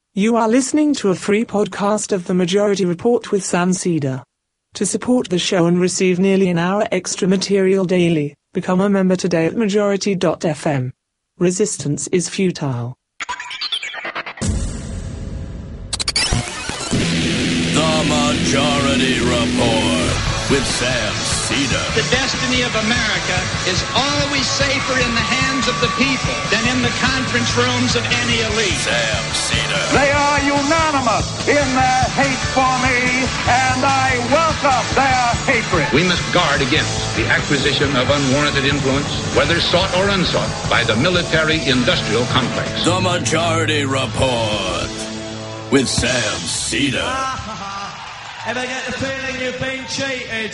You are listening to a free podcast of The Majority Report with Sam Cedar. To support the show and receive nearly an hour extra material daily, become a member today at majority.fm. Resistance is futile. The Majority Report with Sam Cedar. The destiny of America is always safer in the hands of the people than in the conference rooms of any elite. Sam Cedar. They are unanimous in their hate for me, and I welcome their hatred. We must guard against the acquisition of unwarranted influence, whether sought or unsought, by the military-industrial complex. The Majority Report with Sam Cedar. Ever get the feeling you've been cheated?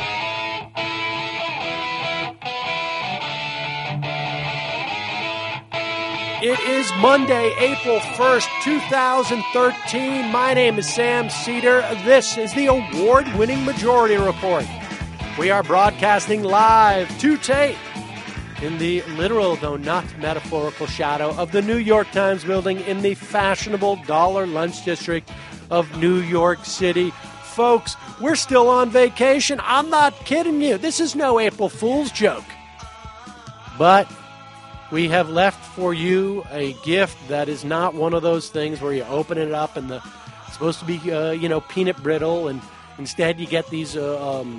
It is Monday, April 1st, 2013. My name is Sam Cedar. This is the award-winning Majority Report. We are broadcasting live to tape in the literal, though not metaphorical, shadow of the New York Times building in the fashionable Dollar Lunch District of New York City. Folks, we're still on vacation. I'm not kidding you. This is no April Fool's joke. But we have left for you a gift that is not one of those things where you open it up and it's supposed to be, peanut brittle, and instead you get these, these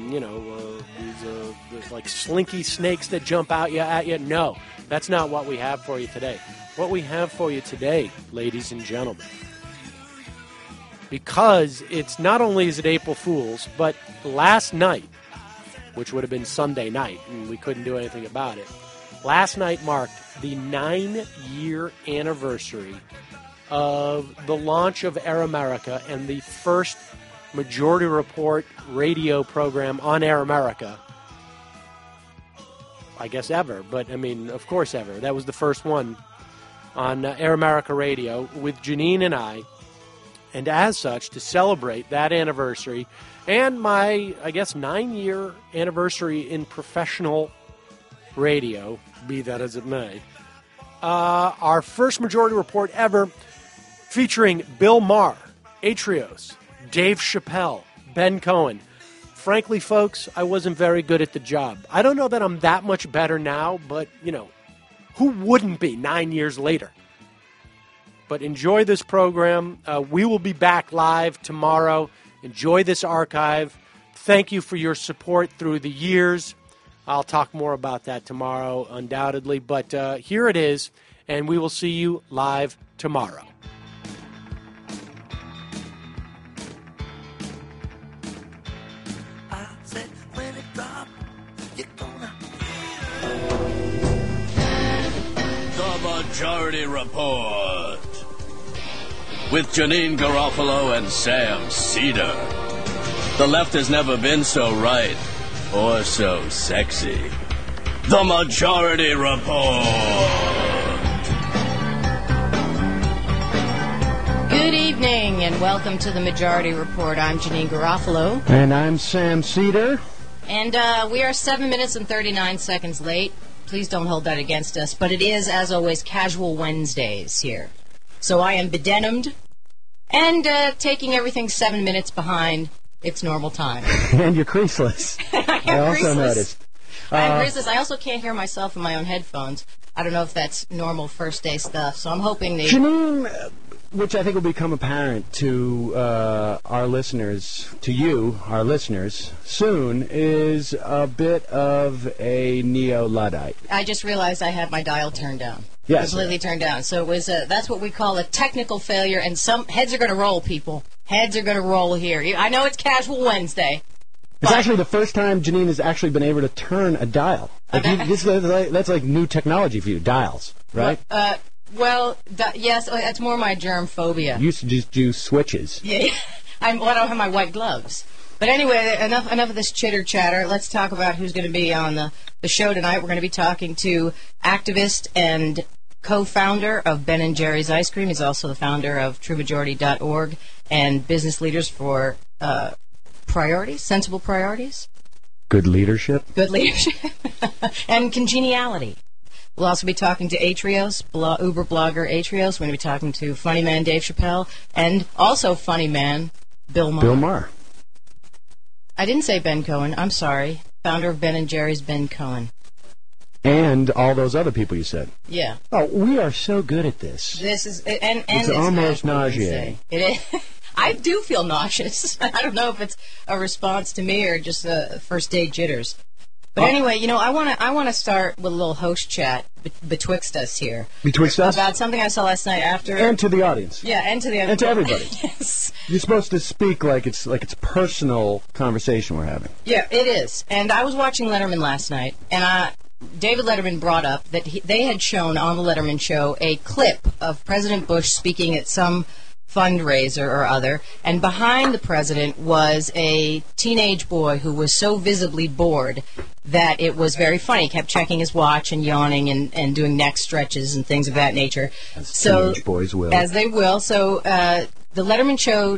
like slinky snakes that jump out at you. No, that's not what we have for you today. What we have for you today, ladies and gentlemen, because it's not only is it April Fool's, but last night, which would have been Sunday night, and we couldn't do anything about it, last night marked the 9-year anniversary of the launch of Air America and the first Majority Report radio program on Air America. I guess ever, but I mean, of course ever. That was the first one on Air America Radio with Janine and I. And as such, to celebrate that anniversary and my, 9-year anniversary in professional radio, be that as it may, our first Majority Report ever featuring Bill Maher, Atrios, Dave Chappelle, Ben Cohen. Frankly, folks, I wasn't very good at the job. I don't know that I'm that much better now, but, who wouldn't be 9 years later? But enjoy this program. We will be back live tomorrow. Enjoy this archive. Thank you for your support through the years. I'll talk more about that tomorrow, undoubtedly. But here it is, and we will see you live tomorrow. The Majority Report with Janine Garofalo and Sam Cedar. The left has never been so right or so sexy. The Majority Report. Good evening and welcome to the Majority Report. I'm Janine Garofalo. And I'm Sam Cedar. And we are 7 minutes and 39 seconds late. Please don't hold that against us. But it is, as always, Casual Wednesdays here. So I am bedenimed and taking everything 7 minutes behind its normal time. And you're creaseless. I also noticed. I'm creaseless. I also can't hear myself in my own headphones. I don't know if that's normal first day stuff, so I'm hoping they... Janine, which I think will become apparent to our listeners, to you, our listeners, soon, is a bit of a neo-Luddite. I just realized I had my dial turned down. Yes. Completely turned down. So it was that's what we call a technical failure, and some heads are going to roll, people. Heads are going to roll here. I know it's Casual Wednesday. It's actually the first time Janine has actually been able to turn a dial. That's like new technology for you, dials, right? Yes, that's more my germ phobia. You used to just do switches. Yeah, I don't have my white gloves. But anyway, enough of this chitter-chatter. Let's talk about who's going to be on the show tonight. We're going to be talking to activist and co-founder of Ben & Jerry's Ice Cream. He's also the founder of TrueMajority.org and Business Leaders for Priorities, Sensible Priorities. Good leadership. Good leadership. And congeniality. We'll also be talking to Atrios, Uber blogger Atrios. We're going to be talking to funny man Dave Chappelle and also funny man Bill Maher. Bill Maher. I didn't say Ben Cohen. I'm sorry. Founder of Ben & Jerry's, Ben Cohen. And all those other people you said. Yeah. Oh, we are so good at this. This is and it's almost nauseating. It is. I do feel nauseous. I don't know if it's a response to me or just first day jitters. But anyway, I want to start with a little host chat betwixt us here. Betwixt us? About something I saw last night after. And to the audience. Yeah, and to the and to everybody. Yes. You're supposed to speak like it's personal conversation we're having. Yeah, it is. And I was watching Letterman last night, and David Letterman brought up that they had shown on the Letterman show a clip of President Bush speaking at some fundraiser or other, and behind the president was a teenage boy who was so visibly bored that it was very funny. He kept checking his watch and yawning and doing neck stretches and things of that nature. As teenage boys will. As they will. So the Letterman show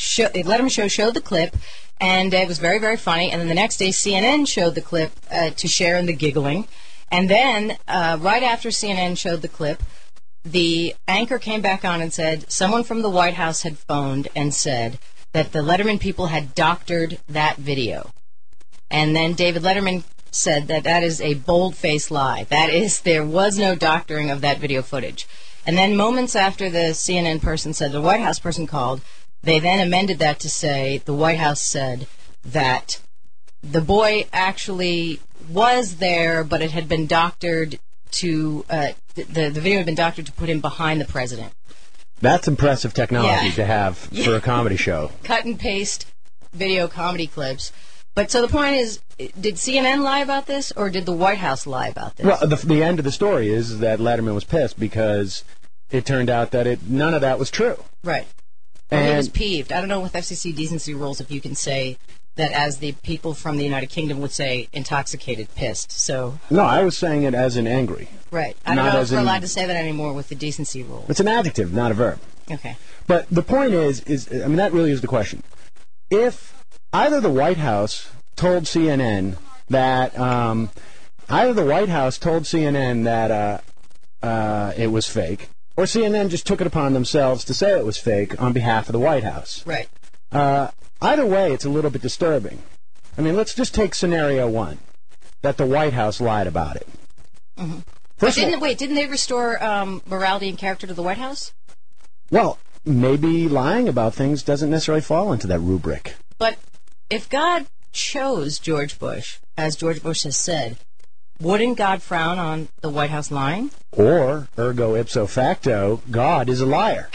showed the clip, and it was very, very funny. And then the next day, CNN showed the clip to share in the giggling. And then right after CNN showed the clip, the anchor came back on and said someone from the White House had phoned and said that the Letterman people had doctored that video. And then David Letterman said that is a bold-faced lie. There was no doctoring of that video footage. And then moments after the CNN person said the White House person called, they then amended that to say the White House said that the boy actually was there, but it had been doctored to the video had been doctored to put him behind the president. That's impressive technology to have for a comedy show. Cut and paste video comedy clips. But so the point is, did CNN lie about this, or did the White House lie about this? Well, the end of the story is that Letterman was pissed because it turned out that none of that was true. Right. And he was peeved. I don't know with FCC decency rules if you can say that, as the people from the United Kingdom would say, intoxicated, pissed. So no, I was saying it as in angry. Right. I don't know if we're allowed to say that anymore with the decency rule. It's an adjective, not a verb. Okay. But the point is that really is the question. If either the White House told CNN that it was fake, or CNN just took it upon themselves to say it was fake on behalf of the White House. Right. Either way, it's a little bit disturbing. I mean, let's just take scenario one, that the White House lied about it. Mm-hmm. Didn't they restore morality and character to the White House? Well, maybe lying about things doesn't necessarily fall into that rubric. But if God chose George Bush, as George Bush has said, wouldn't God frown on the White House lying? Or, ergo ipso facto, God is a liar.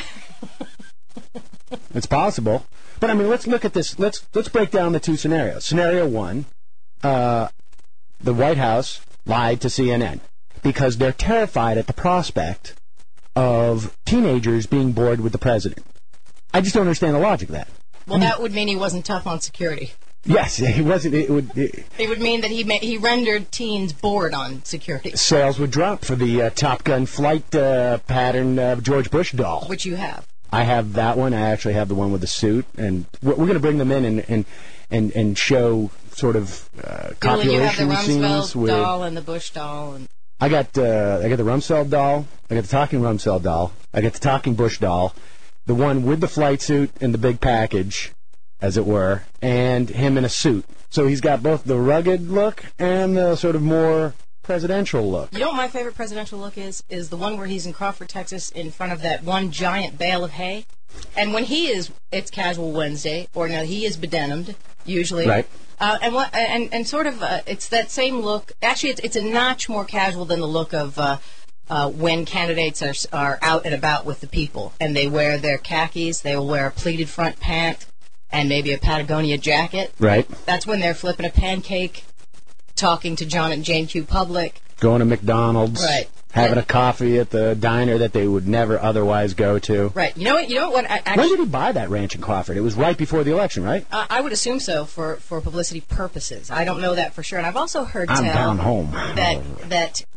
It's possible. But, I mean, let's look at this. Let's break down the two scenarios. Scenario one, the White House lied to CNN because they're terrified at the prospect of teenagers being bored with the president. I just don't understand the logic of that. Well, that would mean he wasn't tough on security. Yes, he wasn't. It would mean that he rendered teens bored on security. Sales would drop for the Top Gun flight pattern George Bush doll. Which you have. I have that one. I actually have the one with the suit, and we're going to bring them in and show sort of copulation scenes. You have the Rumsfeld doll and the Bush doll. And I got the Rumsfeld doll. I got the talking Rumsfeld doll. I got the talking Bush doll. The one with the flight suit and the big package, as it were, and him in a suit. So he's got both the rugged look and the sort of more presidential look. You know what my favorite presidential look is? Is the one where he's in Crawford, Texas, in front of that one giant bale of hay. And when it's Casual Wednesday, or no, he is bedenimed, usually. Right. And sort of, it's that same look. Actually, it's a notch more casual than the look of when candidates are out and about with the people, and they wear their khakis, they will wear a pleated front pant, and maybe a Patagonia jacket. Right. That's when they're flipping a pancake, talking to John and Jane Q. Public. Going to McDonald's. Right. Having a coffee at the diner that they would never otherwise go to. Right. You know what? When did he buy that ranch in Crawford? It was right before the election, right? I would assume so for publicity purposes. I don't know that for sure. And I've also heard I'm down home. that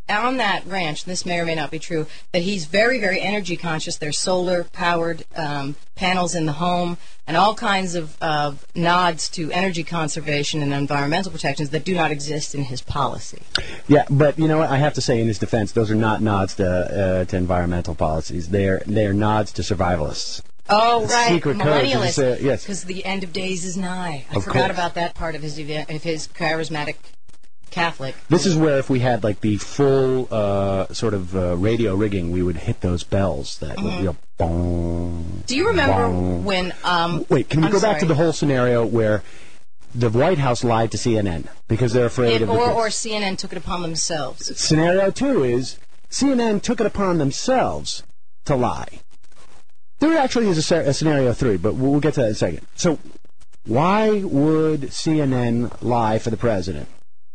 on that ranch, and this may or may not be true, that he's very, very energy conscious. There's solar-powered panels in the home and all kinds of nods to energy conservation and environmental protections that do not exist in his policy. Yeah, but you know what? I have to say in his defense, those are not nods to environmental policies. They're nods to survivalists. Oh, right, Secret millennialists. code, yes. Because the end of days is nigh. I Of forgot course. about that part of his charismatic Catholic. This is where if we had like the full sort of radio rigging, we would hit those bells that would be a bong. Do you remember bong. when... Wait, can we I'm go back to sorry. the whole scenario where the White House lied to CNN because they're afraid of... Or CNN took it upon themselves. Scenario 2 is CNN took it upon themselves to lie. There actually is a scenario 3, but we'll get to that in a second. So why would CNN lie for the president?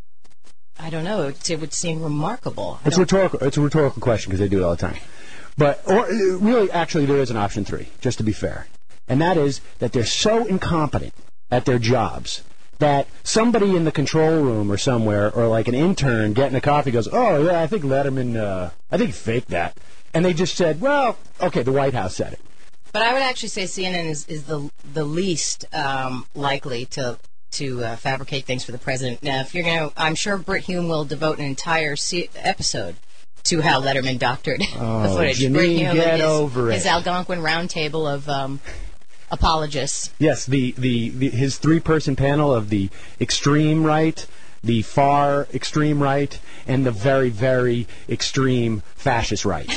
I don't know. It would seem remarkable. It's rhetorical. It's a rhetorical question because they do it all the time. But really, actually, there is an option 3, just to be fair, and that is that they're so incompetent at their jobs that somebody in the control room or somewhere, or like an intern getting a coffee, goes, "Oh yeah, I think Letterman, I think he faked that," and they just said, "Well, okay, the White House said it." But I would actually say CNN is the least likely to fabricate things for the president. Now, if you're going to, I'm sure Brit Hume will devote an entire episode to how Letterman doctored the footage. Janine, Brit Hume get and over his it. Algonquin roundtable of apologists. Yes, his 3-person panel of the extreme right, the far extreme right, and the very, very extreme fascist right.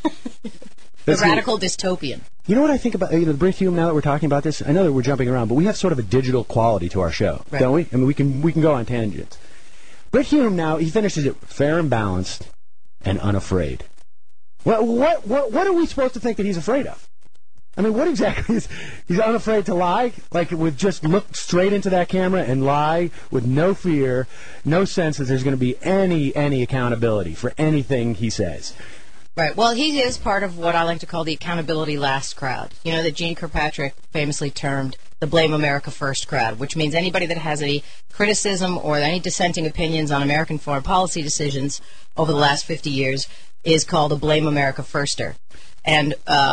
The radical dystopian. You know what I think about the Brit Hume, now that we're talking about this? I know that we're jumping around, but we have sort of a digital quality to our show, right. don't we? I mean, we can go on tangents. Brit Hume now, he finishes it fair and balanced and unafraid. Well, what are we supposed to think that he's afraid of? I mean, what exactly is... He's unafraid to lie? Like, with just look straight into that camera and lie with no fear, no sense that there's going to be any accountability for anything he says. Right. Well, he is part of what I like to call the accountability last crowd. You know, that Gene Kirkpatrick famously termed the Blame America First crowd, which means anybody that has any criticism or any dissenting opinions on American foreign policy decisions over the last 50 years is called a Blame America Firster. And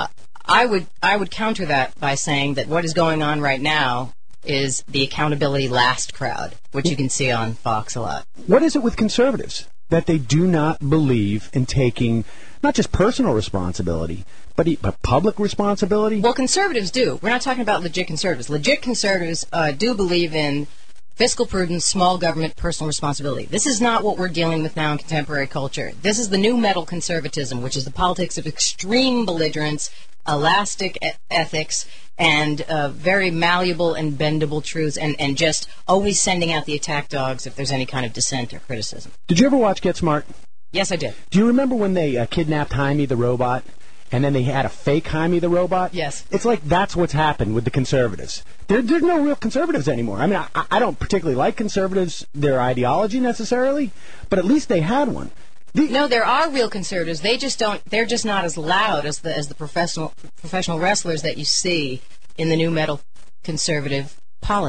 I would counter that by saying that what is going on right now is the accountability last crowd, which you can see on Fox a lot. What is it with conservatives that they do not believe in taking not just personal responsibility, but public responsibility? Well, conservatives do. We're not talking about legit conservatives. Legit conservatives do believe in fiscal prudence, small government, personal responsibility. This is not what we're dealing with now in contemporary culture. This is the new metal conservatism, which is the politics of extreme belligerence, elastic ethics, and very malleable and bendable truths, and just always sending out the attack dogs if there's any kind of dissent or criticism. Did you ever watch Get Smart? Yes, I did. Do you remember when they kidnapped Jaime the robot, and then they had a fake Jaime the robot? Yes. It's like that's what's happened with the conservatives. There's no real conservatives anymore. I mean, I don't particularly like conservatives, their ideology necessarily, but at least they had one. No, there are real conservatives. They just don't. They're just not as loud as the professional wrestlers that you see in the new metal conservative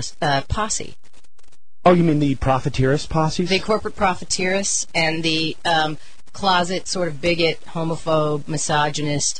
posse. Oh, you mean the profiteerist posses? The corporate profiteerists and the closet sort of bigot, homophobe, misogynist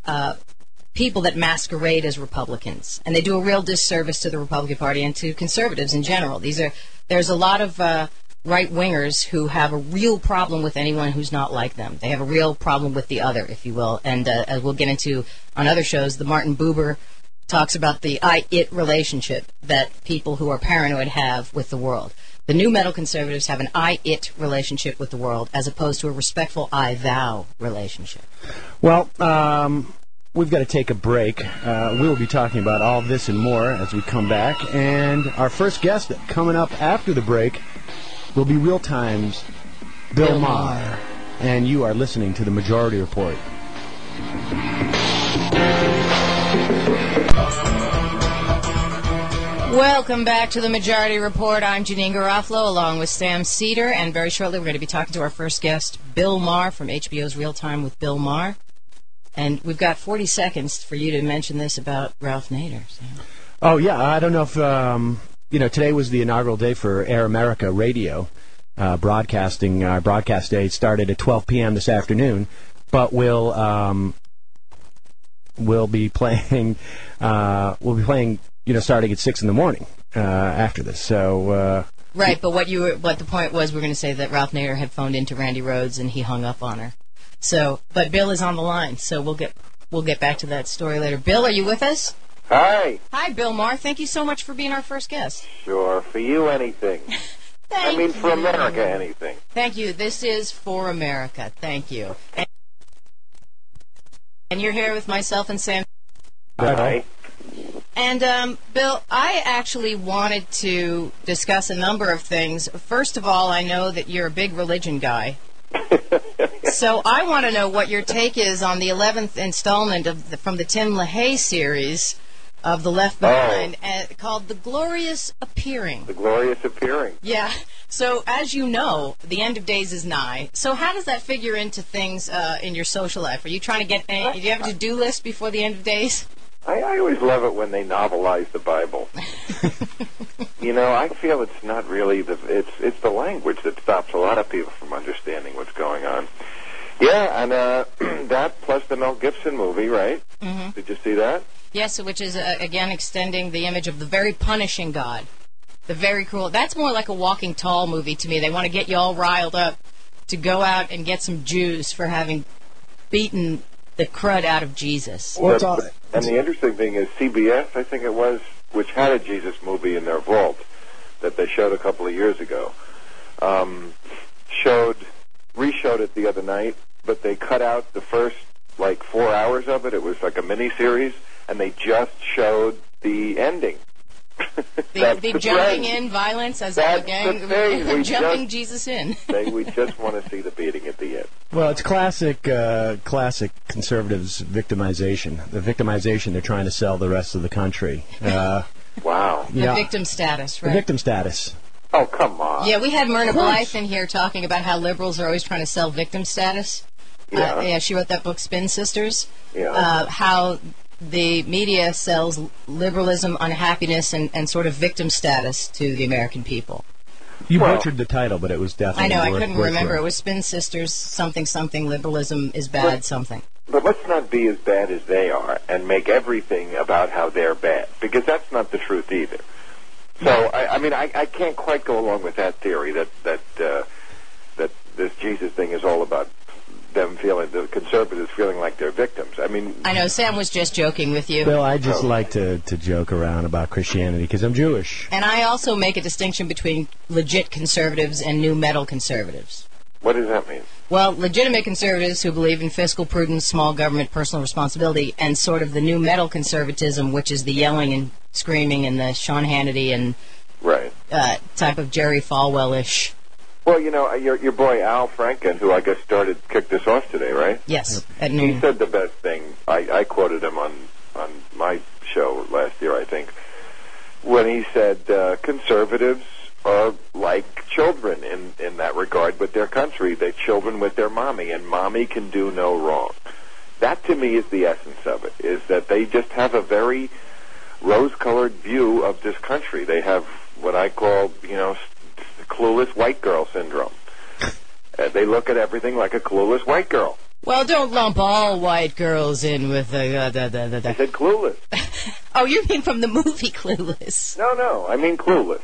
people that masquerade as Republicans, and they do a real disservice to the Republican Party and to conservatives in general. There's a lot of right-wingers who have a real problem with anyone who's not like them. They have a real problem with the other, if you will. And as we'll get into on other shows, the Martin Buber talks about the I-it relationship that people who are paranoid have with the world. The new metal conservatives have an I-it relationship with the world as opposed to a respectful I-thou relationship. Well, we've got to take a break. We'll be talking about all this and more as we come back. And our first guest coming up after the break will be Real Time's Bill Maher. And you are listening to The Majority Report. Welcome back to The Majority Report. I'm Janine Garofalo along with Sam Cedar, and very shortly we're going to be talking to our first guest, Bill Maher from HBO's Real Time with Bill Maher. And we've got 40 seconds for you to mention this about Ralph Nader. Sam. Oh, yeah. I don't know if, today was the inaugural day for Air America Radio. broadcasting. Our broadcast day started at 12 p.m. this afternoon, but we'll be playing. Starting at 6 in the morning after this. So. Right, but what the point was, we're going to say that Ralph Nader had phoned into Randy Rhoads and he hung up on her. So, but Bill is on the line, so we'll get back to that story later. Bill, are you with us? Hi. Hi, Bill Maher. Thank you so much for being our first guest. Sure, for you anything. For America anything. Thank you. This is For America. Thank you. And you're here with myself and Sam. Hi. And, Bill, I actually wanted to discuss a number of things. First of all, I know that you're a big religion guy. So I want to know what your take is on the 11th installment from the Tim LaHaye series of The Left Behind, called The Glorious Appearing. The Glorious Appearing. Yeah. So, as you know, the end of days is nigh. So how does that figure into things in your social life? Are you trying to get do you have a to-do list before the end of days? I always love it when they novelize the Bible. I feel it's not really it's the language that stops a lot of people from understanding what's going on. Yeah, and that plus the Mel Gibson movie, right? Mm-hmm. Did you see that? Yes, which is again extending the image of the very punishing God, the very cruel. That's more like a Walking Tall movie to me. They want to get you all riled up to go out and get some Jews for having beaten the crud out of Jesus. And the interesting thing is CBS, I think it was, which had a Jesus movie in their vault that they showed a couple of years ago, reshowed it the other night, but they cut out the first 4 hours of it. It was like a mini-series, and they just showed the ending. The jumping in violence as a gang, jumping Jesus in. We just want to see the beating at the end. Well, it's classic conservatives victimization. The victimization they're trying to sell the rest of the country. Wow. The victim status, right? The victim status. Oh, come on. Yeah, we had Myrna Blythe in here talking about how liberals are always trying to sell victim status. Yeah. She wrote that book, Spin Sisters. Yeah. How the media sells liberalism, unhappiness, and sort of victim status to the American people. You butchered the title, but it was definitely I know, I couldn't remember. It was Spin Sisters, something, liberalism is bad, something. But let's not be as bad as they are and make everything about how they're bad, because that's not the truth either. So, I can't quite go along with that theory that this Jesus thing is all about the conservatives feeling like they're victims. I know, Sam was just joking with you. Bill, I just like to joke around about Christianity because I'm Jewish. And I also make a distinction between legit conservatives and new metal conservatives. What does that mean? Well, legitimate conservatives who believe in fiscal prudence, small government, personal responsibility, and sort of the new metal conservatism, which is the yelling and screaming and the Sean Hannity and type of Jerry Falwell-ish. Well, your boy Al Franken, who I guess kicked this off today, right? Yes, at noon. He said the best thing. I quoted him on my show last year, I think, when he said conservatives are like children in that regard with their country. They're children with their mommy, and mommy can do no wrong. That, to me, is the essence of it, is that they just have a very rose-colored view of this country. They have what I call, clueless white girl syndrome. They look at everything like a clueless white girl. Well, don't lump all white girls in with the... I said clueless. Oh, you mean from the movie Clueless? No, I mean clueless.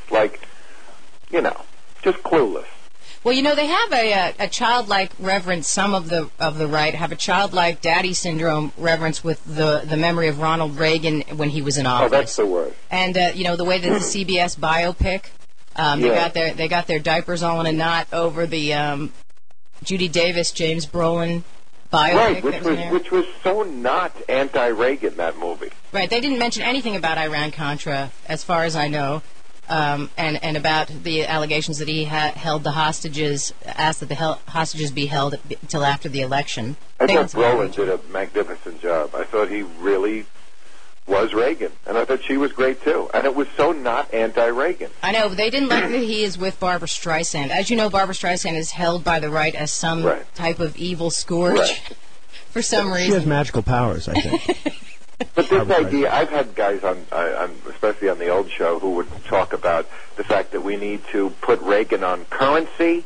Just clueless. Well, they have a childlike reverence. Some of the right have a childlike daddy syndrome reverence with the memory of Ronald Reagan when he was in office. Oh, that's the word. And the way that the CBS biopic, they got their diapers all in a knot over the Judy Davis, James Brolin biopic. Right, which was so not anti-Reagan, that movie. Right, they didn't mention anything about Iran-Contra, as far as I know. And about the allegations that he held the hostages, asked that the hostages be held until after the election. I thought Brolin did a magnificent job. I thought he really was Reagan, and I thought she was great too. And it was so not anti-Reagan. I know, but they didn't like that he is with Barbra Streisand. As you know, Barbra Streisand is held by the right as some type of evil scourge for some reason. She has magical powers, I think. But this idea, I've had guys on, especially on the old show, who would talk about the fact that we need to put Reagan on currency.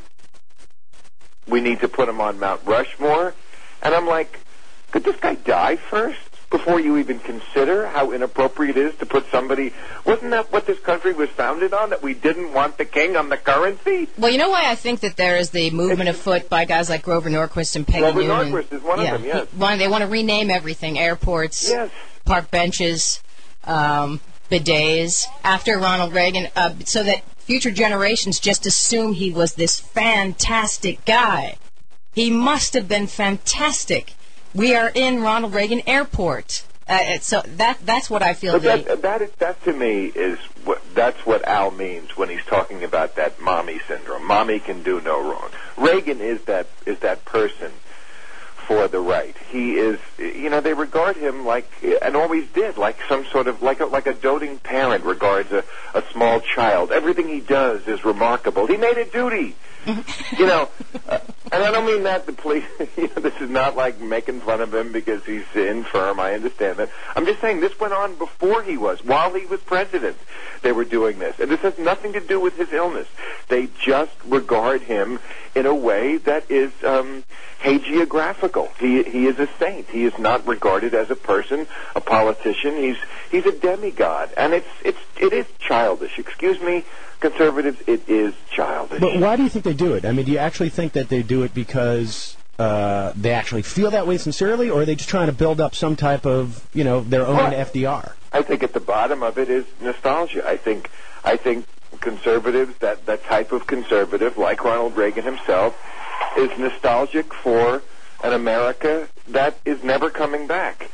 We need to put him on Mount Rushmore. And I'm like, could this guy die first before you even consider how inappropriate it is to put somebody... Wasn't that what this country was founded on, that we didn't want the king on the currency? Well, you know why I think that there is the movement afoot by guys like Grover Norquist and Peggy Noonan? Grover Norquist is one of them, yes. They want to rename everything, airports, yes, park benches, bidets, after Ronald Reagan, so that future generations just assume he was this fantastic guy. He must have been fantastic. We are in Ronald Reagan Airport. So that's what I feel. That to me is that's what Al means when he's talking about that mommy syndrome. Mommy can do no wrong. Reagan is that person for the right. He is, they regard him like, and always did, like some sort of, like a doting parent regards a small child. Everything he does is remarkable. He made a duty. And I don't mean that the police, this is not like making fun of him because he's infirm, I understand that. I'm just saying this went on before he was, while he was president, they were doing this. And this has nothing to do with his illness. They just regard him in a way that is hagiographical. He is a saint. He is not regarded as a person, a politician. He's a demigod. And it is childish. Excuse me, conservatives, it is childish. But why do you think they do it? I mean, do you actually think that they do it because they actually feel that way sincerely, or are they just trying to build up some type of, their own FDR? I think at the bottom of it is nostalgia. I think conservatives, that type of conservative, like Ronald Reagan himself, is nostalgic for an America that is never coming back.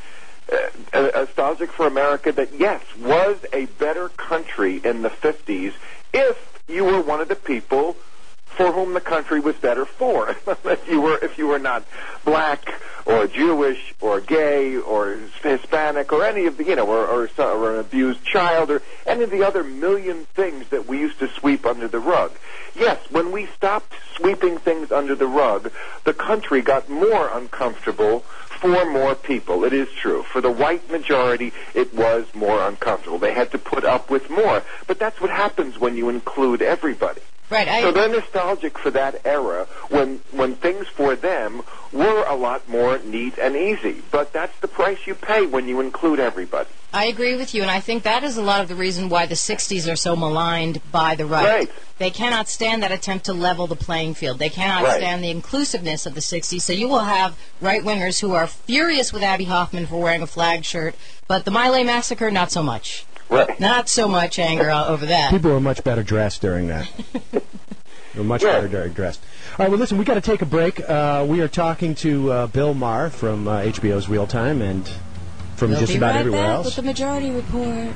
Nostalgic for America that, yes, was a better country in the 50s if you were one of the people for whom the country was better for. if you were not black or Jewish or gay or Hispanic or any of the, or an abused child or any of the other million things that we used to sweep under the rug. Yes, when we stopped sweeping things under the rug, the country got more uncomfortable for more people. It is true. For the white majority, it was more uncomfortable. They had to put up with more. But that's what happens when you include everybody. Right. So they're nostalgic for that era when things for them were a lot more neat and easy. But that's the price you pay when you include everybody. I agree with you, and I think that is a lot of the reason why the 60s are so maligned by the right. They cannot stand that attempt to level the playing field. They cannot stand the inclusiveness of the 60s. So you will have right-wingers who are furious with Abby Hoffman for wearing a flag shirt, but the My Lai massacre, not so much. Right. Not so much anger over that. People were much better dressed during that. They were much better dressed. All right, well, listen, we got to take a break. We are talking to Bill Maher from HBO's Real Time and from just about everywhere else. With the Majority Report.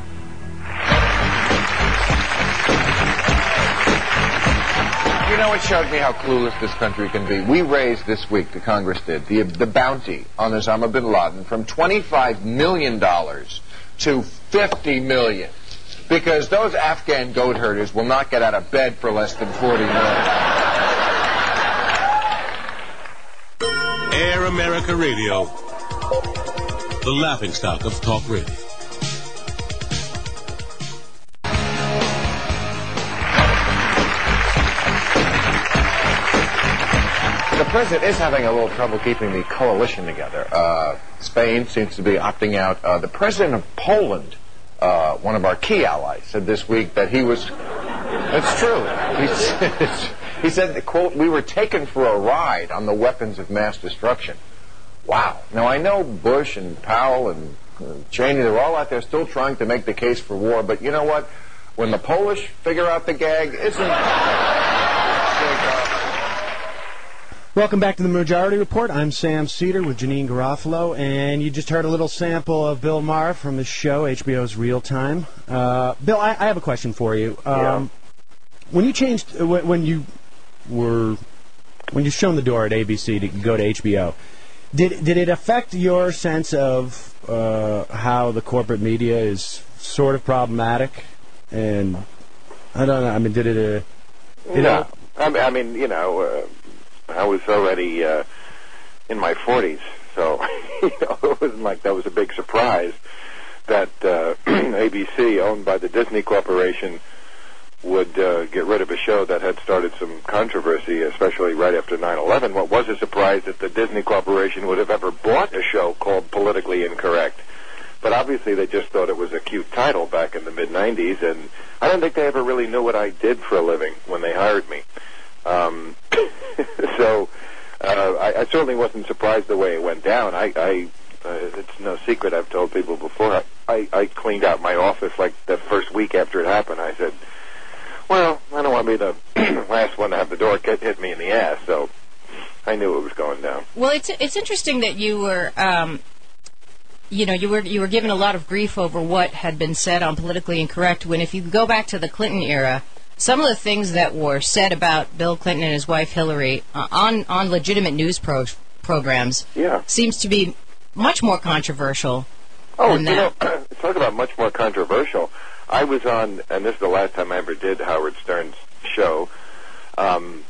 You know, it showed me how clueless this country can be. We raised this week, the Congress did, the bounty on Osama bin Laden from $25 million to $50 million. Because those Afghan goat herders will not get out of bed for less than $40 million. Air America Radio, the laughingstock of talk radio. The president is having a little trouble keeping the coalition together. Spain seems to be opting out. The president of Poland, one of our key allies, said this week that he was... It's true. He said, that, quote, "We were taken for a ride on the weapons of mass destruction." Wow. Now, I know Bush and Powell and Cheney, they're all out there still trying to make the case for war, but you know what? When the Polish figure out the gag, Welcome back to the Majority Report. I'm Sam Cedar with Janine Garofalo, and you just heard a little sample of Bill Maher from the show, HBO's Real Time. Bill, I have a question for you. When you changed, when you shown the door at ABC to go to HBO, did it affect your sense of how the corporate media is sort of problematic? And I don't know. I mean, did it? No. I mean, I was already in my 40s, so it wasn't like that was a big surprise. that ABC, owned by the Disney Corporation, would get rid of a show that had started some controversy, especially right after 9/11. What was a surprise that the Disney Corporation would have ever bought a show called Politically Incorrect. But obviously they just thought it was a cute title back in the mid-'90s, and I don't think they ever really knew what I did for a living when they hired me. So I certainly wasn't surprised the way it went down. It's no secret, I've told people before, I cleaned out my office like the first week after it happened. I said, well, I don't want to be the last one to have the door hit me in the ass, so I knew it was going down. Well, it's interesting that you were, you were given a lot of grief over what had been said on Politically Incorrect, when if you go back to the Clinton era, some of the things that were said about Bill Clinton and his wife Hillary on legitimate news programs seems to be much more controversial than that. Talk about much more controversial. I was on, and this is the last time I ever did Howard Stern's show, when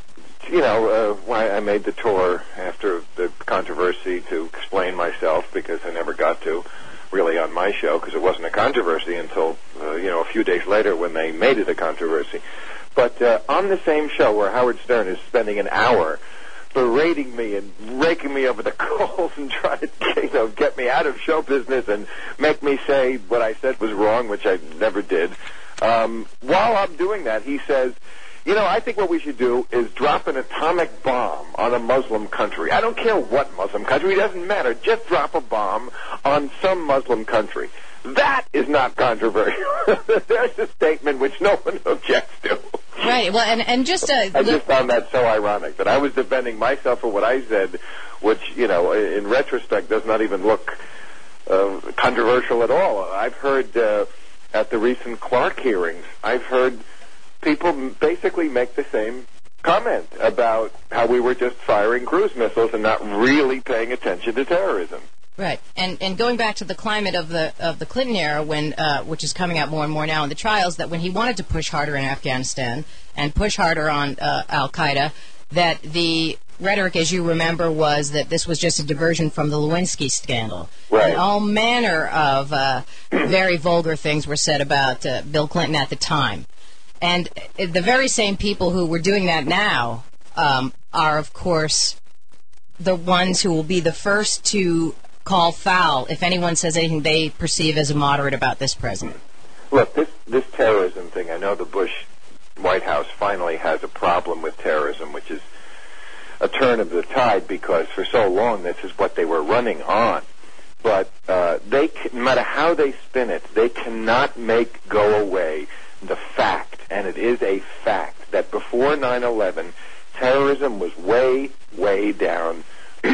I made the tour after the controversy to explain myself, because I never got to really on my show, because it wasn't a controversy until, a few days later when they made it a controversy. But on the same show where Howard Stern is spending an hour berating me and raking me over the coals and trying to, get me out of show business and make me say what I said was wrong, which I never did. While I'm doing that, he says, I think what we should do is drop an atomic bomb on a Muslim country. I don't care what Muslim country. It doesn't matter. Just drop a bomb on some Muslim country. That is not controversial. There's a statement which no one objects to. Right. Well, and just I just found that so ironic that I was defending myself for what I said, which, in retrospect does not even look controversial at all. I've heard at the recent Clark hearings, I've heard people basically make the same comment about how we were just firing cruise missiles and not really paying attention to terrorism. Right, and going back to the climate of the Clinton era, when which is coming out more and more now in the trials, that when he wanted to push harder in Afghanistan and push harder on Al Qaeda, that the rhetoric, as you remember, was that this was just a diversion from the Lewinsky scandal. Right. And all manner of very vulgar things were said about Bill Clinton at the time. And the very same people who were doing that now are, of course, the ones who will be the first to call foul if anyone says anything they perceive as a moderate about this president. Look, this terrorism thing, I know the Bush White House finally has a problem with terrorism, which is a turn of the tide, because for so long this is what they were running on. But no matter how they spin it, they cannot make go away the fact, and it is a fact, that before 9/11, terrorism was way, way down,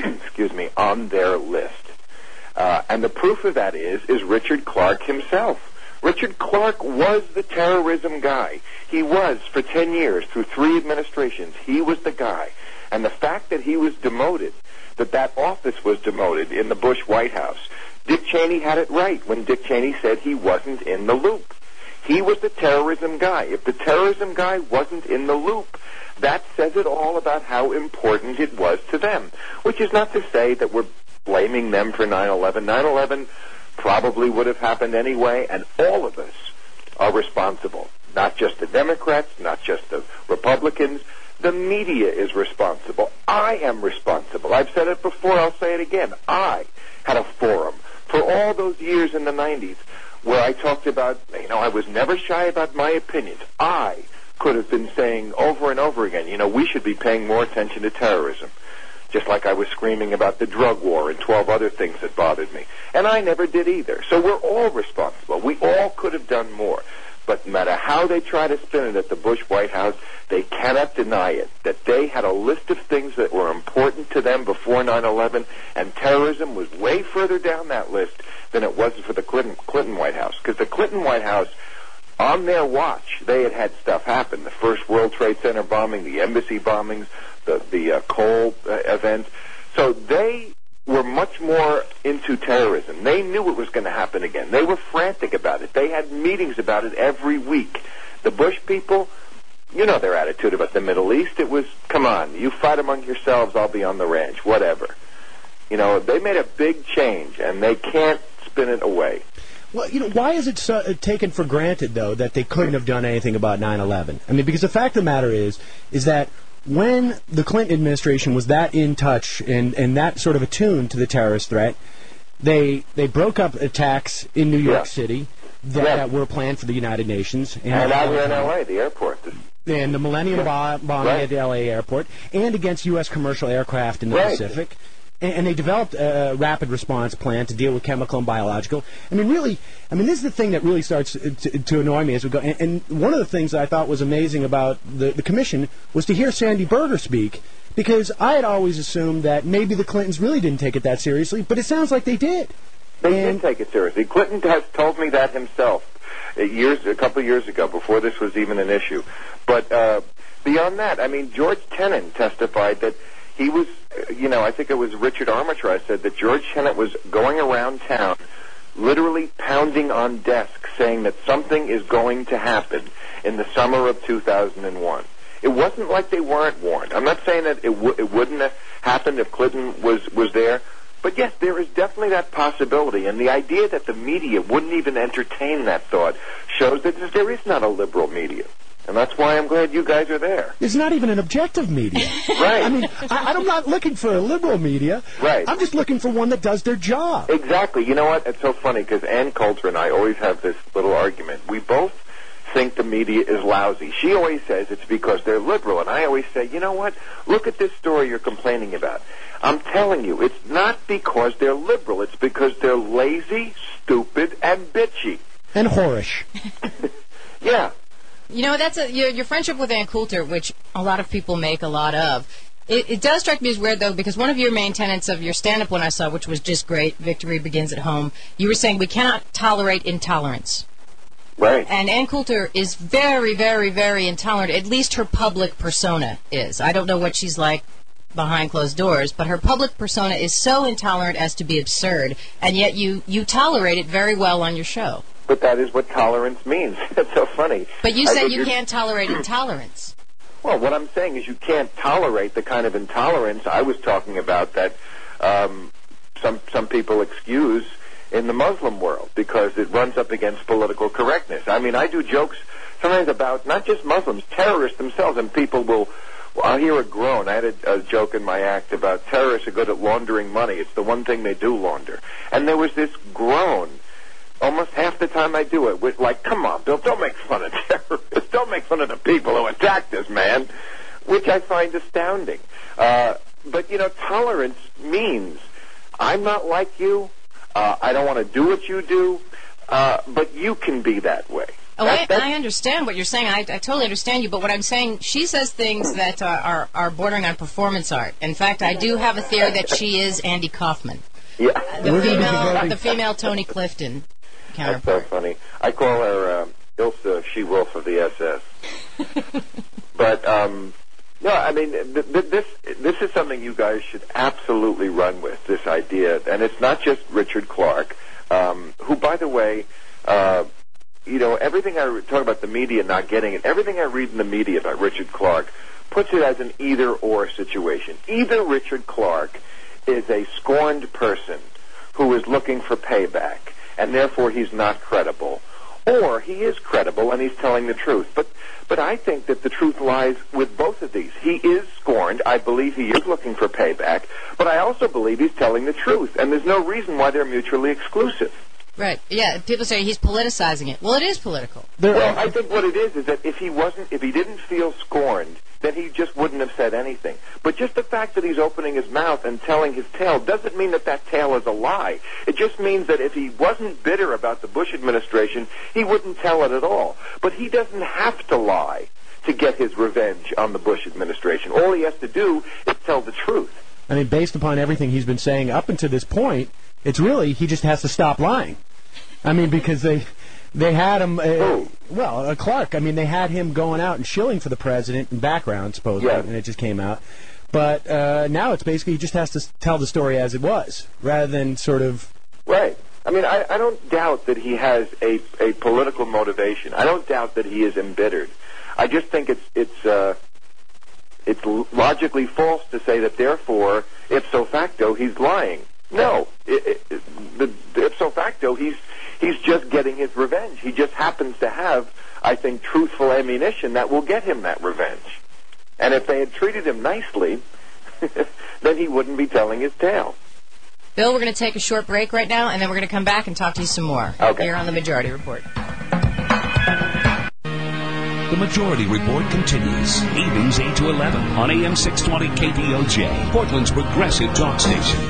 on their list. And the proof of that is Richard Clark himself. Richard Clark was the terrorism guy. He was, for 10 years, through 3 administrations, he was the guy. And the fact that he was demoted, that office was demoted in the Bush White House, Dick Cheney had it right when Dick Cheney said he wasn't in the loop. He was the terrorism guy. If the terrorism guy wasn't in the loop, that says it all about how important it was to them, which is not to say that we're blaming them for 9/11. 9/11 probably would have happened anyway, and all of us are responsible. Not just the Democrats, not just the Republicans. The media is responsible. I am responsible. I've said it before, I'll say it again. I had a forum for all those years in the 90s where I talked about, I was never shy about my opinions. I could have been saying over and over again, we should be paying more attention to terrorism. Just like I was screaming about the drug war and 12 other things that bothered me. And I never did either. So we're all responsible. We all could have done more. But no matter how they try to spin it at the Bush White House, they cannot deny it, that they had a list of things that were important to them before 9/11, and terrorism was way further down that list than it was for the Clinton White House. Because the Clinton White House, on their watch, they had stuff happen. The first World Trade Center bombing, the embassy bombings, the Cole event. So they were much more into terrorism. They knew it was going to happen again. They were frantic about it. They had meetings about it every week. The Bush people, their attitude about the Middle East. It was, come on, you fight among yourselves, I'll be on the ranch, whatever. They made a big change, and they can't spin it away. Well, why is it taken for granted, though, that they couldn't have done anything about 9/11? I mean, because the fact of the matter is that when the Clinton administration was that in touch and that sort of attuned to the terrorist threat, they broke up attacks in New York City that were planned for the United Nations. And out here in L.A., the airport. And the Millennium bombing at the L.A. airport, and against U.S. commercial aircraft in the Pacific. And they developed a rapid response plan to deal with chemical and biological. I mean, this is the thing that really starts to annoy me as we go. And one of the things that I thought was amazing about the commission was to hear Sandy Berger speak, because I had always assumed that maybe the Clintons really didn't take it that seriously, but it sounds like they did. They did take it seriously. Clinton has told me that himself a couple of years ago, before this was even an issue. But beyond that, I mean, George Tenet testified that he was, I think it was Richard Armitage said that George Tenet was going around town literally pounding on desks saying that something is going to happen in the summer of 2001. It wasn't like they weren't warned. I'm not saying that it wouldn't have happened if Clinton was there, but yes, there is definitely that possibility. And the idea that the media wouldn't even entertain that thought shows that there is not a liberal media. And that's why I'm glad you guys are there. It's not even an objective media. Right. I mean, I'm not looking for a liberal media. Right. I'm just looking for one that does their job. Exactly. You know what? It's so funny because Ann Coulter and I always have this little argument. We both think the media is lousy. She always says it's because they're liberal. And I always say, you know what? Look at this story you're complaining about. I'm telling you, it's not because they're liberal. It's because they're lazy, stupid, and bitchy. And whorish. Yeah. That's your friendship with Ann Coulter, which a lot of people make a lot of. It does strike me as weird, though, because one of your main tenets of your stand-up when I saw, which was just great, Victory Begins at Home, you were saying we cannot tolerate intolerance. Right. And Ann Coulter is very, very, very intolerant. At least her public persona is. I don't know what she's like behind closed doors, but her public persona is so intolerant as to be absurd, and yet you tolerate it very well on your show. But that is what tolerance means. That's so funny. But you said you can't tolerate intolerance. Well, what I'm saying is you can't tolerate the kind of intolerance I was talking about that some people excuse in the Muslim world because it runs up against political correctness. I mean, I do jokes sometimes about not just Muslims, terrorists themselves, and people will... I'll hear a groan. I had a joke in my act about terrorists are good at laundering money. It's the one thing they do launder. And there was this groan almost half the time I do it, with like, come on, Bill, don't make fun of terrorists. Don't make fun of the people who attacked this man, which I find astounding. But, tolerance means I'm not like you. I don't want to do what you do, but you can be that way. Oh, I understand what you're saying. I totally understand you. But what I'm saying, she says things that are bordering on performance art. In fact, I do have a theory that she is Andy Kaufman. Yeah. The female Tony Clifton counterpart. That's so funny. I call her Ilsa She-Wolf of the SS. But, no, I mean, this is something you guys should absolutely run with, this idea. And it's not just Richard Clark, who, by the way... everything I talk about the media not getting it, everything I read in the media about Richard Clark puts it as an either-or situation. Either Richard Clark is a scorned person who is looking for payback, and therefore he's not credible, or he is credible and he's telling the truth. But I think that the truth lies with both of these. He is scorned. I believe he is looking for payback, but I also believe he's telling the truth, and there's no reason why they're mutually exclusive. Right. Yeah. People say he's politicizing it. Well, it is political. Well, I think what it is that if he didn't feel scorned, then he just wouldn't have said anything. But just the fact that he's opening his mouth and telling his tale doesn't mean that tale is a lie. It just means that if he wasn't bitter about the Bush administration, he wouldn't tell it at all. But he doesn't have to lie to get his revenge on the Bush administration. All he has to do is tell the truth. I mean, based upon everything he's been saying up until this point, it's really he just has to stop lying. I mean, because they had him, Clark, I mean, they had him going out and shilling for the president in background, supposedly, and it just came out. But now it's basically he just has to tell the story as it was, rather than sort of... Right. I mean, I don't doubt that he has a political motivation. I don't doubt that he is embittered. I just think it's logically false to say that, therefore, ipso facto, he's lying. No. Ipso facto, he's He's just getting his revenge. He just happens to have, I think, truthful ammunition that will get him that revenge. And if they had treated him nicely, then he wouldn't be telling his tale. Bill, we're going to take a short break right now, and then we're going to come back and talk to you some more. Okay. Here on the Majority Report. The Majority Report continues. Evenings 8 to 11 on AM 620 KDOJ, Portland's progressive talk station.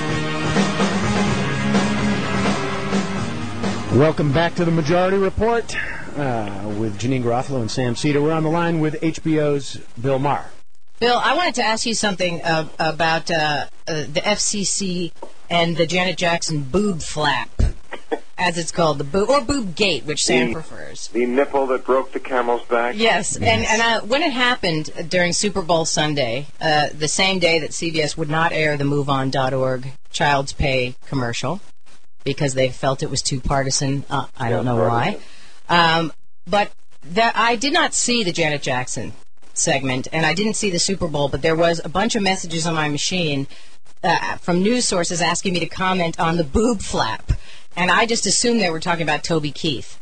Welcome back to the Majority Report with Janine Garofalo and Sam Cedar. We're on the line with HBO's Bill Maher. Bill, I wanted to ask you something about the FCC and the Janet Jackson boob flap, as it's called, the boob, or boob gate, which Sam prefers. The nipple that broke the camel's back? Yes, and when it happened during Super Bowl Sunday, the same day that CBS would not air the MoveOn.org Child's Pay commercial, because they felt it was too partisan. I don't know why. But I did not see the Janet Jackson segment, and I didn't see the Super Bowl, but there was a bunch of messages on my machine from news sources asking me to comment on the boob flap, and I just assumed they were talking about Toby Keith.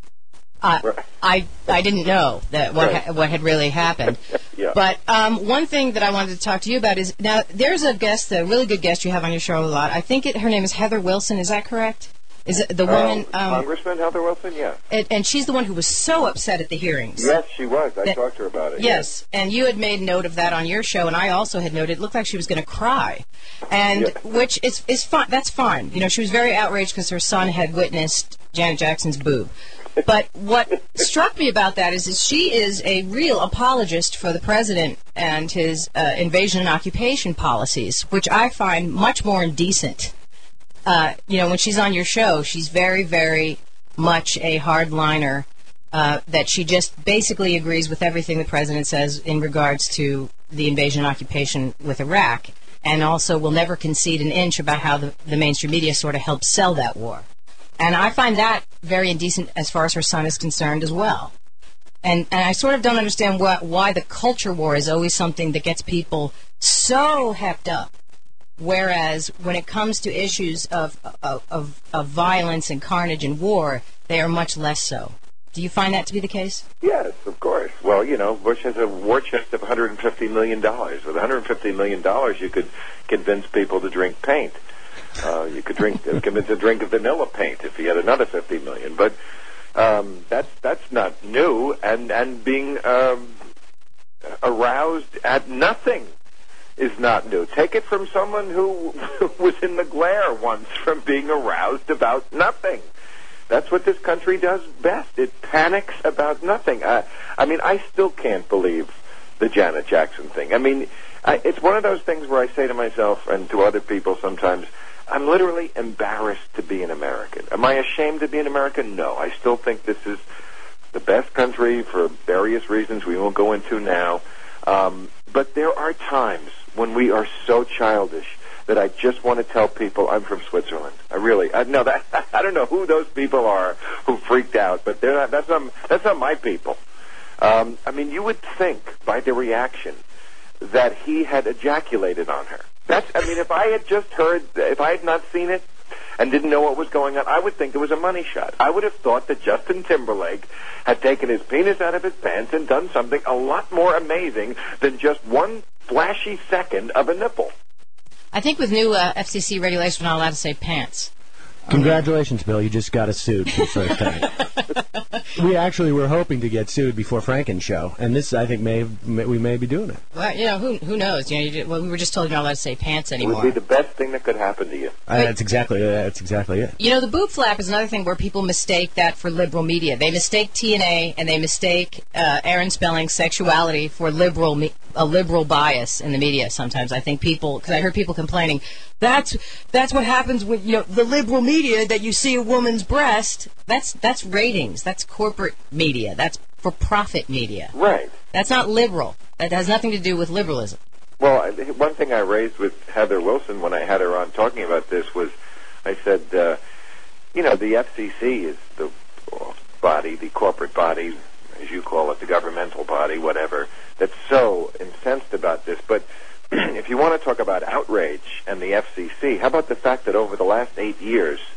I didn't know that what had really happened. Yeah. But one thing that I wanted to talk to you about is, now there's a guest, a really good guest you have on your show a lot. I think her name is Heather Wilson. Is that correct? Is it the woman? Congressman Heather Wilson, yeah. And she's the one who was so upset at the hearings. Yes, she was. I talked to her about it. Yes, and you had made note of that on your show, and I also had noted it looked like she was going to cry, and which is fine. That's fine. You know, she was very outraged because her son had witnessed Janet Jackson's boob. But what struck me about that is she is a real apologist for the president and his invasion and occupation policies, which I find much more indecent. When she's on your show, she's very, very much a hardliner, that she just basically agrees with everything the president says in regards to the invasion and occupation with Iraq, and also will never concede an inch about how the mainstream media sort of helped sell that war. And I find that very indecent as far as her son is concerned as well. And I sort of don't understand why the culture war is always something that gets people so hepped up. Whereas when it comes to issues of violence and carnage and war, they are much less so. Do you find that to be the case? Yes, of course. Well, Bush has a war chest of $150 million. With $150 million, you could convince people to drink paint. You could convince a drink of vanilla paint if he had another $50 million. But that's not new. And being aroused at nothing is not new. Take it from someone who was in the glare once, from being aroused about nothing. That's what this country does best. It panics about nothing. I still can't believe the Janet Jackson thing. It's one of those things where I say to myself and to other people sometimes, I'm literally embarrassed to be an American. Am I ashamed to be an American? No. I still think this is the best country for various reasons we won't go into now. But there are times when we are so childish that I just want to tell people I'm from Switzerland. I don't know who those people are who freaked out, but they're not. That's not my people. You would think by the reaction that he had ejaculated on her. If I had just heard, if I had not seen it and didn't know what was going on, I would think it was a money shot. I would have thought that Justin Timberlake had taken his penis out of his pants and done something a lot more amazing than just one flashy second of a nipple. I think with new FCC regulations, we're not allowed to say pants. Congratulations, Bill. You just got us sued for the first time. We actually were hoping to get sued before Franken's show, and this, I think, we may be doing it. Well, who knows? We were just told you're not allowed to say pants anymore. It would be the best thing that could happen to you. That's exactly it. The boob flap is another thing where people mistake that for liberal media. They mistake TNA and they mistake Aaron Spelling's sexuality for a liberal bias in the media. Sometimes I think because I heard people complaining, that's what happens with the liberal media, that you see a woman's breast. That's ratings. That's corporate media. That's for profit media. Right. That's not liberal. That has nothing to do with liberalism. Well, one thing I raised with Heather Wilson when I had her on talking about this was, I said, the FCC is the body, the corporate body, as you call it, the governmental body, whatever, that's so incensed about this. But if you want to talk about outrage and the FCC, how about the fact that over the last 8 years,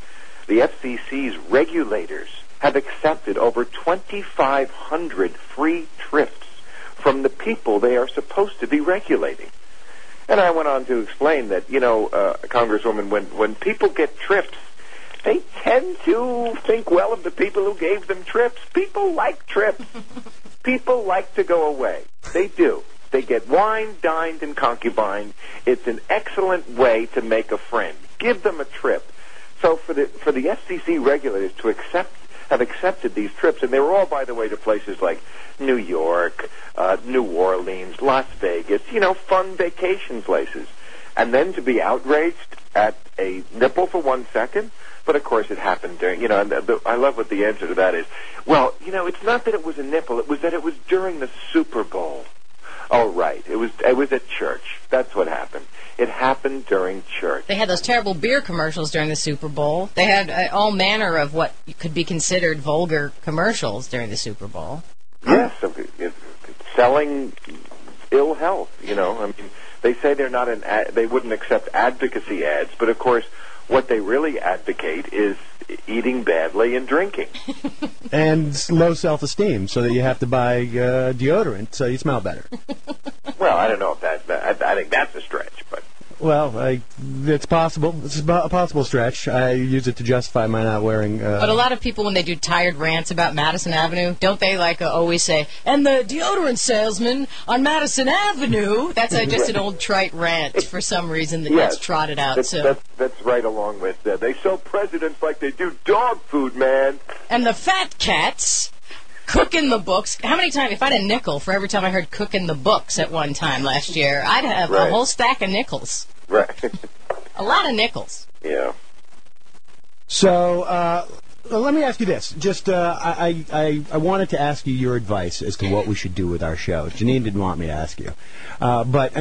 the FCC's regulators have accepted over 2,500 free trips from the people they are supposed to be regulating. And I went on to explain that, Congresswoman, when people get trips, they tend to think well of the people who gave them trips. People like trips. People like to go away. They do. They get wined, dined, and concubined. It's an excellent way to make a friend. Give them a trip. So for the FCC regulators to have accepted these trips, and they were all, by the way, to places like New York, New Orleans, Las Vegas, fun vacation places. And then to be outraged at a nipple for 1 second, but of course it happened during, and I love what the answer to that is. Well, it's not that it was a nipple, it was that it was during the Super Bowl. Oh, right. It was at church. That's what happened. It happened during church. They had those terrible beer commercials during the Super Bowl. They had all manner of what could be considered vulgar commercials during the Super Bowl. Yes, selling ill health. They say they're not they wouldn't accept advocacy ads, but of course, what they really advocate is eating badly and drinking. And low self-esteem, so that you have to buy deodorant so you smell better. Well, I don't know if I think that's a stretch, but... Well, it's possible. It's a possible stretch. I use it to justify my not wearing... But a lot of people, when they do tired rants about Madison Avenue, don't they always say, and the deodorant salesman on Madison Avenue? That's just an old trite rant for some reason that gets trotted out. That's right along with that. They sell presidents like they do dog food, man. And the fat cats... Cook in the books. How many times, if I had a nickel for every time I heard cook in the books at one time last year, I'd have a whole stack of nickels. Right. A lot of nickels. Yeah. So, let me ask you this. Just, I wanted to ask you your advice as to what we should do with our show. Janine didn't want me to ask you. But,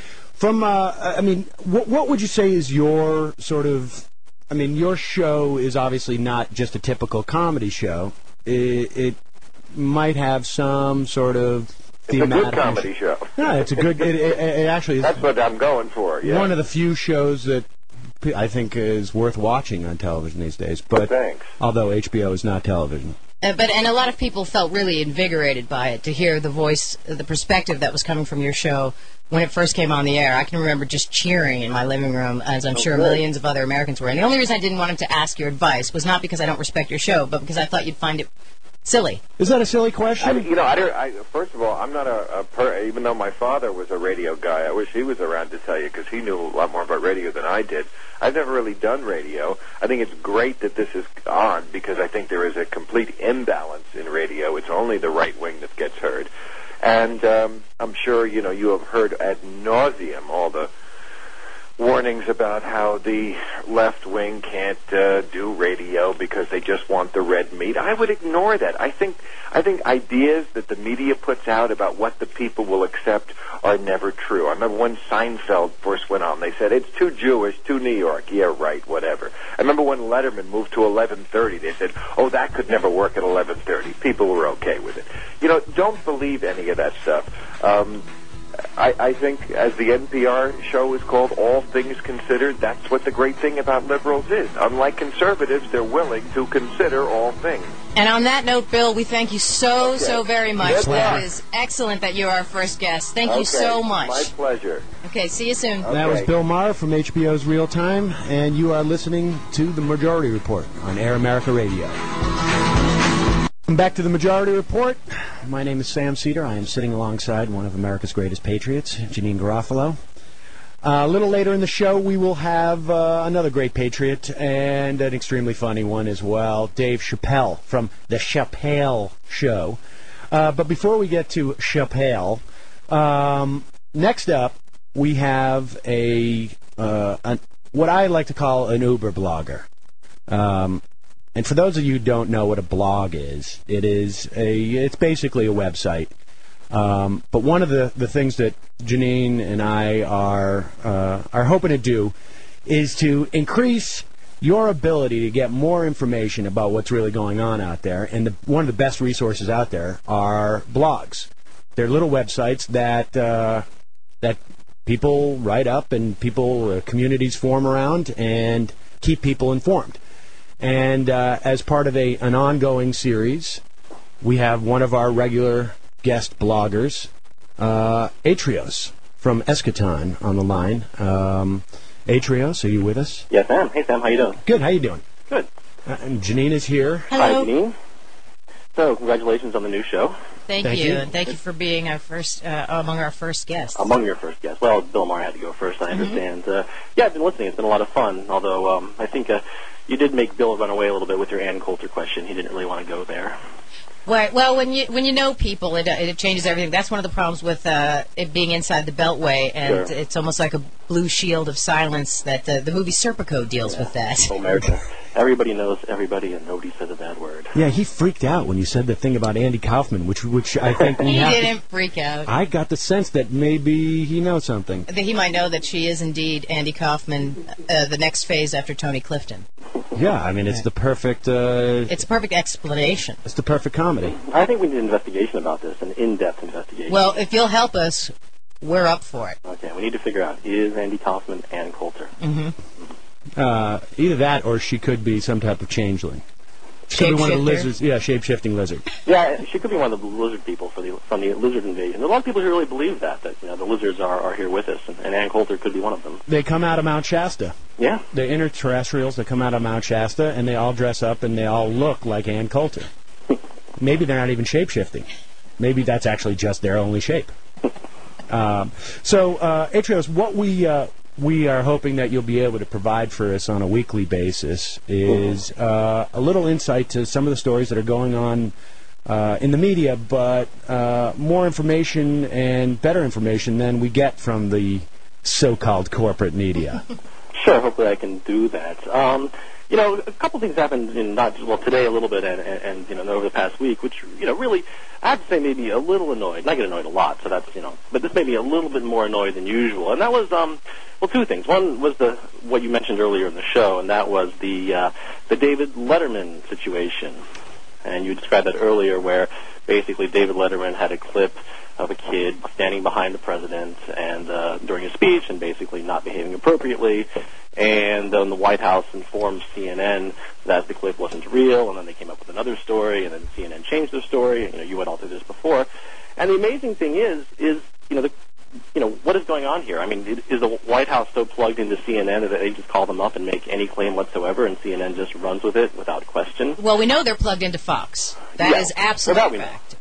what would you say is your sort of, your show is obviously not just a typical comedy show. It might have some sort of thematic... It's a good comedy show. Yeah, it's a good... It actually is... That's what I'm going for, yeah. One of the few shows that I think is worth watching on television these days. But thanks. Although HBO is not television. And a lot of people felt really invigorated by it, to hear the voice, the perspective that was coming from your show when it first came on the air. I can remember just cheering in my living room, as I'm sure millions of other Americans were. And the only reason I didn't want him to ask your advice was not because I don't respect your show, but because I thought you'd find it silly. Is that a silly question? First of all, I'm not even though my father was a radio guy, I wish he was around to tell you, because he knew a lot more about radio than I did. I've never really done radio. I think it's great that this is on, because I think there is a complete imbalance in radio. It's only the right wing that gets heard. And I'm sure, you have heard ad nauseum all the warnings about how the left wing can't do radio because they just want the red meat. I would ignore that. I think ideas that the media puts out about what the people will accept are never true. I remember when Seinfeld first went on, they said, it's too Jewish, too New York. Yeah, right, whatever. I remember when Letterman moved to 11:30, they said, oh, that could never work at 11:30. People were okay with it. Don't believe any of that stuff. I think, as the NPR show is called, All Things Considered, that's what the great thing about liberals is. Unlike conservatives, they're willing to consider all things. And on that note, Bill, we thank you so very much. That is excellent that you're our first guest. Thank you so much. My pleasure. Okay, see you soon. That was Bill Maher from HBO's Real Time, and you are listening to The Majority Report on Air America Radio. Welcome back to The Majority Report. My name is Sam Cedar. I am sitting alongside one of America's greatest patriots, Janine Garofalo. A little later in the show, we will have another great patriot and an extremely funny one as well, Dave Chappelle from The Chappelle Show. But before we get to Chappelle, next up, we have what I like to call an Uber blogger. And for those of you who don't know what a blog is, it's basically a website. But one of the things that Janine and I are hoping to do is to increase your ability to get more information about what's really going on out there. And one of the best resources out there are blogs. They're little websites that people write up and communities form around and keep people informed. And as part of an ongoing series, we have one of our regular guest bloggers, Atrios from Eschaton, on the line. Atrios, are you with us? Yes, Sam. Hey, Sam. How you doing? Good. How you doing? Good. And Janine is here. Hello. Hi, Janine. So, congratulations on the new show. Thank you, and thank you for being our first among our first guests. Among your first guests. Well, Bill Maher had to go first, I understand. Yeah, I've been listening. It's been a lot of fun, although I think you did make Bill run away a little bit with your Ann Coulter question. He didn't really want to go there. Right. Well, when you know people, it changes everything. That's one of the problems with it being inside the Beltway, and Sure. It's almost like a blue shield of silence. That the movie Serpico deals with that. Oh, America. Everybody knows everybody, and nobody says a bad word. Yeah, he freaked out when you said the thing about Andy Kaufman, which I think we He have didn't freak out. I got the sense that maybe he knows something. That he might know that she is indeed Andy Kaufman, the next phase after Tony Clifton. Yeah, I mean, it's the perfect... It's a perfect explanation. It's the perfect comedy. I think we need an investigation about this, an in-depth investigation. Well, if you'll help us, we're up for it. Okay, we need to figure out, is Andy Kaufman Ann Coulter? Mm-hmm. Either that or she could be some type of changeling. She could be one of the lizards. Yeah, shape-shifting lizard. Yeah, she could be one of the lizard people from the lizard invasion. There are a lot of people who really believe that the lizards are here with us, and Ann Coulter could be one of them. They come out of Mount Shasta. Yeah. They're interterrestrials that come out of Mount Shasta, and they all dress up, and they all look like Ann Coulter. Maybe they're not even shape-shifting. Maybe that's actually just their only shape. Atrios, what we are hoping that you'll be able to provide for us on a weekly basis is a little insight to some of the stories that are going on in the media, but more information and better information than we get from the so-called corporate media. Sure, hopefully I can do that. A couple things happened today a little bit and over the past week, which, really, I have to say maybe a little annoyed. And I get annoyed a lot, so that's, but this made me a little bit more annoyed than usual. And that was, two things. One was what you mentioned earlier in the show, and that was the David Letterman situation. And you described that earlier where basically David Letterman had a clip of a kid standing behind the president and during a speech and basically not behaving appropriately. And then the White House informed CNN that the clip wasn't real, and then they came up with another story, and then CNN changed their story. You went all through this before. And the amazing thing is what is going on here? I mean, is the White House so plugged into CNN that they just call them up and make any claim whatsoever, and CNN just runs with it without question? Well, we know they're plugged into Fox. That is absolute fact.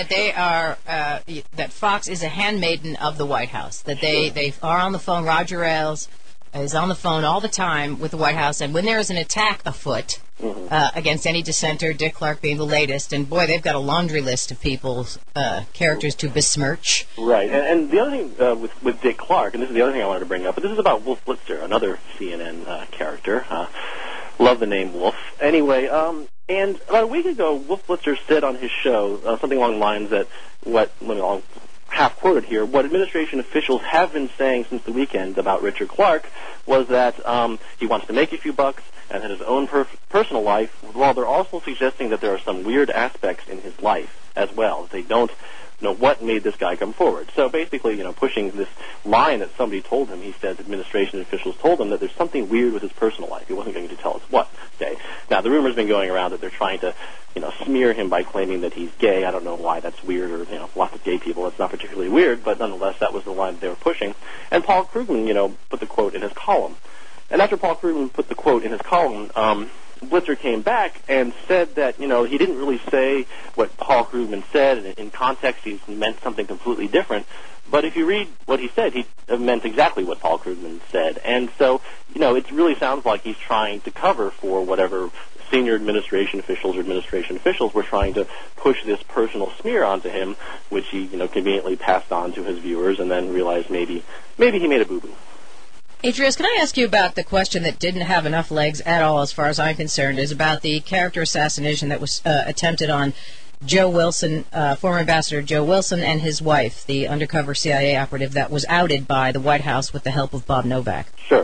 That Fox is a handmaiden of the White House. That they are on the phone. Roger Ailes is on the phone all the time with the White House, and when there is an attack afoot against any dissenter, Dick Clark being the latest, and boy, they've got a laundry list of people's characters to besmirch. Right, and the other thing with Dick Clark, and this is the other thing I wanted to bring up, but this is about Wolf Blitzer, another CNN character. Love the name Wolf. Anyway, and about a week ago, Wolf Blitzer said on his show something along the lines that I'll half-quoted here, what administration officials have been saying since the weekend about Richard Clark was that he wants to make a few bucks and had his own personal life, while they're also suggesting that there are some weird aspects in his life as well. They don't know what made this guy come forward. So basically, pushing this line that somebody told him, he says administration officials told him that there's something weird with his personal life. He wasn't going to tell us what. Okay. Now, the rumor's been going around that they're trying to, smear him by claiming that he's gay. I don't know why that's weird, or, lots of gay people. It's not particularly weird, but nonetheless, that was the line that they were pushing. And Paul Krugman, put the quote in his column. And after Paul Krugman put the quote in his column, Blitzer came back and said that, he didn't really say what Paul Krugman said, and in context he meant something completely different. But if you read what he said, he meant exactly what Paul Krugman said. And so, it really sounds like he's trying to cover for whatever senior administration officials were trying to push this personal smear onto him, which he, conveniently passed on to his viewers and then realized maybe he made a boo-boo. Atrios, can I ask you about the question that didn't have enough legs at all, as far as I'm concerned, is about the character assassination that was attempted on Joe Wilson, former Ambassador Joe Wilson, and his wife, the undercover CIA operative that was outed by the White House with the help of Bob Novak. Sure.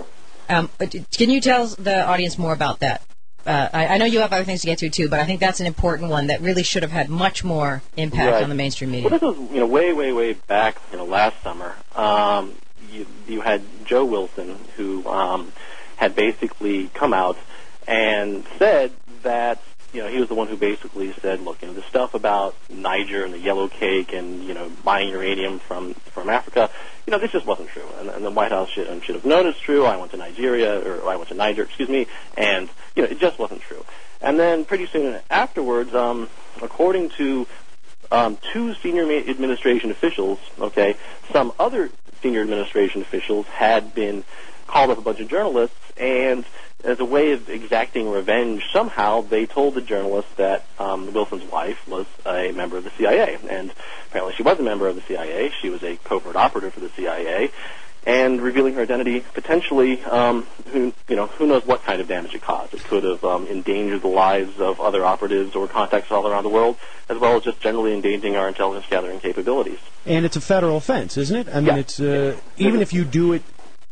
Can you tell the audience more about that? I know you have other things to get to, too, but I think that's an important one that really should have had much more impact on the mainstream media. Well, this was, way back, last summer. You had Joe Wilson, who had basically come out and said that, you know, he was the one who basically said, look, you know, the stuff about Niger and the yellow cake and, you know, buying uranium from Africa, you know, this just wasn't true. And the White House should have known it's true. I went to Niger, and, you know, it just wasn't true. And then pretty soon afterwards, according to two senior administration officials, okay, some other senior administration officials had been called up a bunch of journalists, and as a way of exacting revenge, somehow they told the journalists that Wilson's wife was a member of the CIA, and apparently she was a member of the CIA. She was a covert operative for the CIA, and revealing her identity potentially, who knows what kind of damage it caused. It could have endangered the lives of other operatives or contacts all around the world, as well as just generally endangering our intelligence gathering capabilities. And it's a federal offense, isn't it? I mean, it's even if you do it.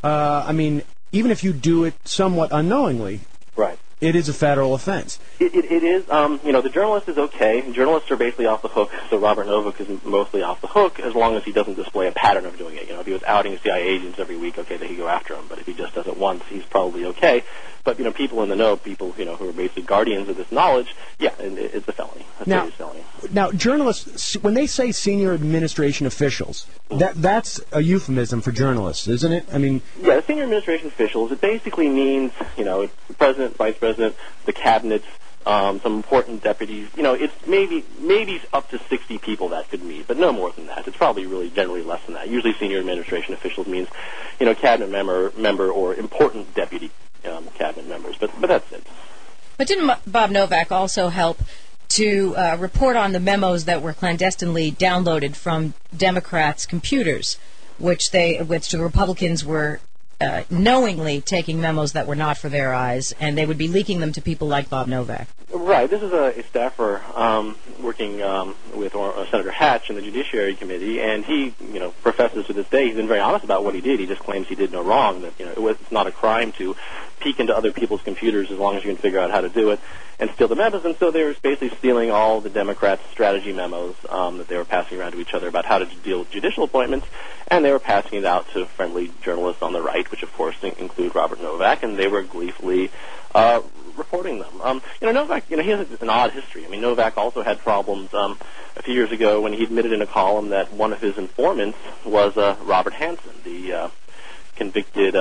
Even if you do it somewhat unknowingly, right? It is a federal offense. It is. You know, the journalist is okay. Journalists are basically off the hook, so Robert Novak is mostly off the hook as long as he doesn't display a pattern of doing it. You know, if he was outing CIA agents every week, okay, they could go after him. But if he just does it once, he's probably okay. But, you know, people in the know, people, you know, who are basically guardians of this knowledge, yeah, it's a felony. A serious felony. Now, journalists, when they say senior administration officials, that's a euphemism for journalists, isn't it? I mean, yeah, the senior administration officials, it basically means, you know, the president, vice president, the cabinet, some important deputies. You know, it's maybe up to 60 people that could meet, but no more than that. It's probably really generally less than that. Usually senior administration officials means, you know, cabinet member or important deputy cabinet members, but that's it. But didn't Bob Novak also help to report on the memos that were clandestinely downloaded from Democrats' computers, which the Republicans were knowingly taking memos that were not for their eyes, and they would be leaking them to people like Bob Novak? Right. This is a staffer working with Senator Hatch in the Judiciary Committee, and he, you know, professes to this day he's been very honest about what he did. He just claims he did no wrong. That, you know, it's not a crime to peek into other people's computers as long as you can figure out how to do it and steal the memos. And so they were basically stealing all the Democrats' strategy memos that they were passing around to each other about how to deal with judicial appointments, and they were passing it out to friendly journalists on the right, which of course include Robert Novak, and they were gleefully reporting them. You know, Novak, you know, he has an odd history. I mean, Novak also had problems a few years ago when he admitted in a column that one of his informants was Robert Hansen, the convicted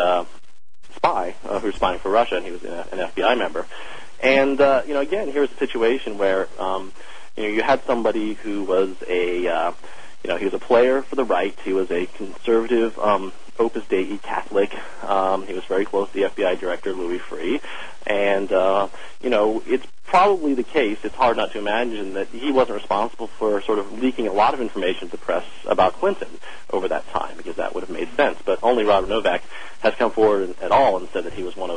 spy who was spying for Russia, and he was an FBI member. And, you know, again, here's a situation where, you know, you had somebody who was he was a player for the right. He was a conservative Opus Dei Catholic. He was very close to the FBI director, Louis Freeh. And, you know, it's probably the case, it's hard not to imagine that he wasn't responsible for sort of leaking a lot of information to the press about Clinton over that time, because that would have made sense. But only Robert Novak has come forward at all and said that he was one of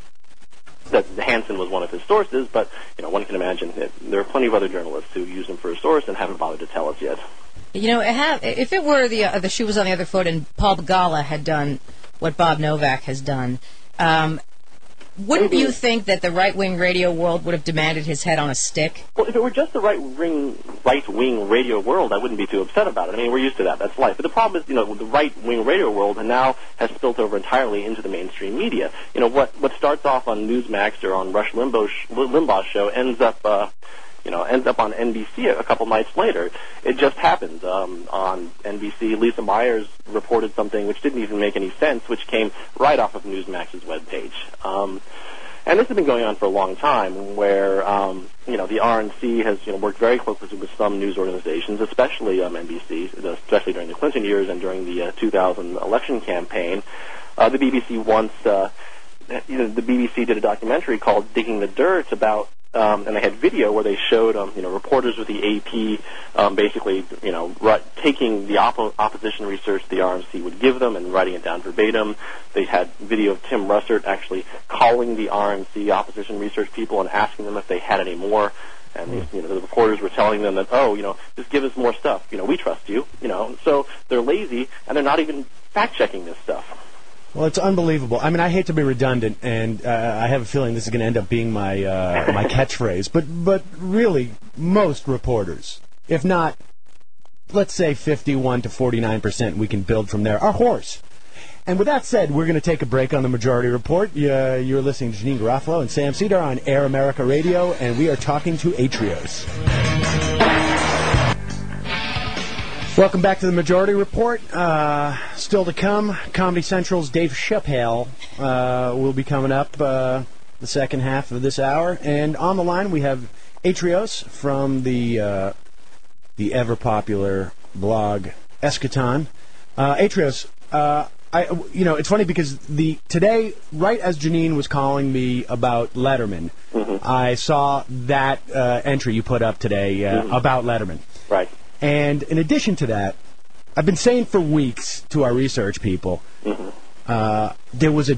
that Hansen was one of his sources, but, you know, one can imagine that there are plenty of other journalists who use him for a source and haven't bothered to tell us yet. You know, if it were the shoe was on the other foot and Paul Begala had done what Bob Novak has done, wouldn't you think that the right-wing radio world would have demanded his head on a stick? Well, if it were just the right-wing radio world, I wouldn't be too upset about it. I mean, we're used to that. That's life. But the problem is, you know, the right-wing radio world now has spilled over entirely into the mainstream media. You know, what starts off on Newsmax or on Rush Limbaugh's show ends up on NBC a couple nights later. It just happened. On NBC, Lisa Myers reported something which didn't even make any sense, which came right off of Newsmax's webpage. And this has been going on for a long time, where, you know, the RNC has, you know, worked very closely with some news organizations, especially NBC, especially during the Clinton years and during the 2000 election campaign. The BBC once, the BBC did a documentary called Digging the Dirt about, and they had video where they showed, you know, reporters with the AP, basically, you know, taking the opposition research the RNC would give them and writing it down verbatim. They had video of Tim Russert actually calling the RNC opposition research people and asking them if they had any more. And you know, the reporters were telling them that, oh, you know, just give us more stuff. You know, we trust you. You know, so they're lazy and they're not even fact checking this stuff. Well, it's unbelievable. I mean, I hate to be redundant, and I have a feeling this is going to end up being my my catchphrase. But really, most reporters, if not, let's say 51 to 49%, we can build from there, are hoarse. And with that said, we're going to take a break on the Majority Report. You're listening to Janine Garofalo and Sam Cedar on Air America Radio, and we are talking to Atrios. Welcome back to the Majority Report. Still to come, Comedy Central's Dave Chappelle will be coming up the second half of this hour. And on the line, we have Atrios from the ever-popular blog Eschaton. Atrios, it's funny because today, right as Janine was calling me about Letterman, I saw that entry you put up today about Letterman. Right. And in addition to that, I've been saying for weeks to our research people, there was a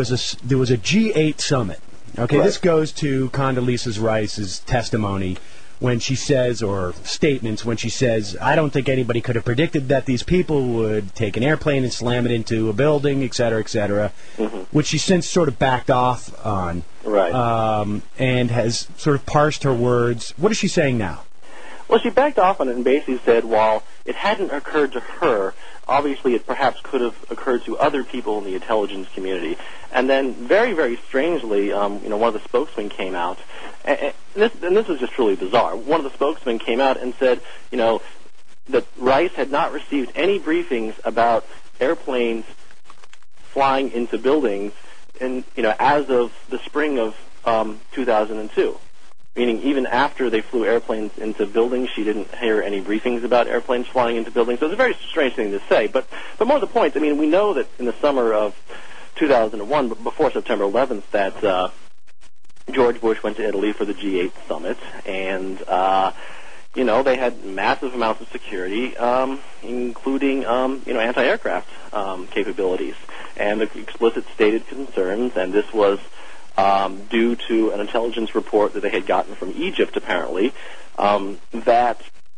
G8 summit. Okay, right. This goes to Condoleezza Rice's testimony when she says, or statements when she says, I don't think anybody could have predicted that these people would take an airplane and slam it into a building, et cetera, which she since sort of backed off on. Right. And has sort of parsed her words. What is she saying now? Well, she backed off on it and basically said, while it hadn't occurred to her, obviously it perhaps could have occurred to other people in the intelligence community. And then, very, very strangely, one of the spokesmen came out, and this is just truly bizarre. One of the spokesmen came out and said, that Rice had not received any briefings about airplanes flying into buildings, as of the spring of 2002. Meaning, even after they flew airplanes into buildings, she didn't hear any briefings about airplanes flying into buildings. So it's a very strange thing to say. But more to the point, we know that in the summer of 2001, before September 11th, that George Bush went to Italy for the G8 summit, and they had massive amounts of security, including anti-aircraft capabilities, and the explicit stated concerns, and this was due to an intelligence report that they had gotten from Egypt, apparently, that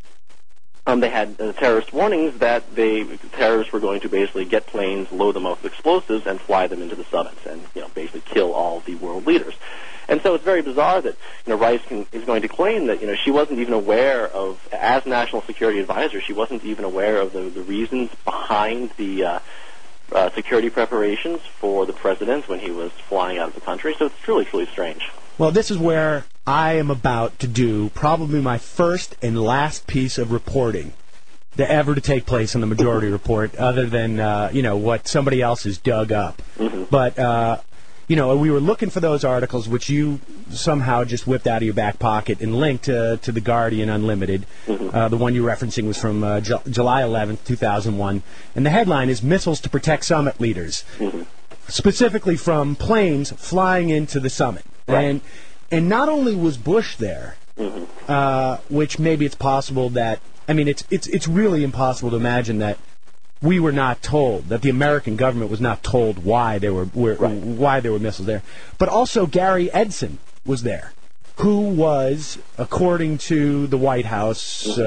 they had terrorist warnings that terrorists were going to basically get planes, load them up with explosives, and fly them into the summits, and basically kill all the world leaders. And so it's very bizarre that Rice is going to claim that she wasn't even aware of, as National Security Advisor, she wasn't even aware of the reasons behind the security preparations for the president when he was flying out of the country. So it's truly, truly strange. Well, this is where I am about to do probably my first and last piece of reporting to ever to take place in the Majority Report, other than what somebody else has dug up. But we were looking for those articles, which you somehow just whipped out of your back pocket and linked to the Guardian Unlimited. The one you're referencing was from July 11th, 2001. And the headline is Missiles to Protect Summit Leaders, specifically from planes flying into the summit. Right. And not only was Bush there, which maybe it's possible that, it's really impossible to imagine that we were not told, that the American government was not told why there were missiles there. But also Gary Edson was there, who was, according to the White House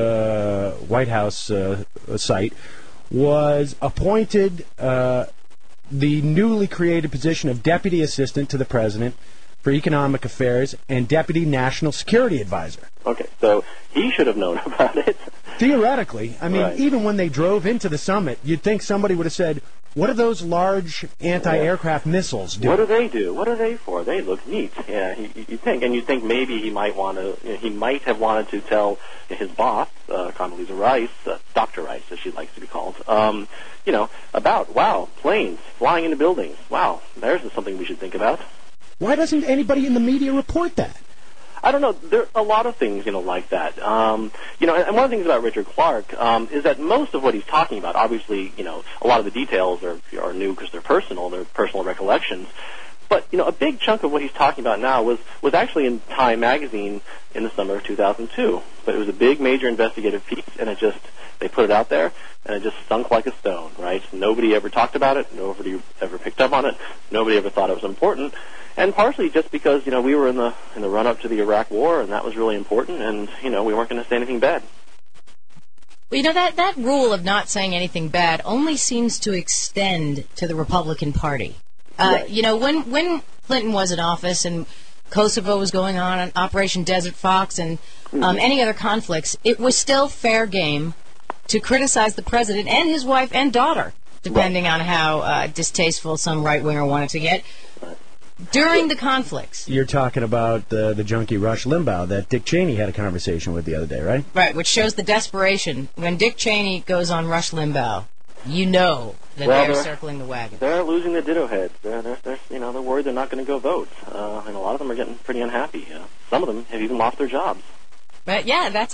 site, was appointed the newly created position of Deputy Assistant to the President for Economic Affairs and Deputy National Security Advisor. Okay, so he should have known about it. Theoretically. Right. Even when they drove into the summit, you'd think somebody would have said, what are those large anti-aircraft missiles doing? What do they do? What are they for? They look neat. Yeah, you'd think maybe he might have wanted to tell his boss, Condoleezza Rice, Dr. Rice, as she likes to be called, about, planes flying into buildings. Wow, there's something we should think about. Why doesn't anybody in the media report that? I don't know. There are a lot of things, like that. And one of the things about Richard Clark is that most of what he's talking about, obviously, a lot of the details are new because they're personal recollections. But, a big chunk of what he's talking about now was actually in Time magazine in the summer of 2002. But it was a big, major investigative piece, and they put it out there, and it just sunk like a stone, right? Nobody ever talked about it. Nobody ever picked up on it. Nobody ever thought it was important. And partially just because, we were in the run-up to the Iraq War, and that was really important, and, we weren't going to say anything bad. Well, that rule of not saying anything bad only seems to extend to the Republican Party. Right. When Clinton was in office and Kosovo was going on Operation Desert Fox and any other conflicts, it was still fair game to criticize the president and his wife and daughter depending on how distasteful some right-winger wanted to get. During the conflicts. You're talking about the junkie Rush Limbaugh that Dick Cheney had a conversation with the other day, right? Right, which shows the desperation. When Dick Cheney goes on Rush Limbaugh, you know that they're circling the wagon. They're losing the ditto heads. They're worried they're not going to go vote. And a lot of them are getting pretty unhappy. Some of them have even lost their jobs. But yeah, that's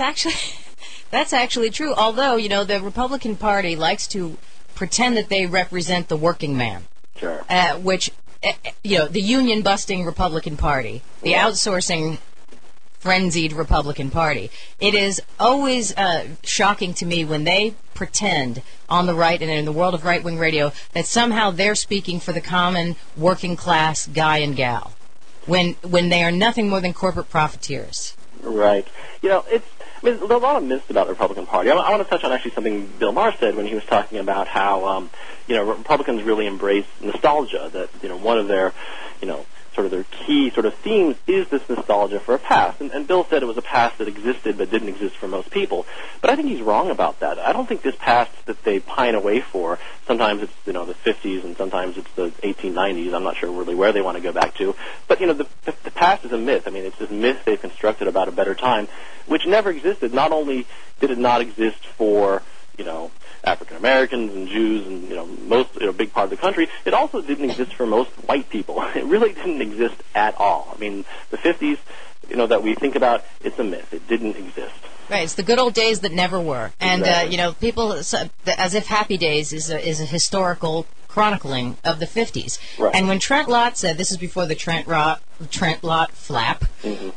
actually true. Although, the Republican Party likes to pretend that they represent the working man. Sure. Which, the union-busting Republican Party, the outsourcing, frenzied Republican Party. It is always shocking to me when they pretend on the right and in the world of right-wing radio that somehow they're speaking for the common working-class guy and gal, when they are nothing more than corporate profiteers. Right. There's a lot of myths about the Republican Party. I want to touch on actually something Bill Maher said when he was talking about how, Republicans really embrace nostalgia, that, one of their, sort of their key sort of themes is this nostalgia for a past. And Bill said it was a past that existed but didn't exist for most people. But I think he's wrong about that. I don't think this past that they pine away for, sometimes it's, the 50s and sometimes it's the 1890s. I'm not sure really where they want to go back to. But, the past is a myth. I mean, it's this myth they've constructed about a better time, which never existed. Not only did it not exist for, African Americans and Jews and most big part of the country, it also didn't exist for most white people. It really didn't exist at all. I mean, the 50s, that we think about, it's a myth. It didn't exist. Right, it's the good old days that never were. And Exactly. People as if Happy Days is a historical chronicling of the 50s. Right. And when Trent Lott said, this is before the Trent Lott flap,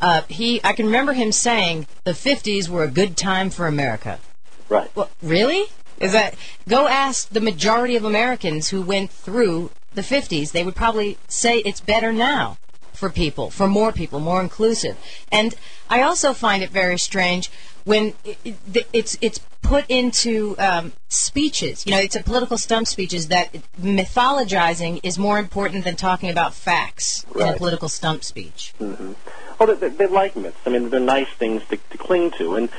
I can remember him saying the 50s were a good time for America. Right. Well, really? Go ask the majority of Americans who went through the 50s. They would probably say it's better now for more people, more inclusive. And I also find it very strange when it's put into speeches. It's a political stump speeches that mythologizing is more important than talking about facts in a political stump speech. Mm-hmm. Well, they like myths. I mean, they're nice things to cling to, and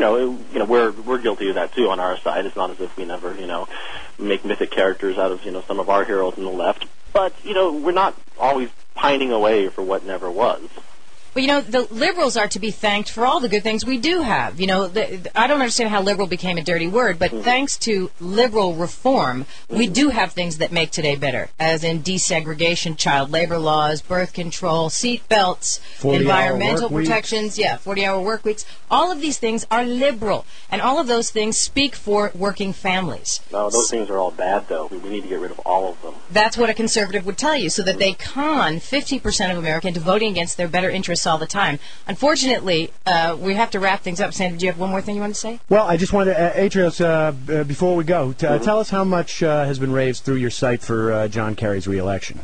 we're guilty of that too on our side. It's not as if we never make mythic characters out of some of our heroes on the left, but we're not always pining away for what never was. Well, the liberals are to be thanked for all the good things we do have. I don't understand how liberal became a dirty word, but thanks to liberal reform, we do have things that make today better, as in desegregation, child labor laws, birth control, seat belts, environmental protections, 40-hour work weeks. All of these things are liberal, and all of those things speak for working families. No, those things are all bad, though. We need to get rid of all of them. That's what a conservative would tell you, so that they con 50% of America into voting against their better interests all the time. Unfortunately, we have to wrap things up. Sandra, do you have one more thing you want to say? Well, I just wanted to, Atrios, before we go, tell us how much has been raised through your site for John Kerry's re-election.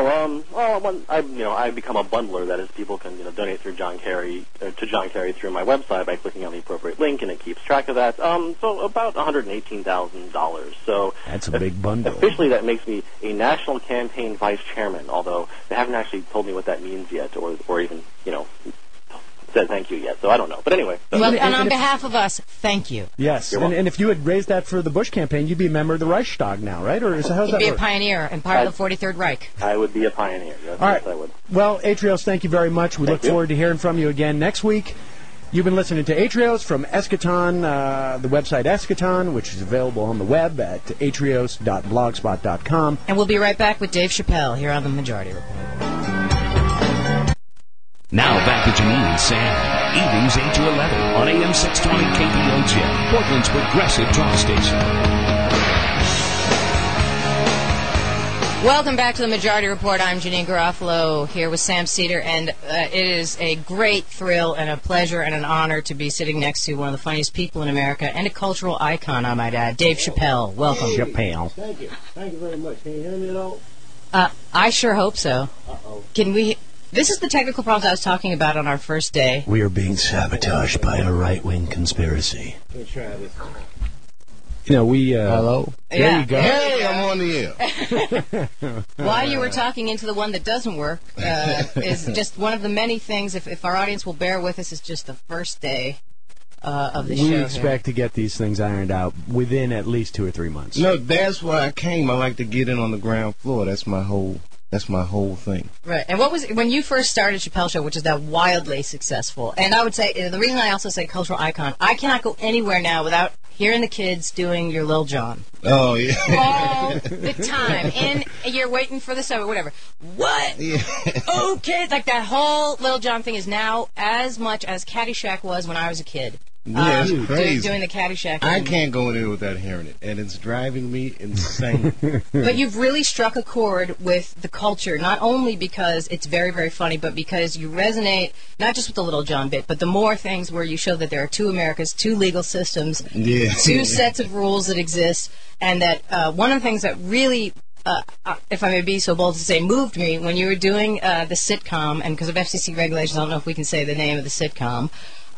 I become a bundler. That is, people can donate through John Kerry through my website by clicking on the appropriate link, and it keeps track of that. So about $118,000. So that's a big bundle. Officially, that makes me a national campaign vice chairman. Although they haven't actually told me what that means yet, or even said thank you yet. So I don't know. But anyway. Well, and on behalf of us, thank you. Yes, and if you had raised that for the Bush campaign, you'd be a member of the Reichstag now, right? Or how's that work? You'd be a pioneer and part of the 43rd Reich. I would be a pioneer. Yes, all right. Yes, I would. Well, Atrios, thank you very much. We look forward to hearing from you again next week. You've been listening to Atrios from Eschaton, the website Eschaton, which is available on the web at atrios.blogspot.com. And we'll be right back with Dave Chappelle here on The Majority Report. Now back to Janine and Sam, evenings 8 to 11 on AM 620 KPOJ, Portland's progressive talk station. Welcome back to the Majority Report. I'm Janine Garofalo here with Sam Cedar, and it is a great thrill and a pleasure and an honor to be sitting next to one of the funniest people in America and a cultural icon, I might add, Dave Chappelle. Welcome. Chappelle. Thank you. Thank you very much. Can you hear me at all? I sure hope so. Uh-oh. Can we... This is the technical problems I was talking about on our first day. We are being sabotaged by a right-wing conspiracy. Let me try this. Hello? There you go. Hey, I'm on the air. While you were talking into the one that doesn't work is just one of the many things, if our audience will bear with us, it's just the first day. of the we show. expect to get these things ironed out within at least 2 or 3 months. No, that's why I came. I like to get in on the ground floor. That's my whole thing. Right. And what was when you first started Chappelle Show, which is that wildly successful? And I would say the reason I also say cultural icon, I cannot go anywhere now without hearing the kids doing your Lil Jon. Oh yeah. All the time. And you're waiting for the sub or whatever. What? Yeah. Okay. Like that whole Lil Jon thing is now as much as Caddyshack was when I was a kid. Yeah, it's crazy. Doing the Caddyshack. I can't go in there without hearing it, and it's driving me insane. But you've really struck a chord with the culture, not only because it's very, very funny, but because you resonate not just with the Little John bit, but the more things where you show that there are two Americas, two legal systems, two sets of rules that exist, and that one of the things that really, if I may be so bold to say, moved me when you were doing the sitcom, and because of FCC regulations, I don't know if we can say the name of the sitcom.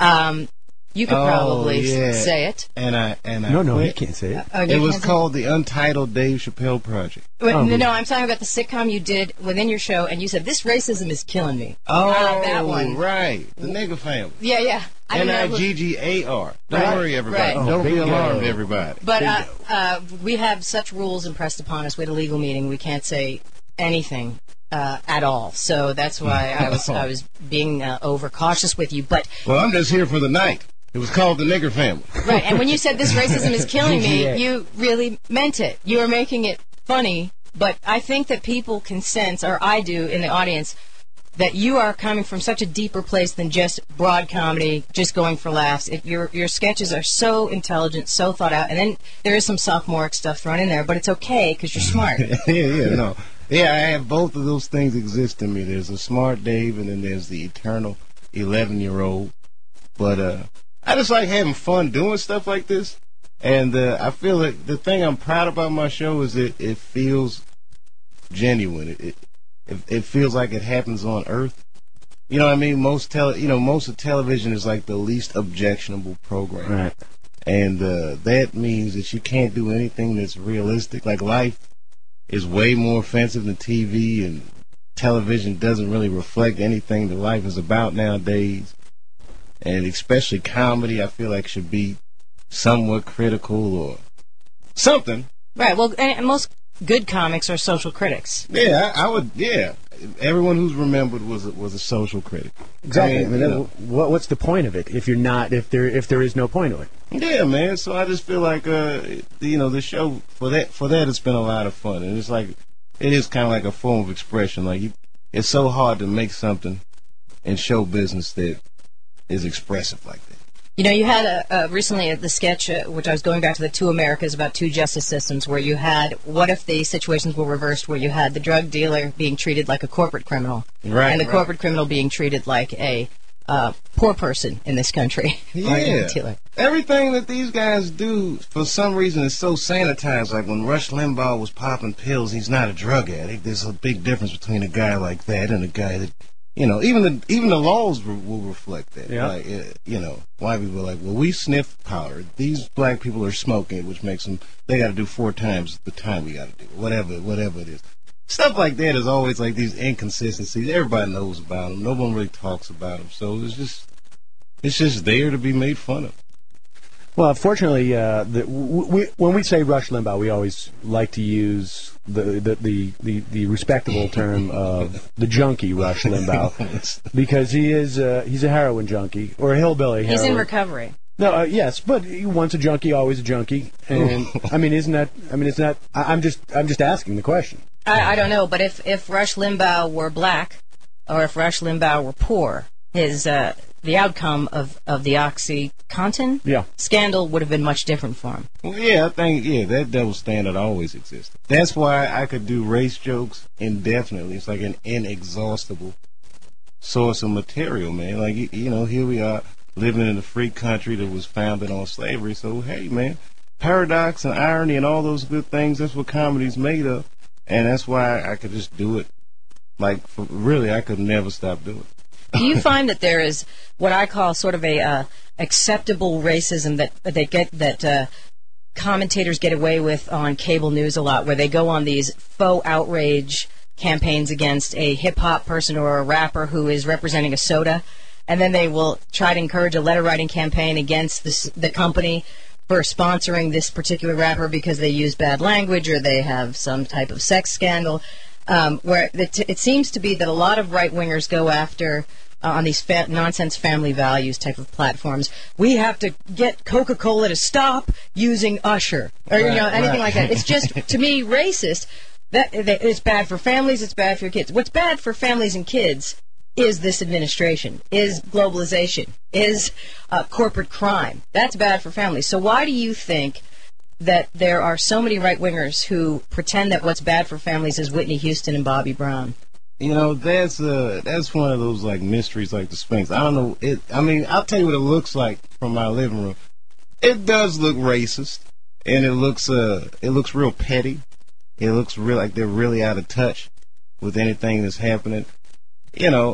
You could probably say it. And I No, he can't say it. It was called the Untitled Dave Chappelle Project. No, I'm talking about the sitcom you did within your show, and you said, this racism is killing me. Oh, that one. Right. The Nigger Family. Yeah. N-I-G-G-A-R. Don't worry, everybody. Right. Don't be alarmed, everybody. But we have such rules impressed upon us. We had a legal meeting. We can't say anything at all. So that's why I was being overcautious with you. But well, I'm just here for the night. It was called the Nigger Family. Right, and when you said this racism is killing me, you really meant it. You were making it funny, but I think that people can sense, or I do in the audience, that you are coming from such a deeper place than just broad comedy, just going for laughs. Your sketches are so intelligent, so thought out, and then there is some sophomoric stuff thrown in there, but it's okay because you're smart. No. Yeah, I have both of those things exist in me. There's a smart Dave, and then there's the eternal 11-year-old. But I just like having fun doing stuff like this, and I feel like the thing I'm proud about my show is it feels genuine. It feels like it happens on Earth. You know what I mean? Most of television is like the least objectionable program, right? And that means that you can't do anything that's realistic. Like life is way more offensive than TV, and television doesn't really reflect anything that life is about nowadays. And especially comedy, I feel like should be somewhat critical or something. Right. Well, and most good comics are social critics. Yeah, I would. Yeah, everyone who's remembered was a social critic. Exactly. What's the point of it if you're not? If there is no point to it? Yeah, man. So I just feel like the show for that it's been a lot of fun, and it's like it is kind of like a form of expression. Like it's so hard to make something in show business that is expressive like that. You know, you had recently the sketch, which I was going back to the two Americas about two justice systems, where you had, what if the situations were reversed, where you had the drug dealer being treated like a corporate criminal, right, and the corporate criminal being treated like a poor person in this country. Yeah. Everything that these guys do, for some reason, is so sanitized. Like when Rush Limbaugh was popping pills, he's not a drug addict. There's a big difference between a guy like that and a guy that, even the laws will reflect that. Yeah. Like, white people are like, well, we sniff powder. These black people are smoking, which makes them, they got to do 4 times the time we got to do. Whatever it is. Stuff like that is always like these inconsistencies. Everybody knows about them. No one really talks about them. So it's just there to be made fun of. Well, fortunately, when we say Rush Limbaugh, we always like to use the respectable term of the junkie Rush Limbaugh, because he's a heroin junkie or a hillbilly. He's in recovery. No, yes, but once a junkie, always a junkie, and I'm just asking the question. I don't know, but if Rush Limbaugh were black, or if Rush Limbaugh were poor, the outcome of the OxyContin scandal would have been much different for him. Well, yeah, I think that double standard always existed. That's why I could do race jokes indefinitely. It's like an inexhaustible source of material, man. Like, here we are living in a free country that was founded on slavery. So, hey, man, paradox and irony and all those good things, that's what comedy's made of. And that's why I could just do it. Like, really, I could never stop doing it. Do you find that there is what I call sort of a acceptable racism that commentators get away with on cable news a lot, where they go on these faux outrage campaigns against a hip-hop person or a rapper who is representing a soda, and then they will try to encourage a letter-writing campaign against the company for sponsoring this particular rapper because they use bad language or they have some type of sex scandal, where it seems to be that a lot of right-wingers go after, on these nonsense family values type of platforms, we have to get Coca-Cola to stop using Usher, or anything like that. It's just, to me, racist. That it's bad for families, it's bad for your kids. What's bad for families and kids is this administration, is globalization, is corporate crime. That's bad for families. So why do you think that there are so many right-wingers who pretend that what's bad for families is Whitney Houston and Bobby Brown? That's one of those like mysteries, like the Sphinx. I don't know. I'll tell you what it looks like from my living room. It does look racist, and it looks real petty. It looks real like they're really out of touch with anything that's happening. I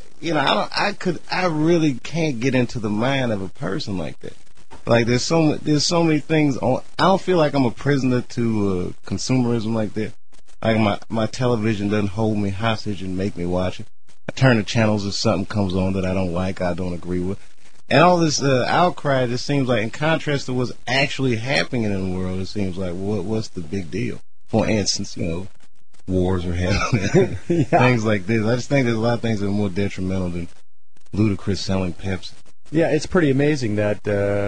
really can't get into the mind of a person like that. Like there's so many things on. I don't feel like I'm a prisoner to consumerism like that. Like my television doesn't hold me hostage and make me watch it. I turn the channels if something comes on that I don't like, I don't agree with. And all this outcry just seems like, in contrast to what's actually happening in the world, it seems like what's the big deal? For instance, wars are happening, things like this. I just think there's a lot of things that are more detrimental than Ludacris selling Pepsi. Yeah, it's pretty amazing that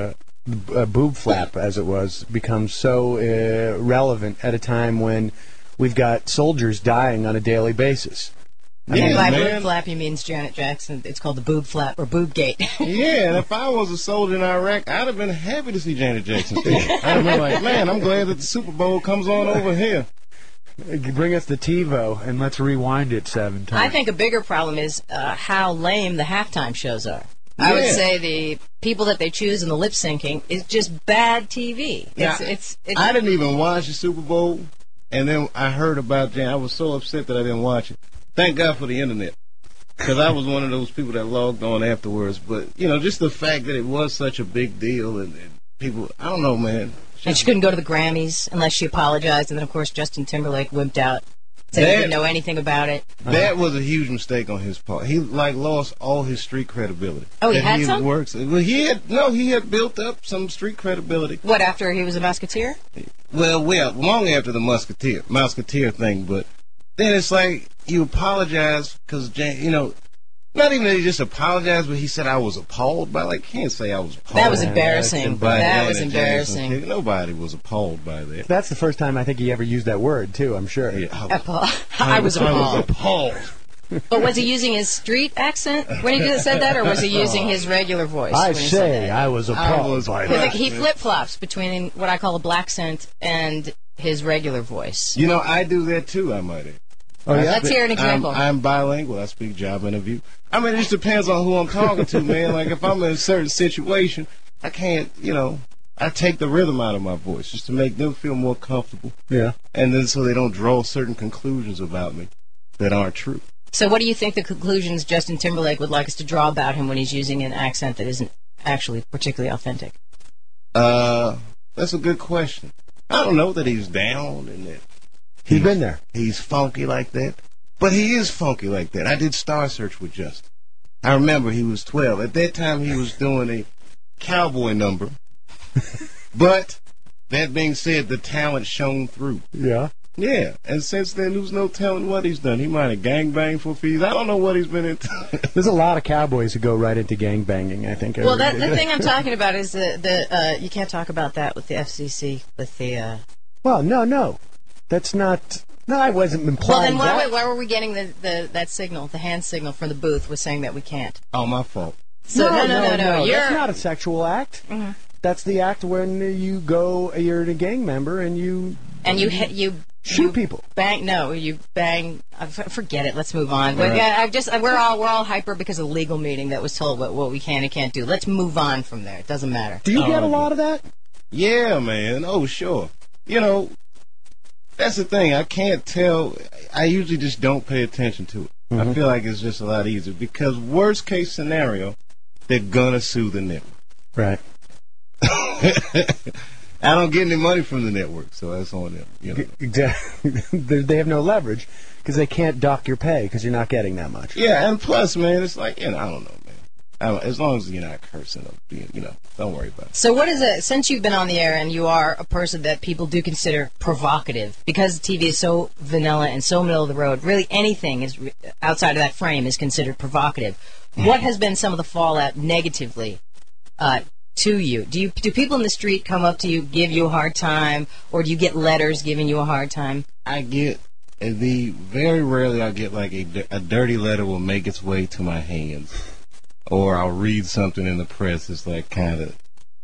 boob flap, as it was, becomes so relevant at a time when we've got soldiers dying on a daily basis. And by boob flap, he means Janet Jackson. It's called the boob flap or boob gate. Yeah, and if I was a soldier in Iraq, I'd have been happy to see Janet Jackson. I'd have been like, man, I'm glad that the Super Bowl comes on over here. Bring us the TiVo and let's rewind it 7 times. I think a bigger problem is how lame the halftime shows are. I would say the people that they choose in the lip syncing is just bad TV. I didn't even watch the Super Bowl, and then I heard about Janet. I was so upset that I didn't watch it. Thank God for the internet, because I was one of those people that logged on afterwards. But, just the fact that it was such a big deal, and people, I don't know, man. And she couldn't go to the Grammys unless she apologized, and then, of course, Justin Timberlake wimped out, said he didn't know anything about it. That was a huge mistake on his part. He, lost all his street credibility. Oh, he had some? Well, he had built up some street credibility. What, after he was a Musketeer? Well, long after the Musketeer thing, but then it's like, you apologize because, not even that he just apologized, but he said I was appalled by, can't say I was appalled. That was embarrassing. That was embarrassing. Nobody was appalled by that. That's the first time I think he ever used that word, too, I'm sure. Yeah, I was appalled. But was he using his street accent when he said that, or was he using his regular voice? I say I was appalled by that. He flip-flops between what I call a black accent and his regular voice. I do that, too, I might add. Oh, yeah? Let's hear an example. I'm bilingual. I speak job interview. It just depends on who I'm talking to, man. Like, if I'm in a certain situation, I can't, I take the rhythm out of my voice just to make them feel more comfortable. Yeah. And then so they don't draw certain conclusions about me that aren't true. So what do you think the conclusions Justin Timberlake would like us to draw about him when he's using an accent that isn't actually particularly authentic? That's a good question. I don't know that he's down and that he's been there. He's funky like that. But he is funky like that. I did Star Search with Justin. I remember he was 12. At that time, he was doing a cowboy number. But, that being said, the talent shone through. Yeah. Yeah. And since then, there's no telling what he's done. He might have gangbanged for fees. I don't know what he's been into. There's a lot of cowboys who go right into gangbanging, I think. Well, the thing I'm talking about is you can't talk about that with the FCC, with the... Well, no. That's not... No, I wasn't implying Well, then why were we getting that signal, the hand signal from the booth was saying that we can't? Oh, my fault. So, no. That's not a sexual act. Mm-hmm. That's the act when you're a gang member and you shoot people. You bang. Forget it. Let's move on. Right. We're all hyper because of the legal meeting that was told what we can and can't do. Let's move on from there. It doesn't matter. Do you get a lot of that? Yeah, man. Oh, sure. That's the thing. I can't tell. I usually just don't pay attention to it. Mm-hmm. I feel like it's just a lot easier because worst case scenario, they're gonna sue the network. Right. I don't get any money from the network, so that's on them. Exactly. They have no leverage because they can't dock your pay because you're not getting that much. Yeah, and plus, man, it's like I don't know, man. As long as you're not cursing, don't worry about it. So what is it, since you've been on the air and you are a person that people do consider provocative, because TV is so vanilla and so middle of the road, really anything is outside of that frame is considered provocative. What has been some of the fallout negatively to you? Do people in the street come up to you, give you a hard time, or do you get letters giving you a hard time? Very rarely I get like a dirty letter will make its way to my hands. Or I'll read something in the press. It's like kind of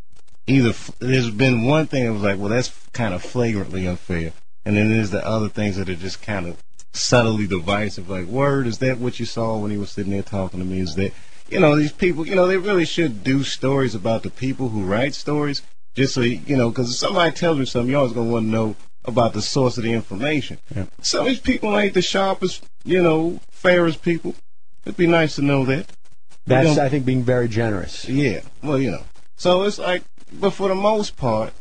there's been one thing that was like, well, that's kind of flagrantly unfair, and then there's the other things that are just kind of subtly divisive. Like, word, is that what you saw when he was sitting there talking to me? Is that these people? They really should do stories about the people who write stories, just so because if somebody tells me something, you're always gonna want to know about the source of the information. Yeah. Some of these people ain't the sharpest, fairest people. It'd be nice to know that. That's, I think, being very generous. Yeah, well, So it's like, but for the most part,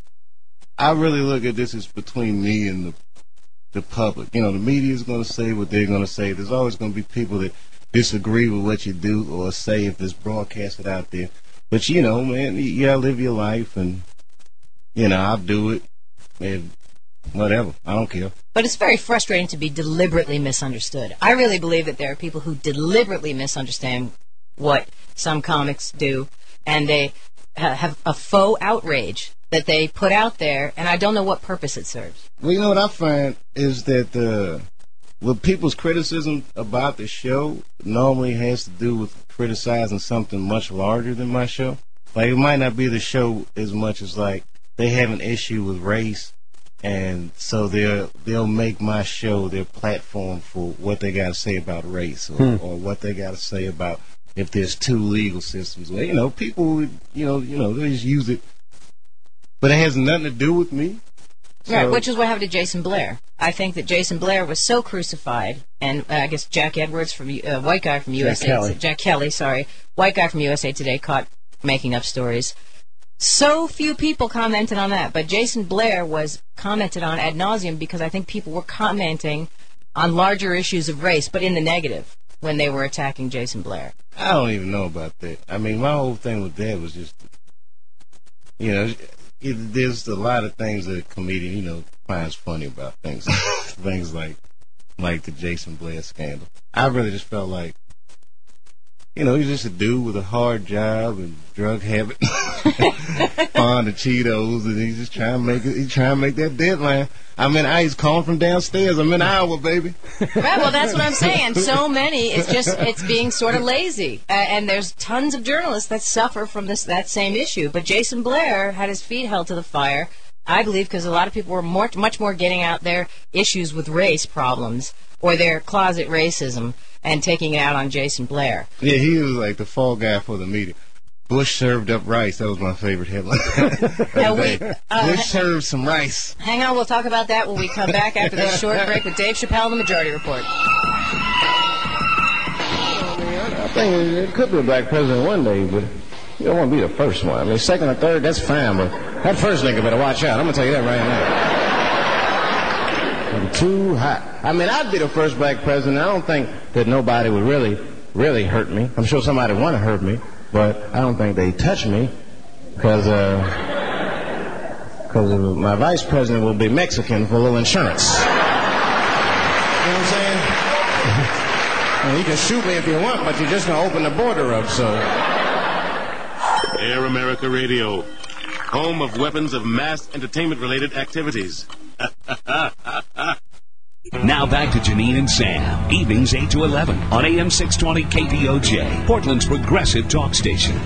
I really look at this as between me and the public. The media is going to say what they're going to say. There's always going to be people that disagree with what you do or say if it's broadcasted out there. But, man, you got to live your life, and, I'll do it, and whatever. I don't care. But it's very frustrating to be deliberately misunderstood. I really believe that there are people who deliberately misunderstand what some comics do, and they have a faux outrage that they put out there, and I don't know what purpose it serves. Well, what I find is that people's criticism about the show normally has to do with criticizing something much larger than my show. Like, it might not be the show as much as, like, they have an issue with race, and so they'll make my show their platform for what they got to say about race, or what they got to say about if there's two legal systems. Well, people, they just use it, but it has nothing to do with me. Right, which is what happened to Jason Blair. I think that Jason Blair was so crucified, and I guess Jack Edwards, from white guy from USA, Jack Kelly, white guy from USA Today, caught making up stories. So few people commented on that, but Jason Blair was commented on ad nauseum because I think people were commenting on larger issues of race, but in the negative, when they were attacking Jason Blair. I don't even know about that. I mean, my whole thing with that was just, there's a lot of things that a comedian, finds funny about things, things like the Jason Blair scandal. I really just felt like, he's just a dude with a hard job and drug habit, fond of Cheetos, and he's just trying to make that deadline. I mean, he's calling from downstairs. I'm in Iowa, baby. Right, well, that's what I'm saying. So many, it's being sort of lazy. And there's tons of journalists that suffer from that same issue. But Jason Blair had his feet held to the fire, I believe, because a lot of people were much more getting out their issues with race problems or their closet racism and taking it out on Jason Blair. Yeah, he was like the fall guy for the media. Bush served up rice. That was my favorite headline. Bush served some rice. Hang on, we'll talk about that when we come back after this short break with Dave Chappelle, The Majority Report. I think it could be a black president one day, but you don't want to be the first one. I mean, second or third, that's fine, but that first nigga better watch out. I'm going to tell you that right now. I'm too hot. I mean, I'd be the first black president. I don't think that nobody would really hurt me. I'm sure somebody would want to hurt me. But I don't think they touch me because my vice president will be Mexican for a little insurance. You know what I'm saying? Well, you can shoot me if you want, but you're just going to open the border up, so. Air America Radio, home of weapons of mass entertainment-related activities. Now back to Janine and Sam, evenings 8 to 11 on AM 620 KPOJ, Portland's progressive talk station.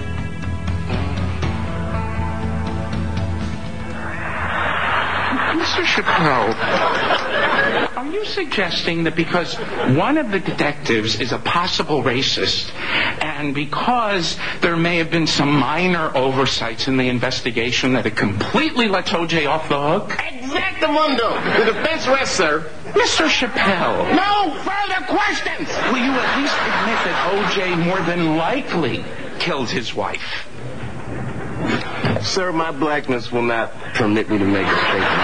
Mr. Chappelle, are you suggesting that because one of the detectives is a possible racist, and because there may have been some minor oversights in the investigation, that it completely lets O.J. off the hook? Exactamundo. The defense rests, sir. Mr. Chappelle. No further questions. Will you at least admit that O.J. more than likely killed his wife? Sir, my blackness will not permit me to make a statement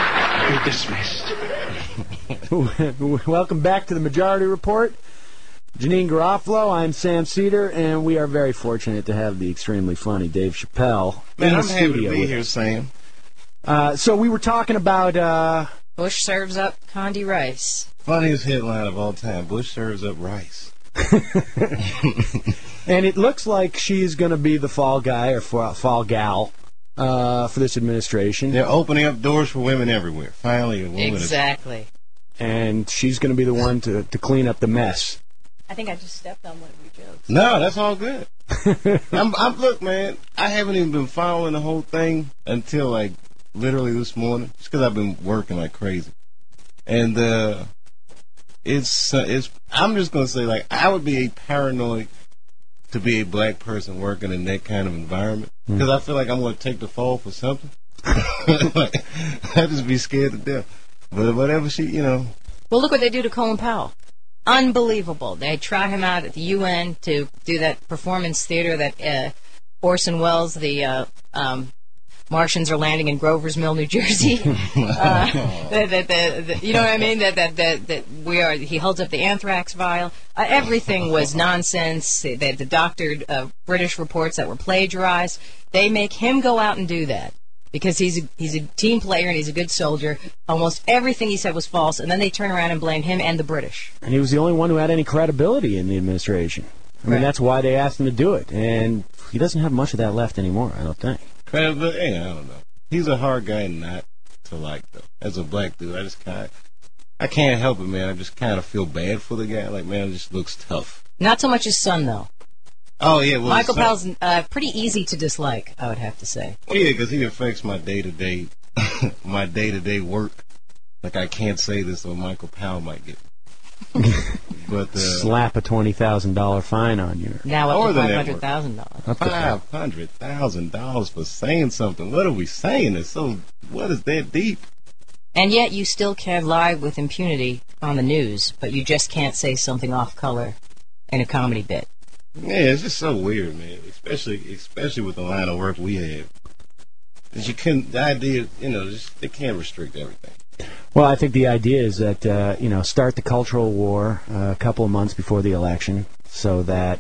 like that. You're dismissed. Welcome back to the Majority Report. Janine Garofalo, I'm Sam Cedar, and we are very fortunate to have the extremely funny Dave Chappelle Man, in the I'm happy studio to be with here, us. Sam. So we were talking about... Bush serves up Condi Rice. Funniest headline of all time. Bush serves up rice. And it looks like she's going to be the fall guy or fall gal for this administration. They're opening up doors for women everywhere. Finally, a woman Exactly. And she's going to be the one to clean up the mess. I think I just stepped on one of your jokes. No, that's all good. Look, man, I haven't even been following the whole thing until, like, literally this morning. Just because I've been working like crazy. And it's I'm just going to say, like, I would be a paranoid to be a black person working in that kind of environment. Because I feel like I'm going to take the fall for something. Like, I'd just be scared to death. But whatever Well, look what they do to Colin Powell. Unbelievable. They try him out at the UN to do that performance theater that Orson Welles, the Martians are landing in Grover's Mill, New Jersey. You know what I mean? He holds up the anthrax vial. Everything was nonsense. The doctored British reports that were plagiarized. They make him go out and do that because he's a team player and he's a good soldier. Almost everything he said was false, and then they turn around and blame him and the British. And he was the only one who had any credibility in the administration. I mean, that's why they asked him to do it. And he doesn't have much of that left anymore, I don't think. Credibility? I don't know. He's a hard guy not to like, though. As a black dude, I can't help it, man. I just kind of feel bad for the guy. Like, man, it just looks tough. Not so much his son, though. Oh, yeah. Well, Michael Powell's pretty easy to dislike, I would have to say. Well, yeah, because he affects my day-to-day work. Like, I can't say this or Michael Powell might get but slap a $20,000 fine on you. Now up to $500,000. $500,000 for saying something. What are we saying? What is that deep? And yet you still can lie with impunity on the news, but you just can't say something off color in a comedy bit. Yeah, it's just so weird, man. Especially with the line of work we have. The idea, they can't restrict everything. Well, I think the idea is that, start the cultural war a couple of months before the election so that,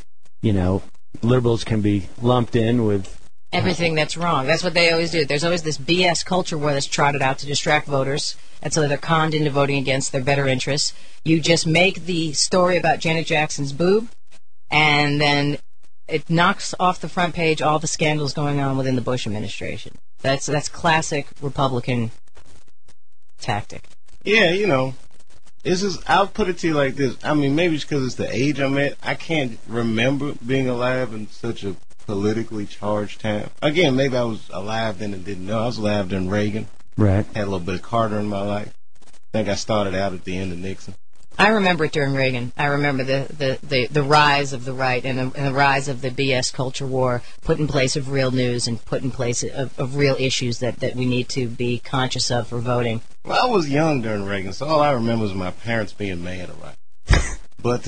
liberals can be lumped in with everything that's wrong. That's what they always do. There's always this BS culture war that's trotted out to distract voters, and so they're conned into voting against their better interests. You just make the story about Janet Jackson's boob, and then it knocks off the front page all the scandals going on within the Bush administration. That's classic Republican tactic. Yeah, it's just, I'll put it to you like this. I mean, maybe it's because it's the age I'm at. I can't remember being alive in such a politically charged time. Again, maybe I was alive then and didn't know. I was alive during Reagan. Right. Had a little bit of Carter in my life. I think I started out at the end of Nixon. I remember it during Reagan. I remember the rise of the right and the rise of the BS culture war put in place of real news and put in place of real issues that we need to be conscious of for voting. Well, I was young during Reagan, so all I remember is my parents being mad a lot. But,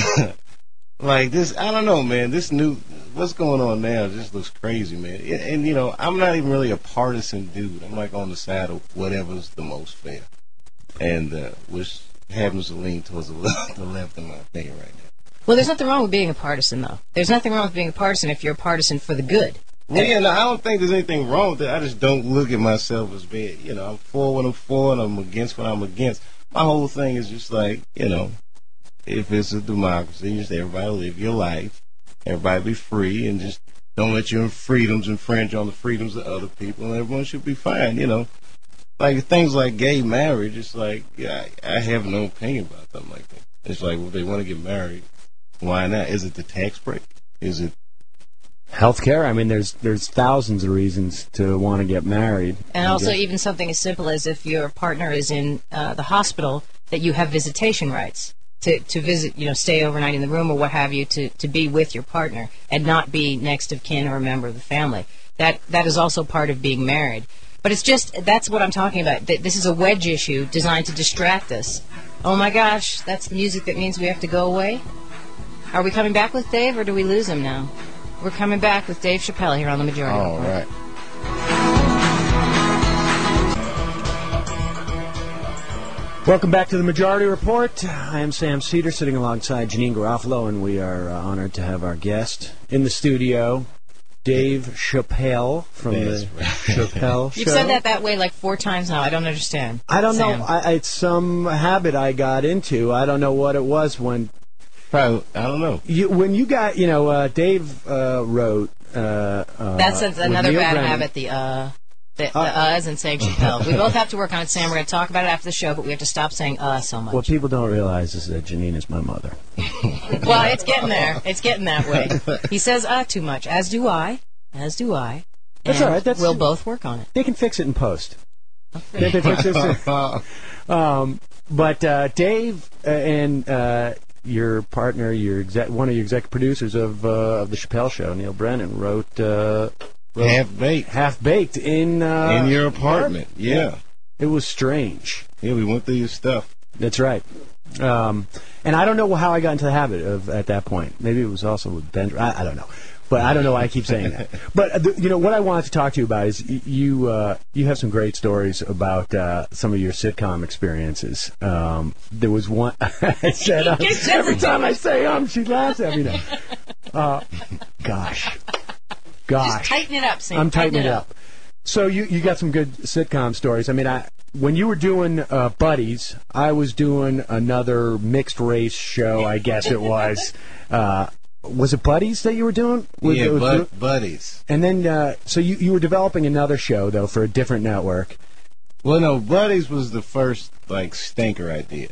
like this, I don't know, man. What's going on now just looks crazy, man. And, I'm not even really a partisan dude. I'm like on the side of whatever's the most fair. And, which happens to lean towards the left in my opinion right now. Well, there's nothing wrong with being a partisan, though. There's nothing wrong with being a partisan if you're a partisan for the good. Well, yeah, no, I don't think there's anything wrong with it. I just don't look at myself as being, I'm for what I'm for and I'm against what I'm against. My whole thing is just like, if it's a democracy, just everybody live your life, everybody be free, and just don't let your freedoms infringe on the freedoms of other people, and everyone should be fine, Like things like gay marriage, it's like, I have no opinion about something like that. It's like, well, if they want to get married, why not? Is it the tax break? Is it healthcare? I mean, there's thousands of reasons to want to get married. And also even something as simple as if your partner is in the hospital, that you have visitation rights to visit, stay overnight in the room or what have you, to be with your partner and not be next of kin or a member of the family. That is also part of being married. But it's just, that's what I'm talking about. This is a wedge issue designed to distract us. Oh my gosh, that's the music that means we have to go away? Are we coming back with Dave or do we lose him now? We're coming back with Dave Chappelle here on The Majority Report. All right. Welcome back to the Majority Report. I am Sam Cedar, sitting alongside Janine Garofalo, and we are honored to have our guest in the studio, Dave Chappelle from the Chappelle Show. You've said that way like 4 times now. I don't understand. I don't Sam. know. It's some habit I got into. I don't know what it was when. Probably, I don't know. When you got, Dave wrote. That's another Neil bad Brennan. habit. The uhs and saying Chappelle. We both have to work on it, Sam. We're going to talk about it after the show, but we have to stop saying so much. What people don't realize is that Janine is my mother. Well, it's getting there. It's getting that way. He says too much, as do I. As do I. That's all right. We'll both work on it. They can fix it in post. They fix it. But Dave and your partner, one of your executive producers of the Chappelle Show, Neil Brennan, wrote Half Baked in your apartment. Yeah. It was strange. Yeah, we went through your stuff. That's right. And I don't know how I got into the habit of at that point. Maybe it was also with Ben. I don't know. But I don't know why I keep saying that. But what I wanted to talk to you about is you have some great stories about some of your sitcom experiences. There was one I said every time I say she laughs at me now. Gosh. Just tighten it up, Sam. I'm tightening it up. So you got some good sitcom stories. I mean, when you were doing Buddies, I was doing another mixed race show. I guess it was. Was it Buddies that you were doing? Buddies. And then, so you were developing another show, though, for a different network. Well, no, Buddies was the first, stinker idea.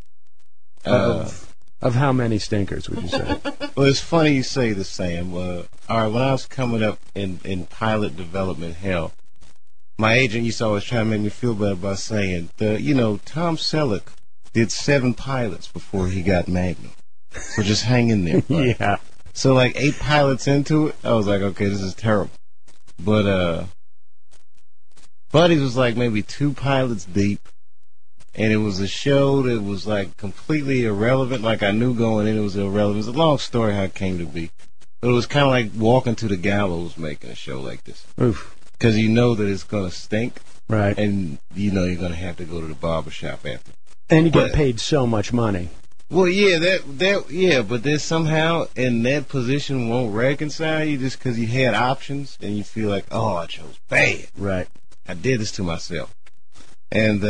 Of how many stinkers, would you say? Well, it's funny you say this, Sam. All right, when I was coming up in pilot development hell, my agent used to always try to make me feel better by saying, Tom Selleck did 7 pilots before he got Magnum. So just hang in there. Bud. Yeah. So 8 pilots into it, I was like, okay, this is terrible. But Buddies was maybe 2 pilots deep, and it was a show that was completely irrelevant. I knew going in it was irrelevant. It's a long story how it came to be, but it was kind of like walking to the gallows making a show like this. Oof. Because you know that it's gonna stink, right? And you're gonna have to go to the barbershop after. And you get paid so much money. Well, yeah, but then somehow in that position won't reconcile you just because you had options and you feel like, I chose bad. Right. I did this to myself. And,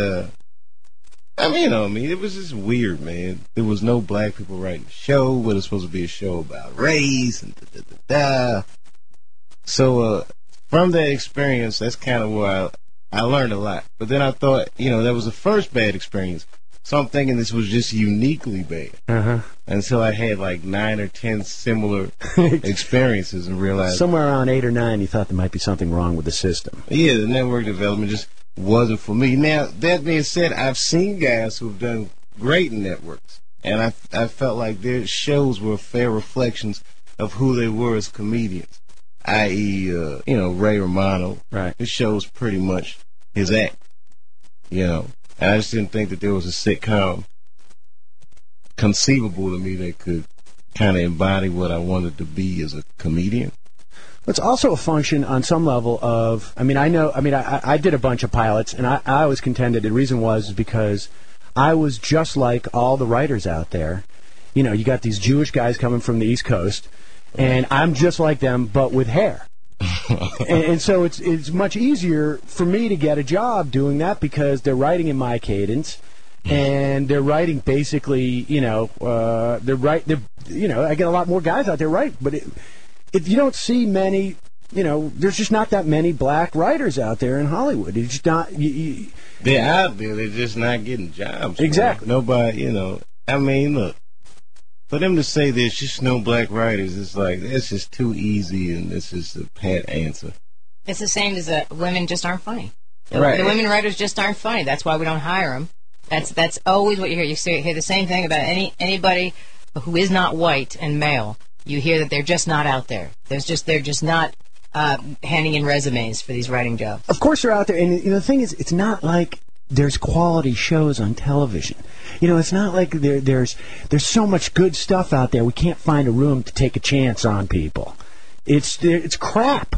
it was just weird, man. There was no black people writing the show, but it's supposed to be a show about race and da-da-da-da. So, from that experience, that's kind of where I learned a lot. But then I thought, that was the first bad experience. So I'm thinking this was just uniquely bad. Until I had 9 or 10 similar experiences and realized somewhere around 8 or 9, you thought there might be something wrong with the system. Yeah, the network development just wasn't for me. Now, that being said, I've seen guys who've done great in networks, and I felt like their shows were fair reflections of who they were as comedians, i.e., Ray Romano. Right. His show was pretty much his act, And I just didn't think that there was a sitcom conceivable to me that could kind of embody what I wanted to be as a comedian. It's also a function on some level of, I did a bunch of pilots, and I always contended the reason was because I was just like all the writers out there. You got these Jewish guys coming from the East Coast, and I'm just like them, but with hair. and so it's much easier for me to get a job doing that because they're writing in my cadence, and they're writing basically, I get a lot more guys out there, right? But if you don't see many, there's just not that many black writers out there in Hollywood. It's just not. They're out there. They're just not getting jobs. Exactly. Nobody, look. For them to say there's just no black writers, it's that's just too easy, and it's just a pat answer. It's the same as women just aren't funny. Right. The women writers just aren't funny. That's why we don't hire them. That's always what you hear. You hear the same thing about anybody who is not white and male. You hear that they're just not out there. They're just not handing in resumes for these writing jobs. Of course they're out there, and the thing is, it's not like there's quality shows on television. It's not like there's so much good stuff out there. We can't find a room to take a chance on people. It's crap.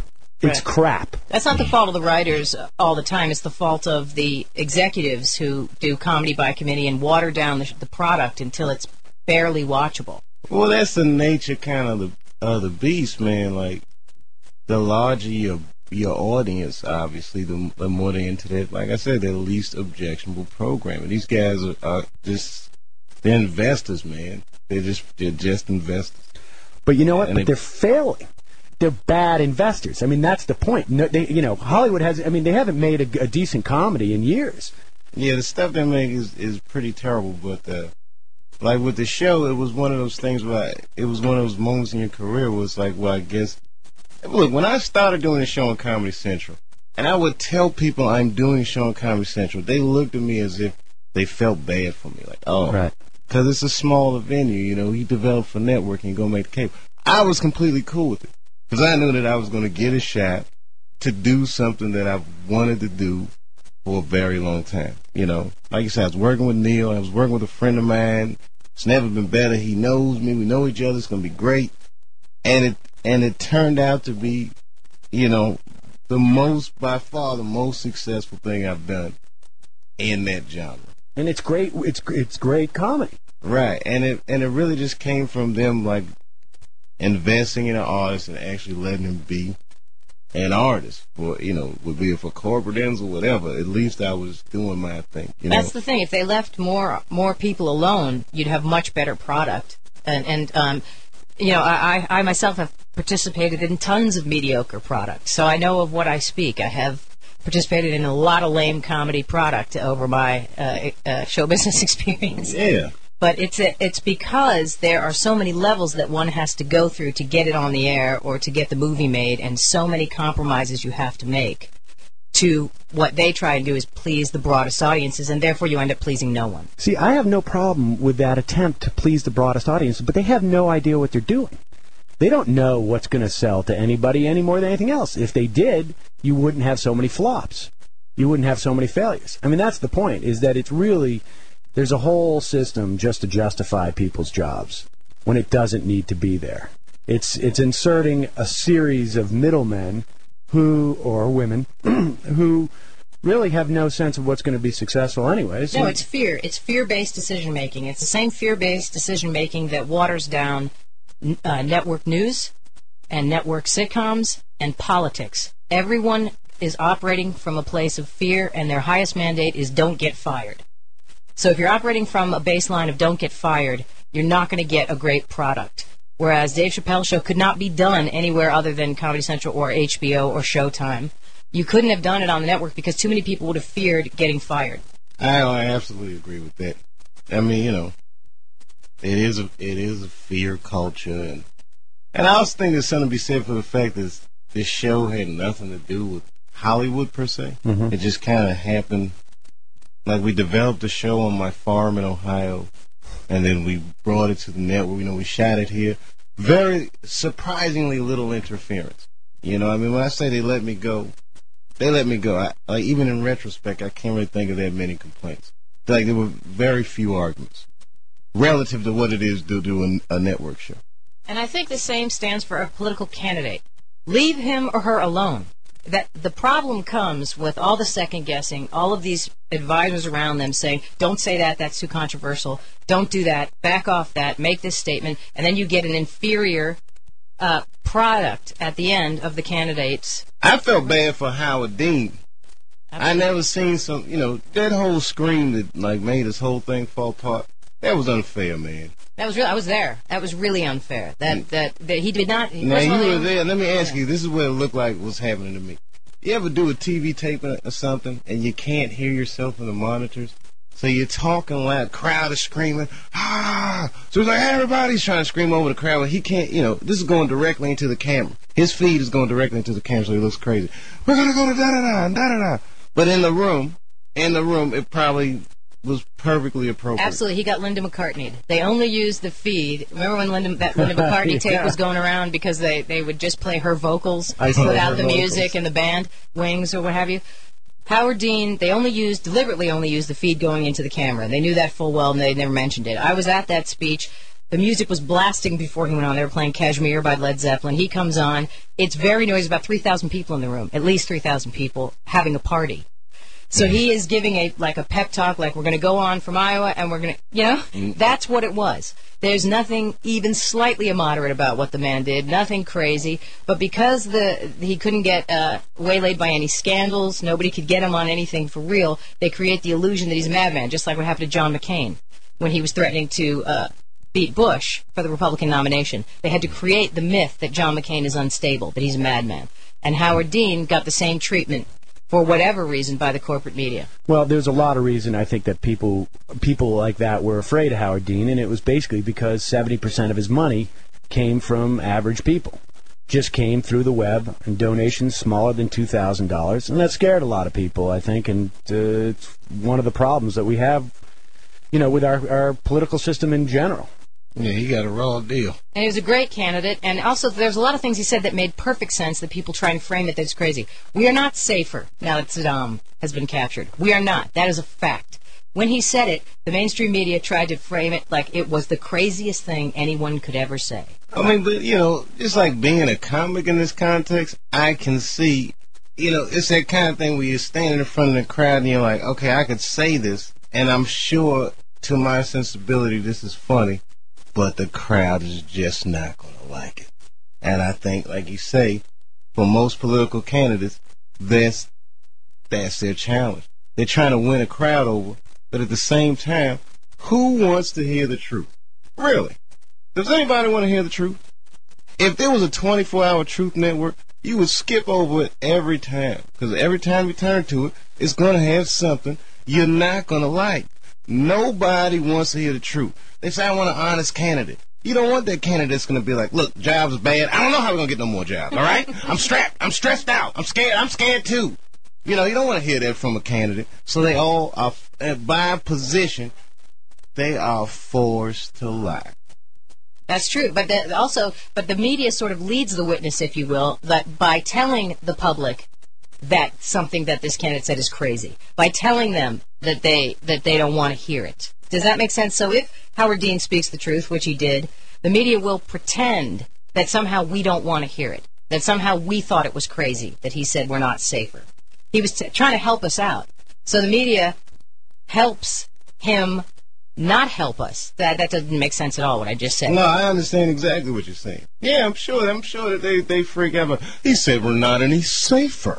It's crap. That's not the fault of the writers all the time. It's the fault of the executives who do comedy by committee and water down the product until it's barely watchable. Well, that's the nature kind of the beast, man. Like, the larger your audience, obviously, the more they're into that. Like I said, they're the least objectionable programming. These guys are just, they're investors, man. They're just investors. But you know what? But they're failing. They're bad investors. I mean, that's the point. No, Hollywood has. I mean, they haven't made a decent comedy in years. Yeah, the stuff they make is pretty terrible. But like with the show, it was one of those things where it was one of those moments in your career where it's like, well, I guess. Look, when I started doing a show on Comedy Central, and I would tell people I'm doing a show on Comedy Central, they looked at me as if they felt bad for me. Like, oh, right. Because it's a smaller venue, you know. He developed for networking and go make the cable. I was completely cool with it because I knew that I was going to get a shot to do something that I wanted to do for a very long time. You know, like you said, I was working with Neil. I was working with a friend of mine. It's never been better. He knows me. We know each other. It's going to be great. And it turned out to be, you know, by far the most successful thing I've done in that genre. And it's great. It's great comedy. Right. And it really just came from them, like, investing in an artist and actually letting him be an artist, for, you know, would be it for corporate ends or whatever. At least I was doing my thing. That's the thing. If they left more people alone, you'd have much better product. And you know, I myself have participated in tons of mediocre product, so I know of what I speak. I have participated in a lot of lame comedy product over my show business experience. Yeah. But it's because there are so many levels that one has to go through to get it on the air or to get the movie made, and so many compromises you have to make to what they try and do is please the broadest audiences, and therefore you end up pleasing no one. See, I have no problem with that attempt to please the broadest audience, but they have no idea what they're doing. They don't know what's going to sell to anybody any more than anything else. If they did, you wouldn't have so many flops. You wouldn't have so many failures. I mean, that's the point, is that it's really, there's a whole system just to justify people's jobs when it doesn't need to be there. It's inserting a series of middlemen or women who really have no sense of what's going to be successful anyways. No, it's fear. It's fear-based decision-making. It's the same fear-based decision-making that waters down network news and network sitcoms and politics. Everyone is operating from a place of fear, and their highest mandate is don't get fired. So if you're operating from a baseline of don't get fired, you're not going to get a great product. Whereas Dave Chappelle's show could not be done anywhere other than Comedy Central or HBO or Showtime. You couldn't have done it on the network because too many people would have feared getting fired. I absolutely agree with that. I mean, you know, it is a fear culture, and I also think there's something to be said for the fact that this show had nothing to do with Hollywood per se. Mm-hmm. It just kind of happened. Like, we developed the show on my farm in Ohio, and then we brought it to the network. You know, we shot it here. Very surprisingly little interference. You know, I mean, when I say they let me go, they let me go. Like, even in retrospect, I can't really think of that many complaints. Like, there were very few arguments relative to what it is to do a network show. And I think the same stands for a political candidate. Leave him or her alone. That the problem comes with all the second guessing, all of these advisors around them saying, don't say that, that's too controversial, don't do that, back off that, make this statement, and then you get an inferior product at the end of the candidates. I felt bad for Howard Dean. Absolutely. I never seen that whole scream that like made this whole thing fall apart. That was unfair, man. That was I was there. That was really unfair. That he did not. Now you were there. Let me ask you. This is what it looked like was happening to me. You ever do a TV tape or something and you can't hear yourself in the monitors? So you're talking loud, crowd is screaming, ah! So it's like everybody's trying to scream over the crowd, but he can't. You know, this is going directly into the camera. His feed is going directly into the camera, so he looks crazy. We're gonna go to da da da da da. But in the room, it probably was perfectly appropriate. Absolutely. He got Linda McCartney. They only used the feed. Remember when that Linda McCartney tape was going around because they would just play her vocals without the music and the band, Wings or what have you? Howard Dean, they deliberately only used the feed going into the camera. They knew that full well and they never mentioned it. I was at that speech. The music was blasting before he went on. They were playing Kashmir by Led Zeppelin. He comes on. It's very noisy. About 3,000 people in the room, at least 3,000 people having a party. So he is giving a pep talk, like we're going to go on from Iowa, and we're going to, that's what it was. There's nothing even slightly immoderate about what the man did, nothing crazy. But because he couldn't get waylaid by any scandals, nobody could get him on anything for real, they create the illusion that he's a madman, just like what happened to John McCain when he was threatening to beat Bush for the Republican nomination. They had to create the myth that John McCain is unstable, that he's a madman. And Howard Dean got the same treatment for whatever reason by the corporate media. Well, there's a lot of reason I think that people like that were afraid of Howard Dean, and it was basically because 70% of his money came from average people. Just came through the web and donations smaller than $2,000, and that scared a lot of people, I think, and it's one of the problems that we have, with our political system in general. Yeah, he got a raw deal. And he was a great candidate, and also there's a lot of things he said that made perfect sense that people try and frame it that's crazy. We are not safer now that Saddam has been captured. We are not. That is a fact. When he said it, the mainstream media tried to frame it like it was the craziest thing anyone could ever say. I mean, but, just like being a comic in this context, I can see, it's that kind of thing where you're standing in front of the crowd and you're like, okay, I could say this, and I'm sure to my sensibility this is funny. But the crowd is just not going to like it. And I think, like you say, for most political candidates, that's their challenge. They're trying to win a crowd over, but at the same time, who wants to hear the truth? Really? Does anybody want to hear the truth? If there was a 24-hour truth network, you would skip over it every time. Because every time you turn to it, it's going to have something you're not going to like. Nobody wants to hear the truth. They say, I want an honest candidate. You don't want that candidate that's going to be like, look, jobs are bad. I don't know how we're going to get no more jobs, all right? I'm strapped. I'm stressed out. I'm scared. I'm scared, too. You don't want to hear that from a candidate. So they all are, by position, they are forced to lie. That's true. But the media sort of leads the witness, if you will, that by telling the public that something that this candidate said is crazy, by telling them that they don't want to hear it. Does that make sense? So if Howard Dean speaks the truth, which he did, the media will pretend that somehow we don't want to hear it, that somehow we thought it was crazy that he said we're not safer. He was trying to help us out. So the media helps him not help us. That doesn't make sense at all, what I just said. No, I understand exactly what you're saying. Yeah, I'm sure that they freak out. He said we're not any safer.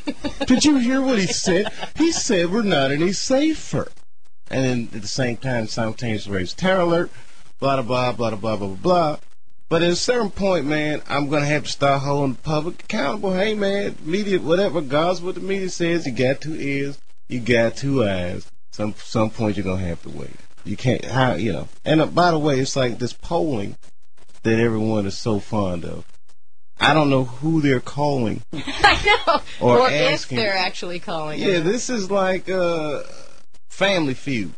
Did you hear what he said? He said we're not any safer. And then at the same time, simultaneously raise terror alert, blah, blah, blah, blah, blah, blah, blah. But at a certain point, man, I'm going to have to start holding the public accountable. Hey, man, media, whatever, God's what the media says. You got 2 ears, you got 2 eyes. Some point you're going to have to wait. You can't, And by the way, it's like this polling that everyone is so fond of. I don't know who they're calling. I know. Or asking. If they're actually calling. Yeah, this is like Family Feud.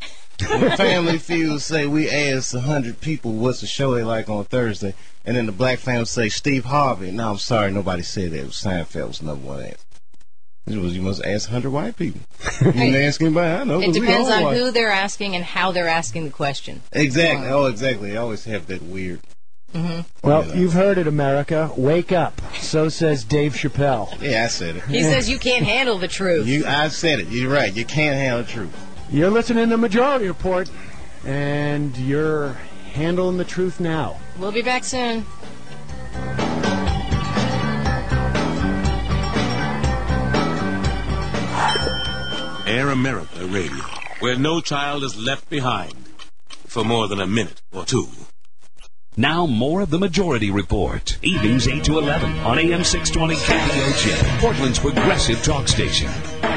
Family Feud say we asked 100 people what's the show they like on Thursday, and then the black family say Steve Harvey. No, I'm sorry, nobody said that. It was Seinfeld was number one answer. You must ask 100 white people. You didn't ask anybody I know. It depends on who they're asking and how they're asking the question. Exactly. Oh, exactly. They always have that weird. Mm-hmm. Well, you've heard it, America. Wake up. So says Dave Chappelle. Yeah, I said it. He says you can't handle the truth. I said it. You're right. You can't handle the truth. You're listening to Majority Report, and you're handling the truth now. We'll be back soon. Air America Radio, where no child is left behind for more than a minute or two. Now more of the Majority Report, evenings 8 to 11 on AM 620 KPOJ, Portland's progressive talk station.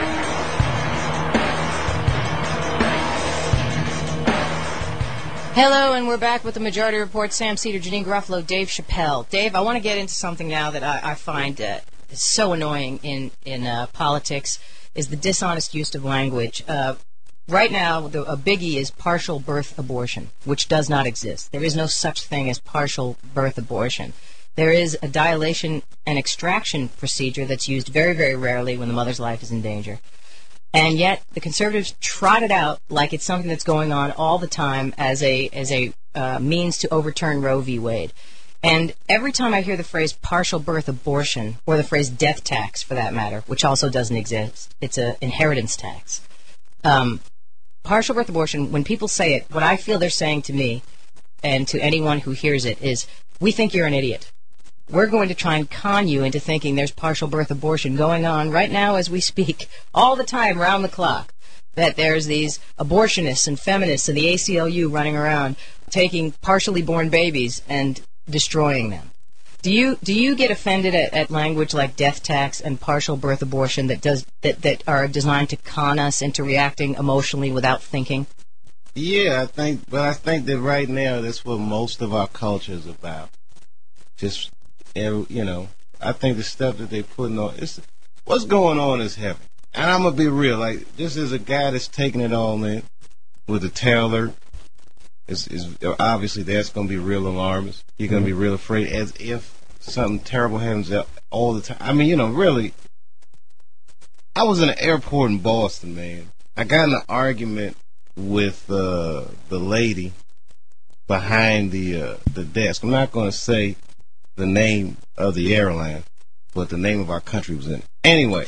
Hello, and we're back with the Majority Report. Sam Cedar, Janine Garofalo, Dave Chappelle. Dave, I want to get into something now that I find so annoying in politics, is the dishonest use of language. Right now, a biggie is partial birth abortion, which does not exist. There is no such thing as partial birth abortion. There is a dilation and extraction procedure that's used very, very rarely when the mother's life is in danger. And yet, the conservatives trot it out like it's something that's going on all the time as a means to overturn Roe v. Wade. And every time I hear the phrase partial birth abortion, or the phrase death tax for that matter, which also doesn't exist, it's an inheritance tax. Partial birth abortion, when people say it, what I feel they're saying to me and to anyone who hears it is, we think you're an idiot. We're going to try and con you into thinking there's partial birth abortion going on right now as we speak, all the time, round the clock, that there's these abortionists and feminists and the ACLU running around taking partially born babies and destroying them. Do you get offended at language like death tax and partial birth abortion that are designed to con us into reacting emotionally without thinking? Yeah, I think that right now that's what most of our culture is about. Just, I think the stuff that they putting on, what's going on is heavy. And I'm gonna be real, like, this is a guy that's taking it all in with a terror alert. Is obviously that's going to be real alarmist. You're going to be real afraid, as if something terrible happens all the time. I mean, really. I was in an airport in Boston, man. I got in an argument with the lady behind the desk. I'm not going to say the name of the airline, but the name of our country was in it. Anyway,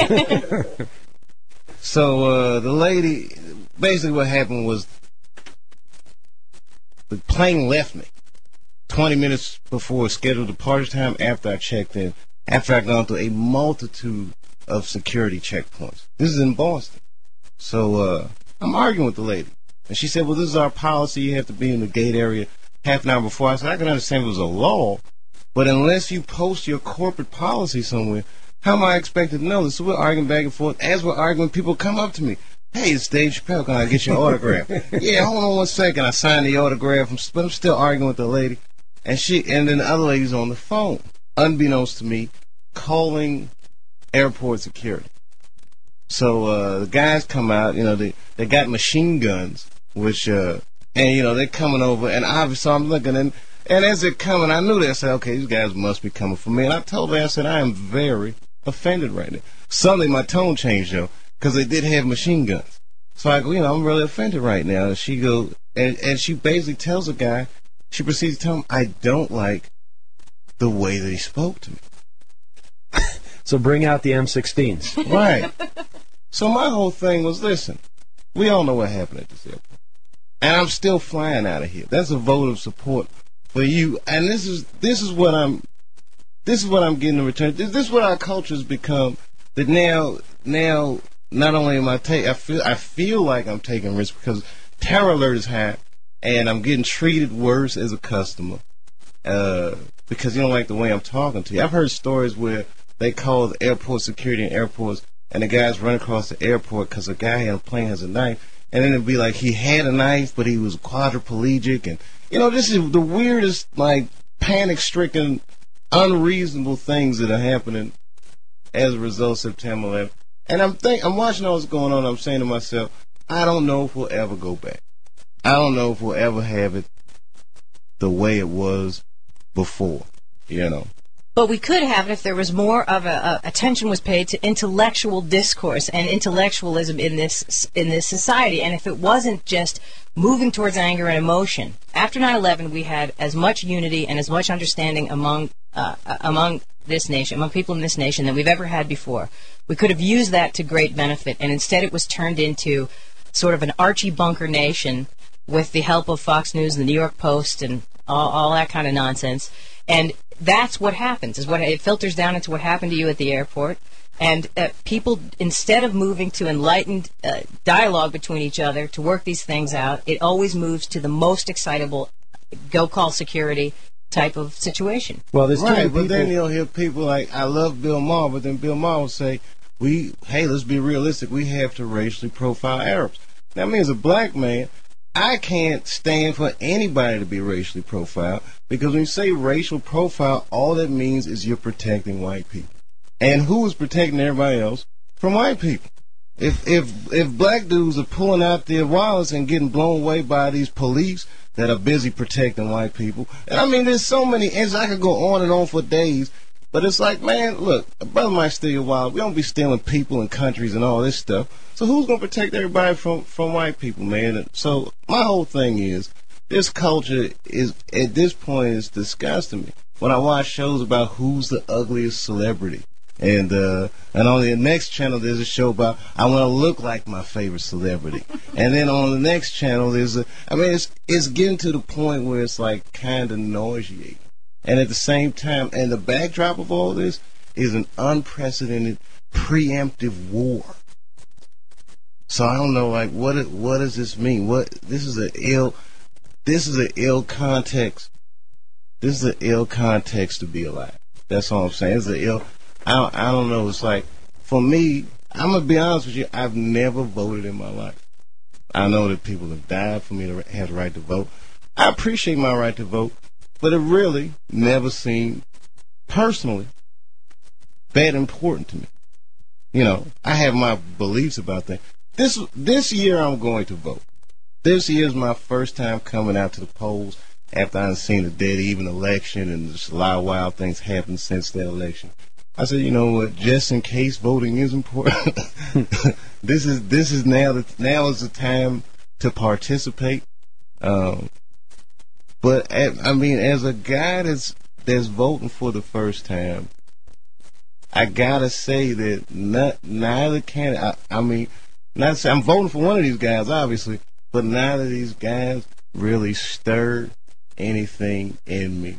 so the lady, basically what happened was, the plane left me 20 minutes before scheduled departure time after I checked in, after I'd gone through a multitude of security checkpoints. This is in Boston. So I'm arguing with the lady. And she said, well, this is our policy. You have to be in the gate area half an hour before. I said, I can understand if it was a law, but unless you post your corporate policy somewhere, how am I expected to know this? So we're arguing back and forth. As we're arguing, people come up to me. Hey, it's Dave Chappelle. Can I get your autograph? Yeah, hold on 1 second. I signed the autograph, but I'm still arguing with the lady. And then the other lady's on the phone, unbeknownst to me, calling airport security. So the guys come out, they got machine guns, which, they're coming over. And obviously I'm looking, and as they're coming, I knew that. I said, okay, these guys must be coming for me. And I told her, I said, I am very offended right now. Suddenly my tone changed, though, because they did have machine guns. So I go, I'm really offended right now. And she goes, and she basically tells the guy, she proceeds to tell him, I don't like the way that he spoke to me. So bring out the M16s. Right. So my whole thing was, listen, we all know what happened at this airport. And I'm still flying out of here. That's a vote of support for you. And this is what I'm getting in return. This is what our culture has become. That now not only am I feel like I'm taking risks because terror alert is high, and I'm getting treated worse as a customer because you don't like the way I'm talking to you. I've heard stories where they call the airport security in airports, and the guys run across the airport because a guy in a plane has a knife, and then it'd be like he had a knife, but he was quadriplegic, and this is the weirdest, like, panic-stricken, unreasonable things that are happening as a result of September 11th. And I'm watching all this going on. I'm saying to myself, I don't know if we'll ever go back. I don't know if we'll ever have it the way it was before, But we could have it if there was more of attention was paid to intellectual discourse and intellectualism in this society, and if it wasn't just moving towards anger and emotion. After 9/11, we had as much unity and as much understanding among this nation, among people in this nation, than we've ever had before. We could have used that to great benefit, and instead it was turned into sort of an Archie Bunker nation with the help of Fox News and the New York Post and all that kind of nonsense. And that's what happens, is what it filters down into what happened to you at the airport. And people, instead of moving to enlightened dialogue between each other to work these things out, it always moves to the most excitable go call security type of situation. Well, there's right, but then you'll hear people like, I love Bill Maher, but then Bill Maher will say, hey, let's be realistic, we have to racially profile Arabs. That means a black man, I can't stand for anybody to be racially profiled, because when you say racial profile, all that means is you're protecting white people. And who is protecting everybody else from white people? If black dudes are pulling out their wallets and getting blown away by these police that are busy protecting white people, and I mean, there's so many, and I could go on and on for days, but it's like, man, look, a brother might steal your wallet. We don't be stealing people and countries and all this stuff. So who's going to protect everybody from white people, man? And so my whole thing is, this culture is, at this point, is disgusting me. When I watch shows about who's the ugliest celebrity, and on the next channel there's a show about I want to look like my favorite celebrity, and then on the next channel there's it's getting to the point where it's like kind of nauseating, and at the same time, and the backdrop of all this is an unprecedented preemptive war. So I don't know, like, what does this mean? This is an ill context. This is an ill context to be alive. That's all I'm saying. It's an ill. I don't know. It's like, for me, I'm gonna be honest with you. I've never voted in my life. I know that people have died for me to have the right to vote. I appreciate my right to vote, but it really never seemed personally that important to me. You know, I have my beliefs about things. This year I'm going to vote. This year is my first time coming out to the polls after I've seen a dead even election, and just a lot of wild things happened since that election. I said, you know what, just in case voting is important, this is now is the time to participate. But as a guy that's voting for the first time, I gotta say that neither candidate. Not say I'm voting for one of these guys, obviously, but neither of these guys really stirred anything in me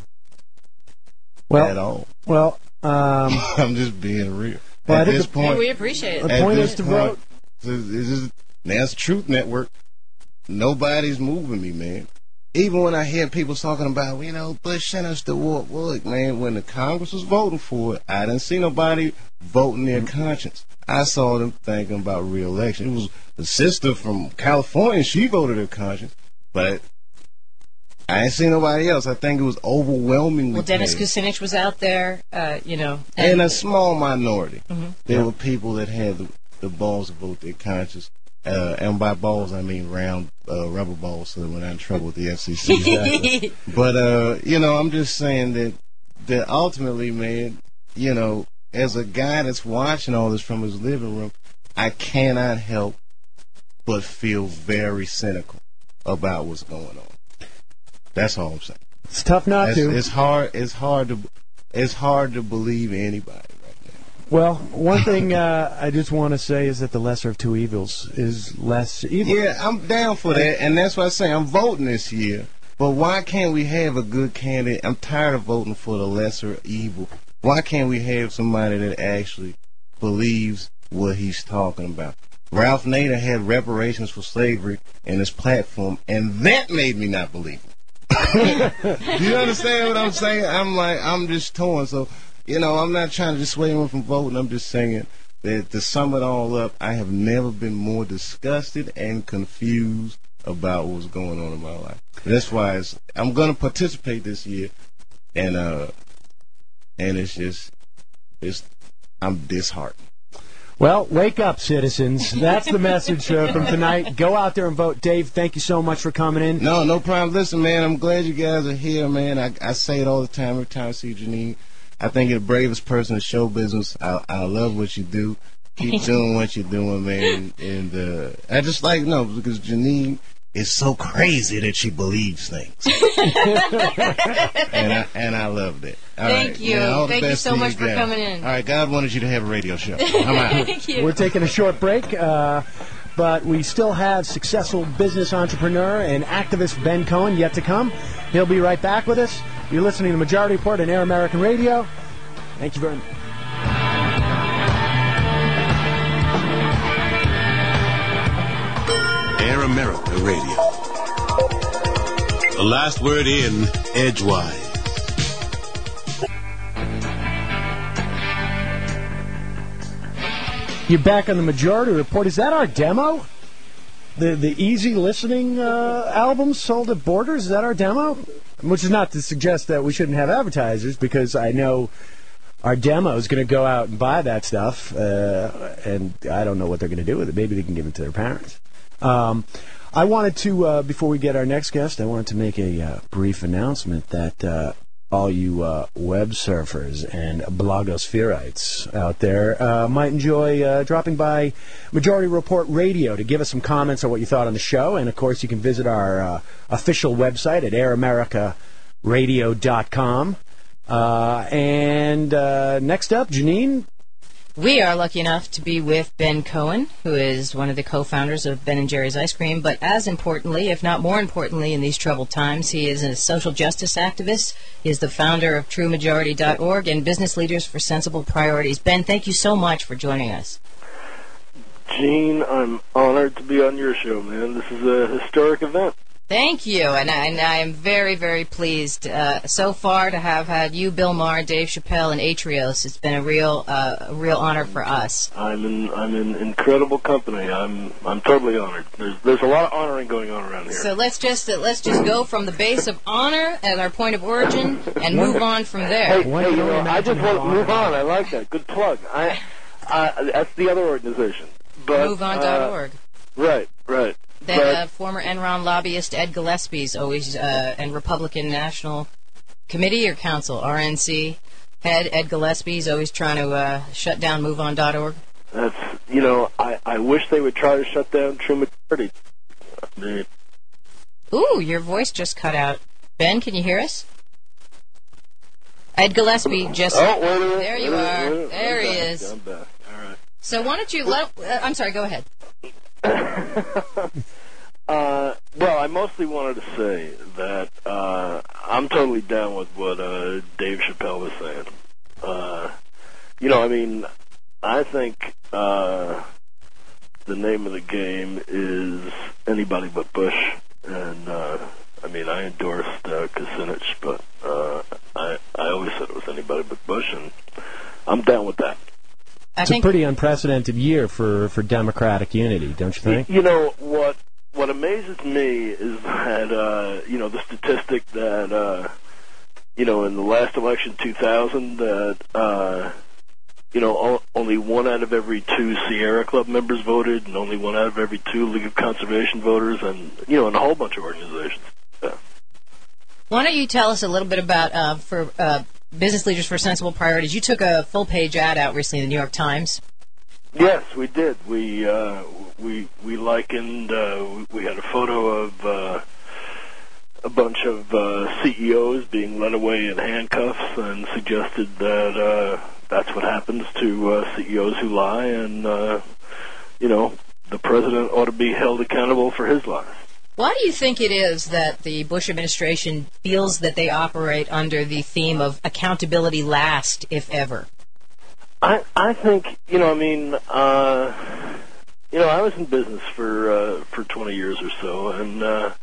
at all. Well, I'm just being real. Well, at this point, we appreciate it. The point is to vote. That's Truth Network. Nobody's moving me, man. Even when I hear people talking about, Bush sent us to war. Look, man, when the Congress was voting for it, I didn't see nobody voting their conscience. I saw them thinking about re-election. It was the sister from California. She voted her conscience. But I ain't seen nobody else. I think it was overwhelmingly. Well, Dennis Kucinich was out there, And a small minority. Mm-hmm. There were people that had the balls to vote their conscience. And by balls, I mean round rubber balls, so that we're not in trouble with the FCC. But, I'm just saying that ultimately, man, as a guy that's watching all this from his living room, I cannot help but feel very cynical about what's going on. That's all I'm saying. It's tough not to. It's hard to believe anybody. Well, one thing I just want to say is that the lesser of two evils is less evil. Yeah, I'm down for that, and that's why I say I'm voting this year. But why can't we have a good candidate? I'm tired of voting for the lesser evil. Why can't we have somebody that actually believes what he's talking about? Ralph Nader had reparations for slavery in his platform, and that made me not believe him. Do you understand what I'm saying? I'm just torn, so... I'm not trying to dissuade him from voting. I'm just saying that to sum it all up, I have never been more disgusted and confused about what's going on in my life. That's why I'm going to participate this year, and I'm disheartened. Well, wake up, citizens. That's the message from tonight. Go out there and vote. Dave, thank you so much for coming in. No problem. Listen, man, I'm glad you guys are here, man. I say it all the time every time I see Janine. I think you're the bravest person in show business. I love what you do. Keep doing what you're doing, man. And I just because Janine is so crazy that she believes things. and I love that. Thank you. Thank you so much for coming in. All right, God wanted you to have a radio show. I'm out. Thank you. We're taking a short break, but we still have successful business entrepreneur and activist Ben Cohen yet to come. He'll be right back with us. You're listening to Majority Report on Air American Radio. Thank you very much. Air America Radio. The last word in edgewise. You're back on the Majority Report. Is that our demo? The easy listening albums sold at Borders? Is that our demo? Which is not to suggest that we shouldn't have advertisers, because I know our demo is going to go out and buy that stuff, and I don't know what they're going to do with it. Maybe they can give it to their parents. I wanted to, before we get our next guest, I wanted to make a brief announcement that all you web surfers and blogospherites out there might enjoy dropping by Majority Report Radio to give us some comments on what you thought on the show. And, of course, you can visit our official website at AirAmericaRadio.com. And next up, Janine. We are lucky enough to be with Ben Cohen, who is one of the co-founders of Ben & Jerry's Ice Cream. But as importantly, if not more importantly, in these troubled times, he is a social justice activist. He is the founder of TrueMajority.org and Business Leaders for Sensible Priorities. Ben, thank you so much for joining us. Gene, I'm honored to be on your show, man. This is a historic event. Thank you, and I am very, very pleased so far to have had you, Bill Maher, Dave Chappelle, and Atrios. It's been a real honor for us. I'm in incredible company. I'm totally honored. There's a lot of honoring going on around here. So let's just go from the base of honor as our point of origin and move on from there. Hey, I just want to move on. I like that. Good plug. That's the other organization. But, MoveOn.org. Right. Then former Enron lobbyist Ed Gillespie's always, and Republican National Committee or Council, RNC head Ed Gillespie's always trying to shut down MoveOn.org. That's, I wish they would try to shut down True Majority. Ooh, your voice just cut out. Ben, can you hear us? Ed Gillespie just... Oh, wait a minute. There you are. There he is. I'm back. All right. So why don't you I'm sorry, go ahead. Well, I mostly wanted to say that I'm totally down with what Dave Chappelle was saying. I think the name of the game is anybody but Bush, and I endorsed Kucinich, but I always said it was anybody but Bush, and I'm down with that. It's a pretty unprecedented year for Democratic unity, don't you think? What amazes me is that the statistic that in the last election, 2000, that only 1 out of every 2 Sierra Club members voted, and only 1 out of every 2 League of Conservation voters, and and a whole bunch of organizations. Yeah. Why don't you tell us a little bit about for Business Leaders for Sensible Priorities? You took a full-page ad out recently in the New York Times. Yes, we did. We likened. We had a photo of a bunch of CEOs being led away in handcuffs, and suggested that that's what happens to CEOs who lie, and the president ought to be held accountable for his lies. Why do you think it is that the Bush administration feels that they operate under the theme of accountability last, if ever? I think, I was in business for 20 years or so, and,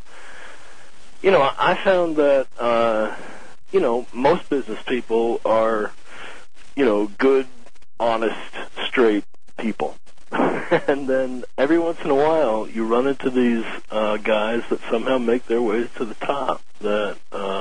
I found that, most business people are, good, honest, straight people. And then every once in a while, you run into these guys that somehow make their ways to the top, that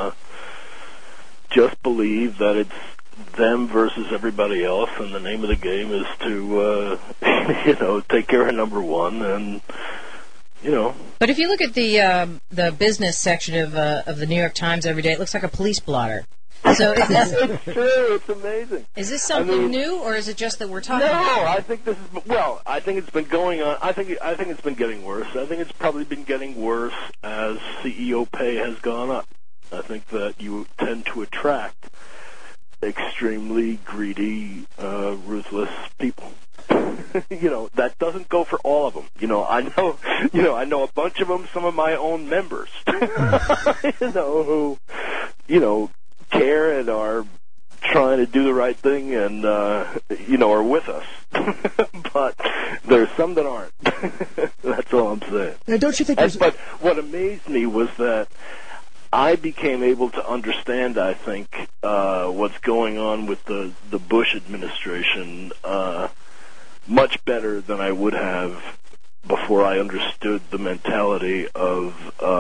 just believe that it's them versus everybody else, and the name of the game is to, take care of number one, and, But if you look at the business section of the New York Times every day, it looks like a police blotter. So it's true. It's amazing. Is this something new, or is it just that we're talking? No, about I think this is. Well, I think it's been going on. I think it's been getting worse. I think it's probably been getting worse as CEO pay has gone up. I think that you tend to attract extremely greedy, ruthless people. That doesn't go for all of them. I know a bunch of them, some of my own members, who, care and are trying to do the right thing and, are with us. But there's some that aren't. That's all I'm saying. Now, don't you think But what amazed me was that I became able to understand, I think, what's going on with the Bush administration much better than I would have before I understood the mentality of,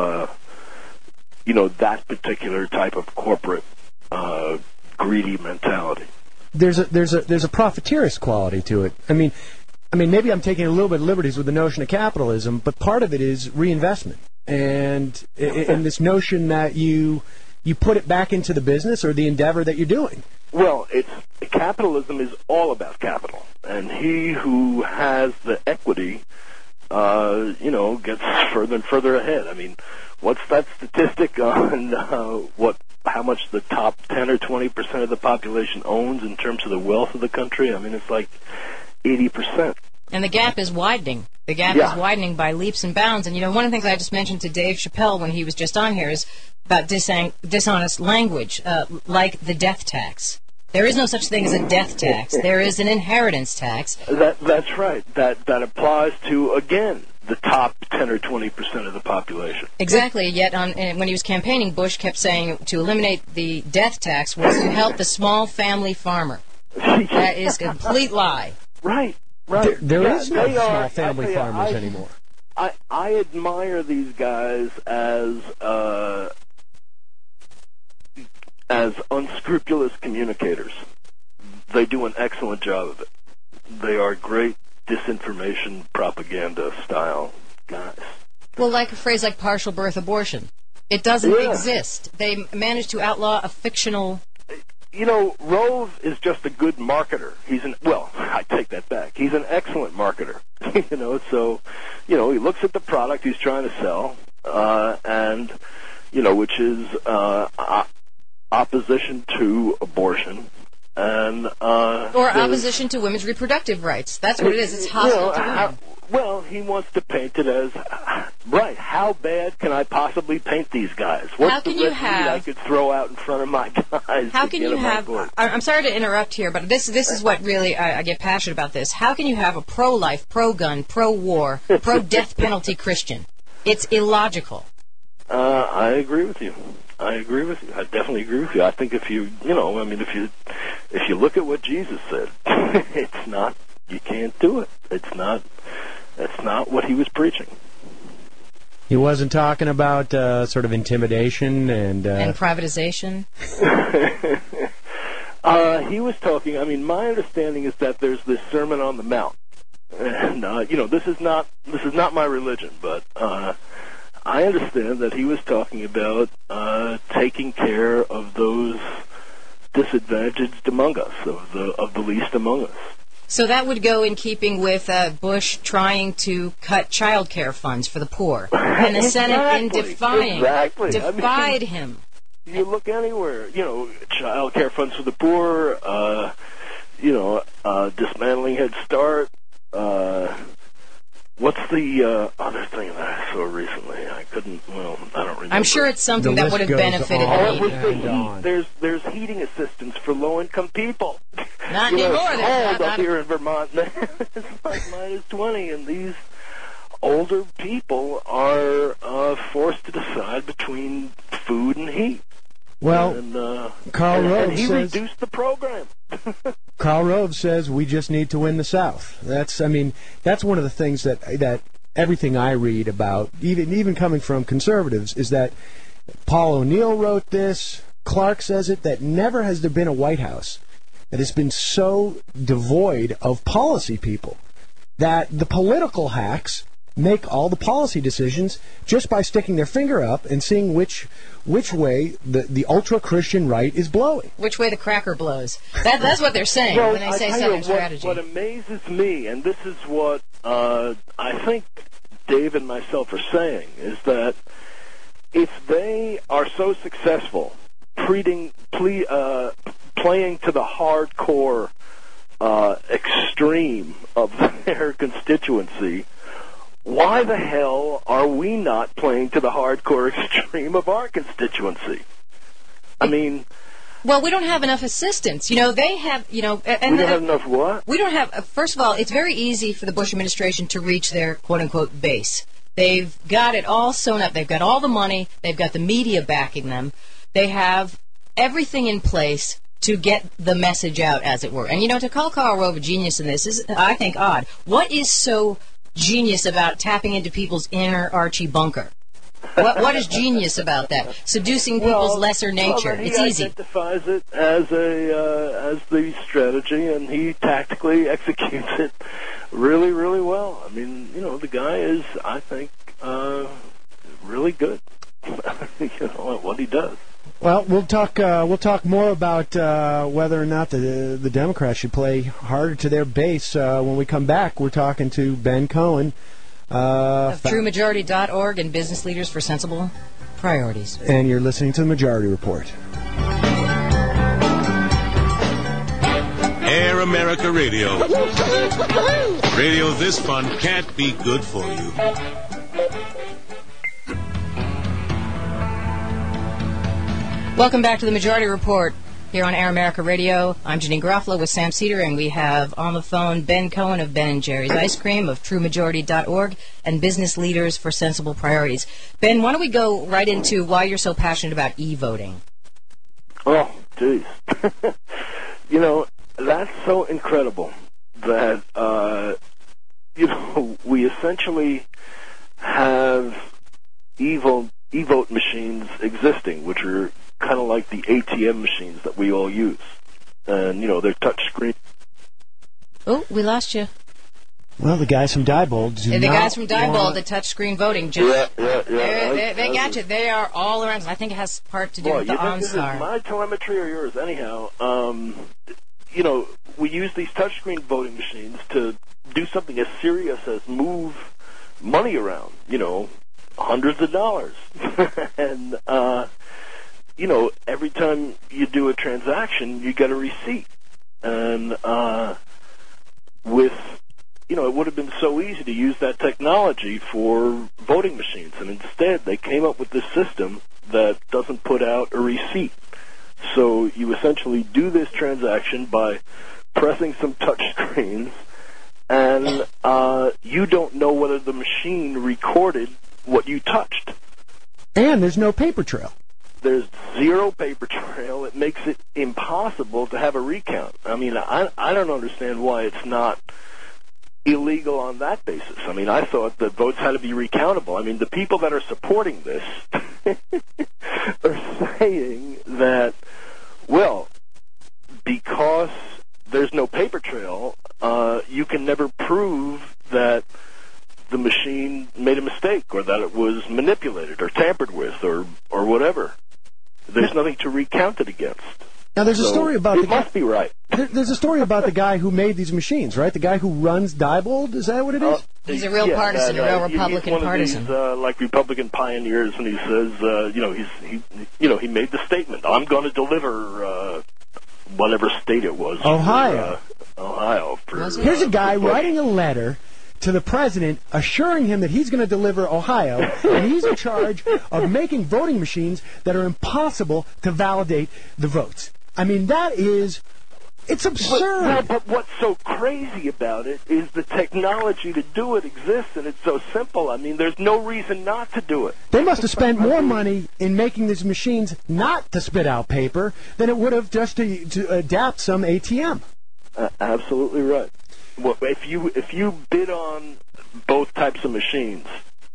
that particular type of corporate greedy mentality. There's a profiteerist quality to it. I mean, maybe I'm taking a little bit of liberties with the notion of capitalism, but part of it is reinvestment, and this notion that you you put it back into the business or the endeavor that you're doing. Well, capitalism is all about capital, and he who has the equity, gets further and further ahead. I mean, what's that statistic on how much the top 10 or 20% of the population owns in terms of the wealth of the country? I mean, it's like 80%. And the gap is widening. The gap is widening by leaps and bounds. And, one of the things I just mentioned to Dave Chappelle when he was just on here is about dishonest language, like the death tax. There is no such thing as a death tax. There is an inheritance tax. That's right. That applies to, again, the top 10 or 20% of the population. Exactly. Yet when he was campaigning, Bush kept saying to eliminate the death tax was to help the small family farmer. That is a complete lie. Right. There is no small family farmers anymore. I admire these guys as unscrupulous communicators. They do an excellent job of it. They are great disinformation propaganda style guys. Well, like a phrase like partial birth abortion. It doesn't exist. They managed to outlaw a fictional... Rove is just a good marketer. I take that back. He's an excellent marketer. He looks at the product he's trying to sell, which is opposition to abortion. Or opposition to women's reproductive rights. That's what it is. It's hostile to women. He wants to paint it as, right, how bad can I possibly paint these guys? What's the red meat I could throw out in front of my guys? How can you have, I'm sorry to interrupt here, but this is what really I get passionate about this. How can you have a pro-life, pro-gun, pro-war, pro-death penalty Christian? It's illogical. I agree with you. I definitely agree with you. I think if you look at what Jesus said, it's not, you can't do it. That's not what he was preaching. He wasn't talking about sort of intimidation and privatization. He was talking. My understanding is that there's this Sermon on the Mount, and this is not my religion, but I understand that he was talking about taking care of those disadvantaged among us, of the least among us. So that would go in keeping with Bush trying to cut child care funds for the poor. And the Senate, in defied him. You look anywhere, child care funds for the poor, dismantling Head Start. What's the other thing that I saw recently? I don't remember. I'm sure it's something that would have benefited the There's heating assistance for low-income people. Not anymore. It's cold up here in Vermont. It's like -20, and these older people are forced to decide between food and heat. Well, Karl Rove and he says... reduced the program. Karl Rove says we just need to win the South. That's one of the things that everything I read about, even coming from conservatives, is that Paul O'Neill wrote this, Clark says it, that never has there been a White House that has been so devoid of policy people, that the political hacks make all the policy decisions just by sticking their finger up and seeing which way the ultra-Christian right is blowing. Which way the cracker blows. That's what they're saying when they say Southern strategy. What amazes me, and this is what I think Dave and myself are saying, is that if they are so successful playing to the hardcore extreme of their constituency, why the hell are we not playing to the hardcore extreme of our constituency? Well, we don't have enough assistance. They have, we don't have enough what? We don't have, first of all, it's very easy for the Bush administration to reach their quote-unquote base. They've got it all sewn up. They've got all the money. They've got the media backing them. They have everything in place to get the message out, as it were. And, to call Karl Rove a genius in this is, I think, odd. What is so genius about tapping into people's inner Archie Bunker? What is genius about that? Seducing people's lesser nature. It's easy. He identifies it as the strategy, and he tactically executes it really, really well. The guy is, I think, really good. At what he does. Well, we'll talk more about whether or not the Democrats should play harder to their base when we come back. We're talking to Ben Cohen of TrueMajority.org and Business Leaders for Sensible Priorities. And you're listening to the Majority Report. Air America Radio. Radio this fun can't be good for you. Welcome back to the Majority Report here on Air America Radio. I'm Janine Garofalo with Sam Cedar, and we have on the phone Ben Cohen of Ben & Jerry's Ice Cream, of TrueMajority.org, and Business Leaders for Sensible Priorities. Ben, why don't we go right into why you're so passionate about e-voting? Oh, geez. You know, that's so incredible that, we essentially have e-vote machines existing, which are kind of like the ATM machines that we all use. And, they're touch screen. Oh, we lost you. Well, the guys from Diebold the guys from Diebold, the touchscreen voting. Yeah. They got you. They are all around. I think it has part to do with the OnStar. This is my telemetry or yours? Anyhow, we use these touchscreen voting machines to do something as serious as move money around, hundreds of dollars. And, every time you do a transaction, you get a receipt. And it would have been so easy to use that technology for voting machines. And instead, they came up with this system that doesn't put out a receipt. So you essentially do this transaction by pressing some touch screens, and you don't know whether the machine recorded what you touched. And there's no paper trail. There's zero paper trail. It makes it impossible to have a recount. I mean, I don't understand why it's not illegal on that basis. I mean, I thought that votes had to be recountable. I mean, the people that are supporting this are saying that, well, because there's no paper trail, you can never prove that the machine made a mistake or that it was manipulated or tampered with or whatever. There's nothing to recount it against. Now, there's a story about it must be right. There's a story about the guy who made these machines, right? The guy who runs Diebold. Is that what it is? He's a real partisan, a real Republican partisan. He's one of these, like Republican pioneers, and he says, he made the statement, "I'm going to deliver whatever state it was." Ohio. Ohio. Here's a guy writing a letter to the president assuring him that he's going to deliver Ohio, and he's in charge of making voting machines that are impossible to validate the votes. I mean, it's absurd. But what's so crazy about it is the technology to do it exists, and it's so simple. I mean, there's no reason not to do it. They must have spent more money in making these machines not to spit out paper than it would have just to adapt some ATM. Absolutely right. Well, if you bid on both types of machines,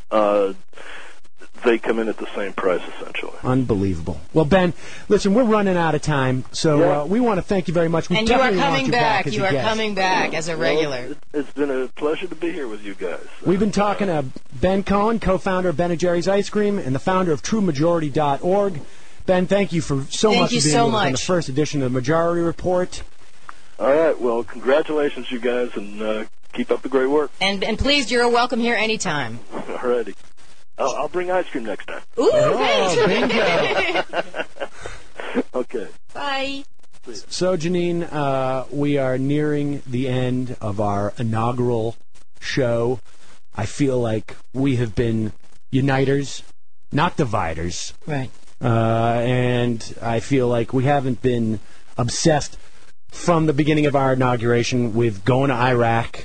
they come in at the same price, essentially. Unbelievable. Well, Ben, listen, we're running out of time, so we want to thank you very much. And you are coming back. You are coming back as a regular. It's been a pleasure to be here with you guys. We've been talking to Ben Cohen, co-founder of Ben & Jerry's Ice Cream and the founder of TrueMajority.org. Ben, thank you for so much for being with us on the first edition of the Majority Report. All right. Well, congratulations, you guys, and keep up the great work. And please, you're welcome here anytime. All righty. I'll bring ice cream next time. Ooh, thanks. Okay. Bye. So, Janine, we are nearing the end of our inaugural show. I feel like we have been uniters, not dividers. Right. And I feel like we haven't been obsessed from the beginning of our inauguration with going to Iraq,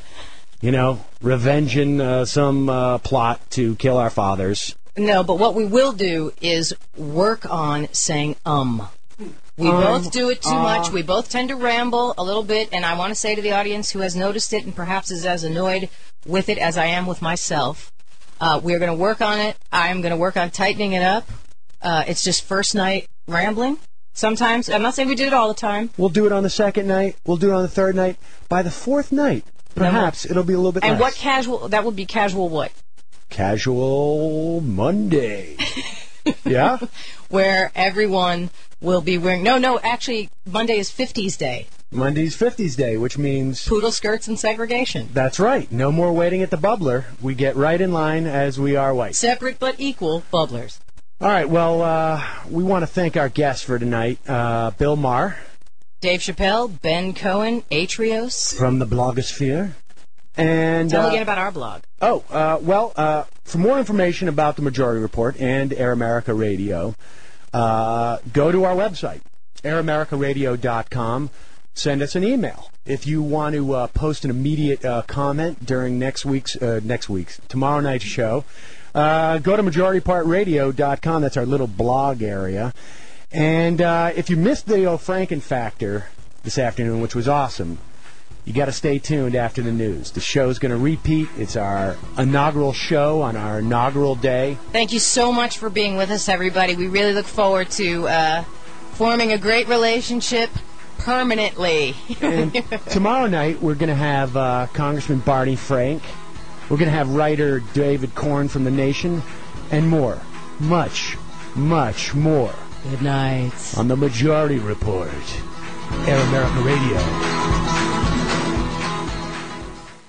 revenging some plot to kill our fathers. No, but what we will do is work on saying We both do it too much. We both tend to ramble a little bit, and I want to say to the audience who has noticed it and perhaps is as annoyed with it as I am with myself, we're going to work on it. I'm going to work on tightening it up. It's just first night rambling. Sometimes, I'm not saying we do it all the time. We'll do it on the second night. We'll do it on the third night. By the fourth night, perhaps it'll be a little bit less. And what casual, that would be casual what? Casual Monday. Yeah? Where everyone will be wearing... No, actually, Monday is 50s Day. Monday's 50s Day, which means... Poodle skirts and segregation. That's right. No more waiting at the bubbler. We get right in line as we are white. Separate but equal bubblers. All right, well, we want to thank our guests for tonight. Bill Maher. Dave Chappelle, Ben Cohen, Atrios. From the blogosphere. And tell again about our blog. For more information about the Majority Report and Air America Radio, go to our website, AirAmericaRadio.com. Send us an email. If you want to post an immediate comment during tomorrow night's show, go to MajorityPartRadio.com. That's our little blog area. And if you missed the Franken Factor this afternoon, which was awesome, you got to stay tuned after the news. The show's going to repeat. It's our inaugural show on our inaugural day. Thank you so much for being with us, everybody. We really look forward to forming a great relationship permanently. And tomorrow night, we're going to have Congressman Barney Frank. We're going to have writer David Korn from The Nation, and more. Much, much more. Good night. On the Majority Report. Air America Radio.